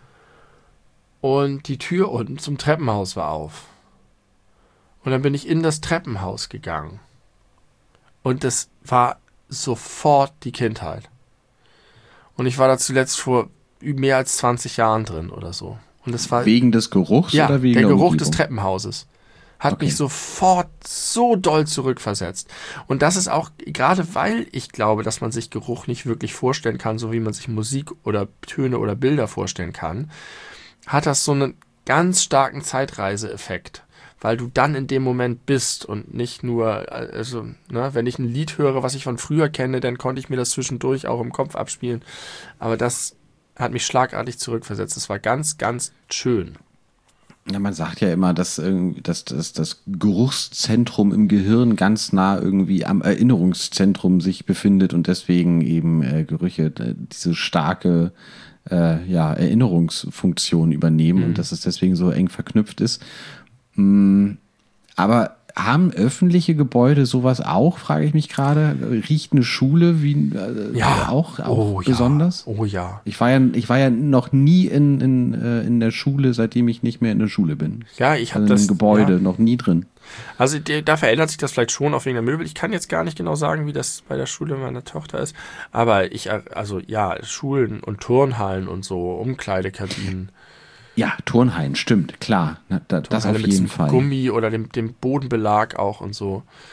und die Tür unten zum Treppenhaus war auf. Und dann bin ich in das Treppenhaus gegangen. Und das war sofort die Kindheit. Und ich war da zuletzt vor mehr als zwanzig Jahren drin oder so. Und das war Wegen des Geruchs ja, oder wegen der der Geruch Umgebung? des Treppenhauses hat Okay. mich sofort so doll zurückversetzt. Und das ist auch, gerade weil ich glaube, dass man sich Geruch nicht wirklich vorstellen kann, so wie man sich Musik oder Töne oder Bilder vorstellen kann, hat das so einen ganz starken Zeitreiseeffekt. Weil du dann in dem Moment bist und nicht nur, also, ne, wenn ich ein Lied höre, was ich von früher kenne, dann konnte ich mir das zwischendurch auch im Kopf abspielen. Aber das hat mich schlagartig zurückversetzt. Das war ganz, ganz schön. Ja, man sagt ja immer, dass, irgendwie- dass, dass das Geruchszentrum im Gehirn ganz nah irgendwie am Erinnerungszentrum sich befindet und deswegen eben äh, Gerüche äh, diese starke äh, ja, Erinnerungsfunktion übernehmen und dass es deswegen so eng verknüpft ist. Mm, aber haben öffentliche Gebäude sowas auch, frage ich mich gerade? Riecht eine Schule wie äh, Ja. auch, auch Oh, ja. besonders? Oh ja. Ich war ja, ich war ja noch nie in, in, äh, in der Schule, seitdem ich nicht mehr in der Schule bin. Ja, ich habe Also in das. einem Gebäude, Ja. noch nie drin. Also die, da verändert sich das vielleicht schon auf wegen der Möbel. Ich kann jetzt gar nicht genau sagen, wie das bei der Schule meiner Tochter ist. Aber ich, also ja, Schulen und Turnhallen und so, Umkleidekabinen. Ja, Turnhallen, stimmt, klar. Na, da, das Turnhalle auf mit jeden diesem Fall. Gummi oder dem, dem Bodenbelag auch und so.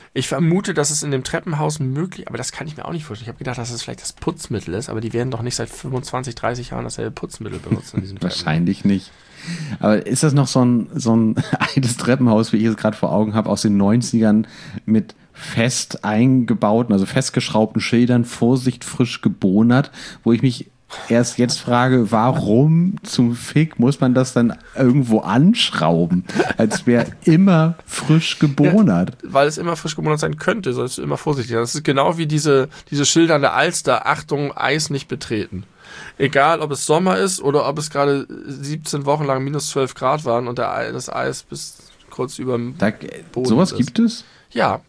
Ich vermute, dass es in dem Treppenhaus möglich, aber das kann ich mir auch nicht vorstellen. Ich habe gedacht, dass es vielleicht das Putzmittel ist, aber die werden doch nicht seit fünfundzwanzig, dreißig Jahren dasselbe Putzmittel benutzen in diesem Wahrscheinlich nicht. Aber ist das noch so ein, so ein altes Treppenhaus, wie ich es gerade vor Augen habe, aus den neunzigern mit fest eingebauten, also festgeschraubten Schildern, Vorsicht, frisch gebonert, wo ich mich erst jetzt frage, warum zum Fick muss man das dann irgendwo anschrauben, als wäre immer frisch gebonert. Ja, weil es immer frisch gebonert sein könnte, sollst du immer vorsichtig sein. Das ist genau wie diese, diese Schilder an der Alster, Achtung, Eis nicht betreten. Egal, ob es Sommer ist oder ob es gerade siebzehn Wochen lang minus zwölf Grad waren und der, das Eis bis kurz über dem da, Boden sowas ist. Gibt es? Ja.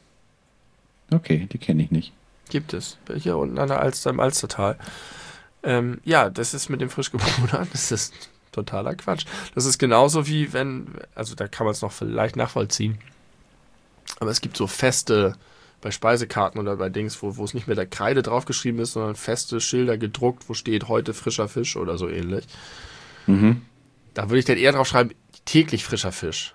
Okay, die kenne ich nicht. Gibt es. Hier unten an der Alster, im Alstertal. Ähm, ja, das ist mit dem Frischgebonert, das ist totaler Quatsch. Das ist genauso wie wenn, also da kann man es noch vielleicht nachvollziehen, aber es gibt so feste, bei Speisekarten oder bei Dings, wo, wo es nicht mehr der Kreide draufgeschrieben ist, sondern feste Schilder gedruckt, wo steht heute frischer Fisch oder so ähnlich. Mhm. Da würde ich dann eher drauf schreiben, täglich frischer Fisch.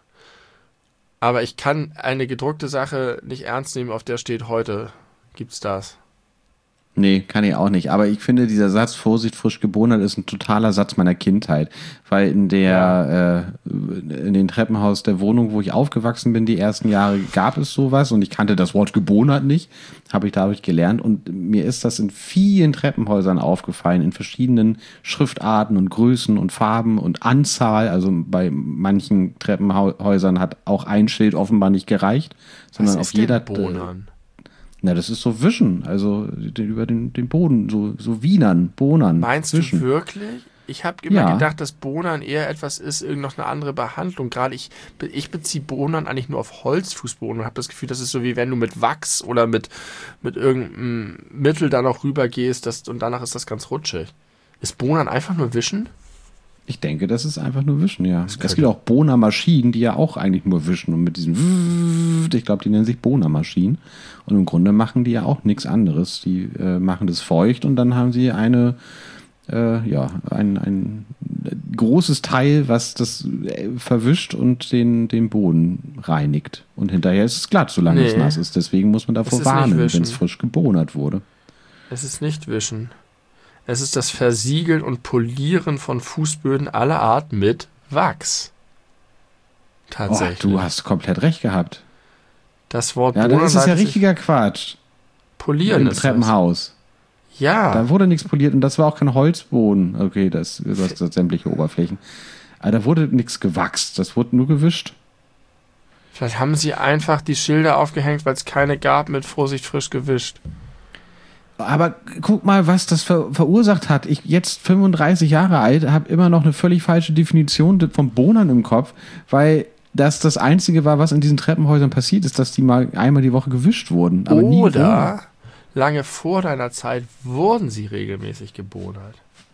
Aber ich kann eine gedruckte Sache nicht ernst nehmen, auf der steht heute gibt's das. Nee, kann ich auch nicht. Aber ich finde, dieser Satz, Vorsicht, frisch gebonert, ist ein totaler Satz meiner Kindheit. Weil in der, ja. äh, in dem Treppenhaus der Wohnung, wo ich aufgewachsen bin, die ersten Jahre, gab es sowas und ich kannte das Wort gebonert nicht. Habe ich dadurch gelernt und mir ist das in vielen Treppenhäusern aufgefallen, in verschiedenen Schriftarten und Größen und Farben und Anzahl. Also bei manchen Treppenhäusern hat auch ein Schild offenbar nicht gereicht, sondern Was auf ist jeder. Denn Bonern? Na, das ist so Wischen, also den, über den, den Boden, so, so Wienern, Bonern. Meinst Wischen. du wirklich? Ich habe immer Ja. gedacht, dass Bonern eher etwas ist, irgend noch eine andere Behandlung. Gerade ich, ich beziehe Bonern eigentlich nur auf Holzfußboden und habe das Gefühl, das ist so wie wenn du mit Wachs oder mit, mit irgendeinem Mittel da noch rübergehst das, und danach ist das ganz rutschig. Ist Bonern einfach nur Wischen? Ich denke, das ist einfach nur Wischen, ja. Das Es könnte- gibt auch Bohnermaschinen, die ja auch eigentlich nur wischen und mit diesem, ich glaube, die nennen sich Bohnermaschinen. Und im Grunde machen die ja auch nichts anderes. Die äh, machen das feucht und dann haben sie eine, äh, ja, ein, ein großes Teil, was das äh, verwischt und den, den Boden reinigt. Und hinterher ist es glatt, solange Nee. es nass ist. Deswegen muss man Es davor ist nicht warnen, wischen. wenn es frisch gebonert wurde. Es ist nicht Wischen. Es ist das Versiegeln und Polieren von Fußböden aller Art mit Wachs. Oh, Tatsächlich. du hast komplett recht gehabt. Das Wort Ja, Bonern das ist ja leitet sich- richtiger Quatsch. Polieren Im ist Treppenhaus. das. Ja. Da wurde nichts poliert und das war auch kein Holzboden. Okay, das, du hast das sämtliche Oberflächen. Aber da wurde nichts gewachst, das wurde nur gewischt. Vielleicht haben sie einfach die Schilder aufgehängt, weil es keine gab mit Vorsicht frisch gewischt. Aber guck mal, was das ver verursacht hat. Ich jetzt fünfunddreißig Jahre alt, habe immer noch eine völlig falsche Definition von Bonern im Kopf, weil das das Einzige war, was in diesen Treppenhäusern passiert ist, dass die mal einmal die Woche gewischt wurden. Aber nie Oder lange vor deiner Zeit wurden sie regelmäßig gebonert.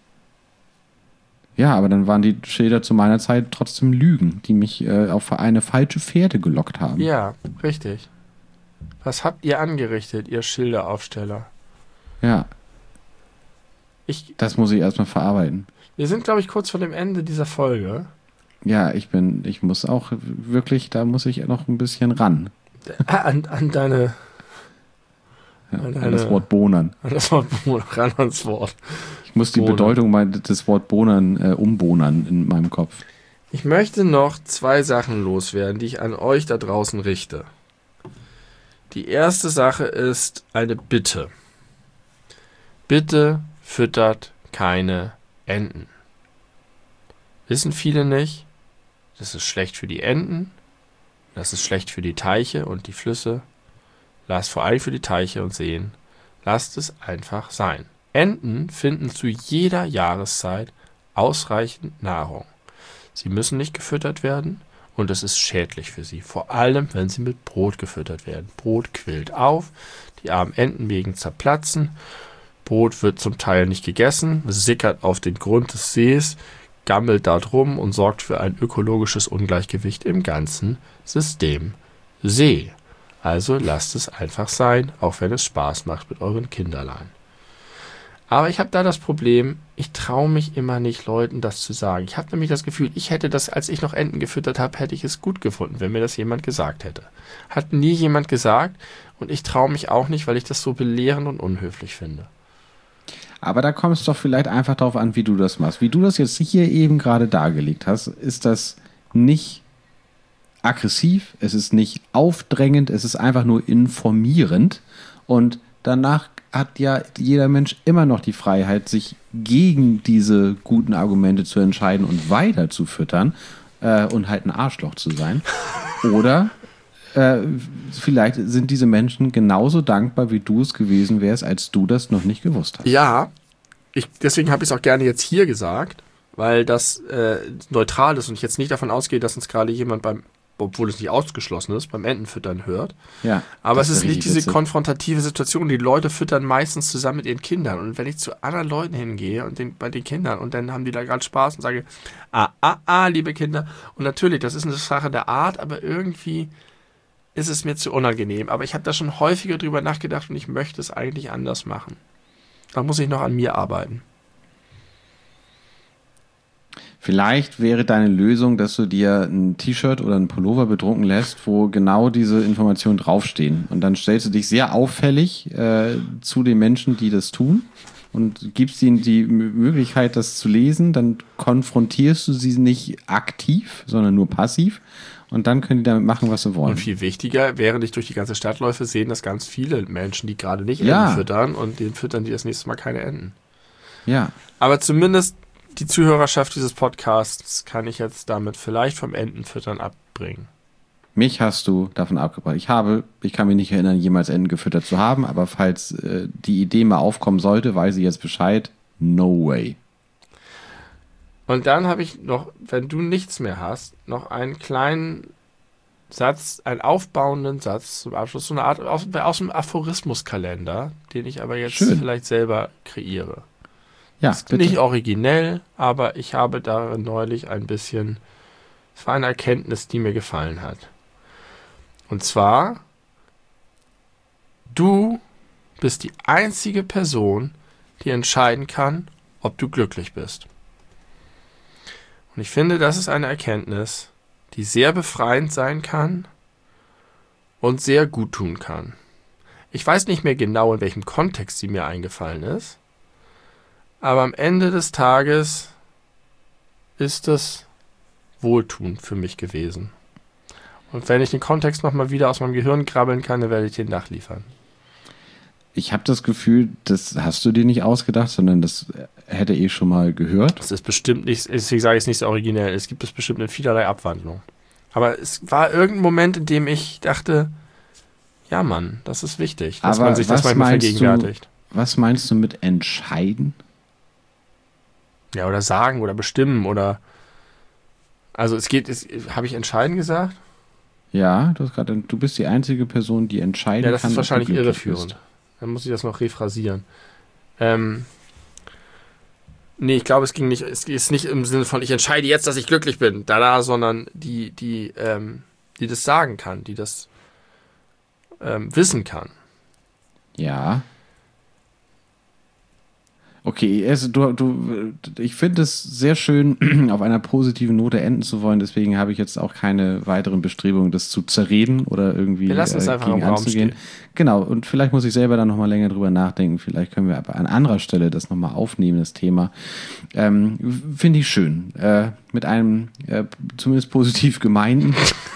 Ja, aber dann waren die Schilder zu meiner Zeit trotzdem Lügen, die mich äh, auf eine falsche Fährte gelockt haben. Ja, richtig. Was habt ihr angerichtet, ihr Schilderaufsteller? Ja, Ich, das muss ich erstmal verarbeiten. wir sind, glaube ich, kurz vor dem Ende dieser Folge. Ja, ich bin, ich muss auch wirklich, da muss ich noch ein bisschen ran. An, an deine... Ja, An an das eine- Wort Bohnern. An das Wort Bonern, ran ans Wort. Ich muss die Bohnern. Bedeutung mein, des Wort Bohnern äh, umbohnern in meinem Kopf. Ich möchte noch zwei Sachen loswerden, die ich an euch da draußen richte. Die erste Sache ist eine Bitte. Bitte füttert keine Enten. Wissen viele nicht. Das ist schlecht für die Enten. Das ist schlecht für die Teiche und die Flüsse. Lasst vor allem für die Teiche und Seen. Lasst es einfach sein. Enten finden zu jeder Jahreszeit ausreichend Nahrung. Sie müssen nicht gefüttert werden und es ist schädlich für sie. Vor allem, wenn sie mit Brot gefüttert werden. Brot quillt auf, die armen Entenmägen zerplatzen. Brot wird zum Teil nicht gegessen, sickert auf den Grund des Sees, gammelt dort rum und sorgt für ein ökologisches Ungleichgewicht im ganzen System See. Also lasst es einfach sein, auch wenn es Spaß macht mit euren Kinderlein. Aber ich habe da das Problem, ich traue mich immer nicht, Leuten das zu sagen. Ich habe nämlich das Gefühl, ich hätte das, als ich noch Enten gefüttert habe, hätte ich es gut gefunden, wenn mir das jemand gesagt hätte. Hat nie jemand gesagt und ich traue mich auch nicht, weil ich das so belehrend und unhöflich finde. Aber da kommt es doch vielleicht einfach darauf an, wie du das machst. Wie du das jetzt hier eben gerade dargelegt hast, ist das nicht aggressiv, es ist nicht aufdrängend, es ist einfach nur informierend und danach hat ja jeder Mensch immer noch die Freiheit, sich gegen diese guten Argumente zu entscheiden und weiter zu füttern äh, und halt ein Arschloch zu sein. Oder äh, vielleicht sind diese Menschen genauso dankbar, wie du es gewesen wärst, als du das noch nicht gewusst hast. Ja, ich, deswegen habe ich es auch gerne jetzt hier gesagt, weil das äh, neutral ist und ich jetzt nicht davon ausgehe, dass uns gerade jemand beim, obwohl es nicht ausgeschlossen ist, beim Entenfüttern hört. Ja, aber es ist nicht richtig diese witzig. konfrontative Situation. Die Leute füttern meistens zusammen mit ihren Kindern. Und wenn ich zu anderen Leuten hingehe und den, bei den Kindern und dann haben die da gerade Spaß und sage, ah, ah, ah, liebe Kinder. Und natürlich, das ist eine Sache der Art, aber irgendwie ist es mir zu unangenehm. Aber ich habe da schon häufiger drüber nachgedacht und ich möchte es eigentlich anders machen. Da muss ich noch an mir arbeiten. Vielleicht wäre deine Lösung, dass du dir ein T-Shirt oder ein Pullover bedrucken lässt, wo genau diese Informationen draufstehen. Und dann stellst du dich sehr auffällig äh, zu den Menschen, die das tun und gibst ihnen die Möglichkeit, das zu lesen. Dann konfrontierst du sie nicht aktiv, sondern nur passiv. Und dann können die damit machen, was sie wollen. Und viel wichtiger, während ich durch die ganze Stadt läufe, sehen das ganz viele Menschen, die gerade nicht Ja. Enten füttern und denen füttern die das nächste Mal keine Enten. Ja. Aber zumindest die Zuhörerschaft dieses Podcasts kann ich jetzt damit vielleicht vom Entenfüttern abbringen. Mich hast du davon abgebracht. Ich habe, ich kann mich nicht erinnern, jemals Enten gefüttert zu haben, aber falls äh, die Idee mal aufkommen sollte, weiß ich jetzt Bescheid. No way. Und dann habe ich noch, wenn du nichts mehr hast, noch einen kleinen Satz, einen aufbauenden Satz zum Abschluss, so eine Art aus, aus dem Aphorismuskalender, den ich aber jetzt Schön. vielleicht selber kreiere. Ja, Ist bitte. nicht originell, aber ich habe darin neulich ein bisschen, es war eine Erkenntnis, die mir gefallen hat. Und zwar, du bist die einzige Person, die entscheiden kann, ob du glücklich bist. Und ich finde, das ist eine Erkenntnis, die sehr befreiend sein kann und sehr gut tun kann. Ich weiß nicht mehr genau, in welchem Kontext sie mir eingefallen ist, aber am Ende des Tages ist es wohltuend für mich gewesen. Und wenn ich den Kontext nochmal wieder aus meinem Gehirn krabbeln kann, dann werde ich den nachliefern. Ich habe das Gefühl, das hast du dir nicht ausgedacht, sondern das hätte ich schon mal gehört. Das ist bestimmt nicht, deswegen sage ich es nicht so originell, es gibt es bestimmt in vielerlei Abwandlung. Aber es war irgendein Moment, in dem ich dachte, ja Mann, das ist wichtig, dass Aber man sich das was manchmal meinst vergegenwärtigt. Du, was meinst du mit entscheiden? Ja, oder sagen oder bestimmen oder, also es geht, habe ich entscheiden gesagt? Ja, du hast gerade, du bist die einzige Person, die entscheiden Ja, das kann. ist ob du wahrscheinlich glücklich irreführend. bist. Dann muss ich das noch rephrasieren. Ähm, nee, ich glaube, es ging nicht, es ist nicht im Sinne von, ich entscheide jetzt, dass ich glücklich bin, da, da, sondern die, die, ähm, die das sagen kann, die das ähm, wissen kann. Ja. Okay, also du, du, ich finde es sehr schön, auf einer positiven Note enden zu wollen. Deswegen habe ich jetzt auch keine weiteren Bestrebungen, das zu zerreden oder irgendwie Wir lassen es äh, einfach gegen im Raum anzugehen. stehen. Genau, und vielleicht muss ich selber dann nochmal länger drüber nachdenken. Vielleicht können wir aber an anderer Stelle das nochmal aufnehmen, das Thema. Ähm, finde ich schön. Äh, mit einem äh, zumindest positiv gemeinten,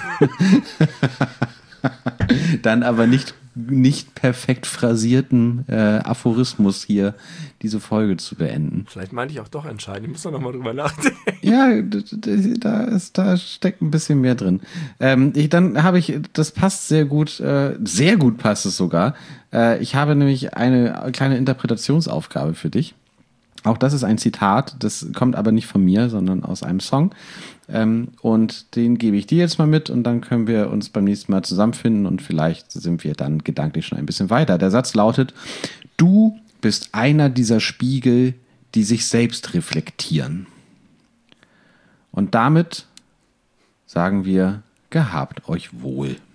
dann aber nicht nicht perfekt phrasierten äh, Aphorismus hier diese Folge zu beenden. Vielleicht meinte ich auch doch entscheiden. Ich muss da nochmal drüber nachdenken. Ja, d- d- da, ist, da steckt ein bisschen mehr drin. Ähm, ich, dann habe ich, das passt sehr gut, äh, sehr gut passt es sogar. Äh, ich habe nämlich eine kleine Interpretationsaufgabe für dich. Auch das ist ein Zitat, das kommt aber nicht von mir, sondern aus einem Song. Ähm, und den gebe ich dir jetzt mal mit und dann können wir uns beim nächsten Mal zusammenfinden und vielleicht sind wir dann gedanklich schon ein bisschen weiter. Der Satz lautet: Du bist einer dieser Spiegel, die sich selbst reflektieren. Und damit sagen wir, gehabt euch wohl.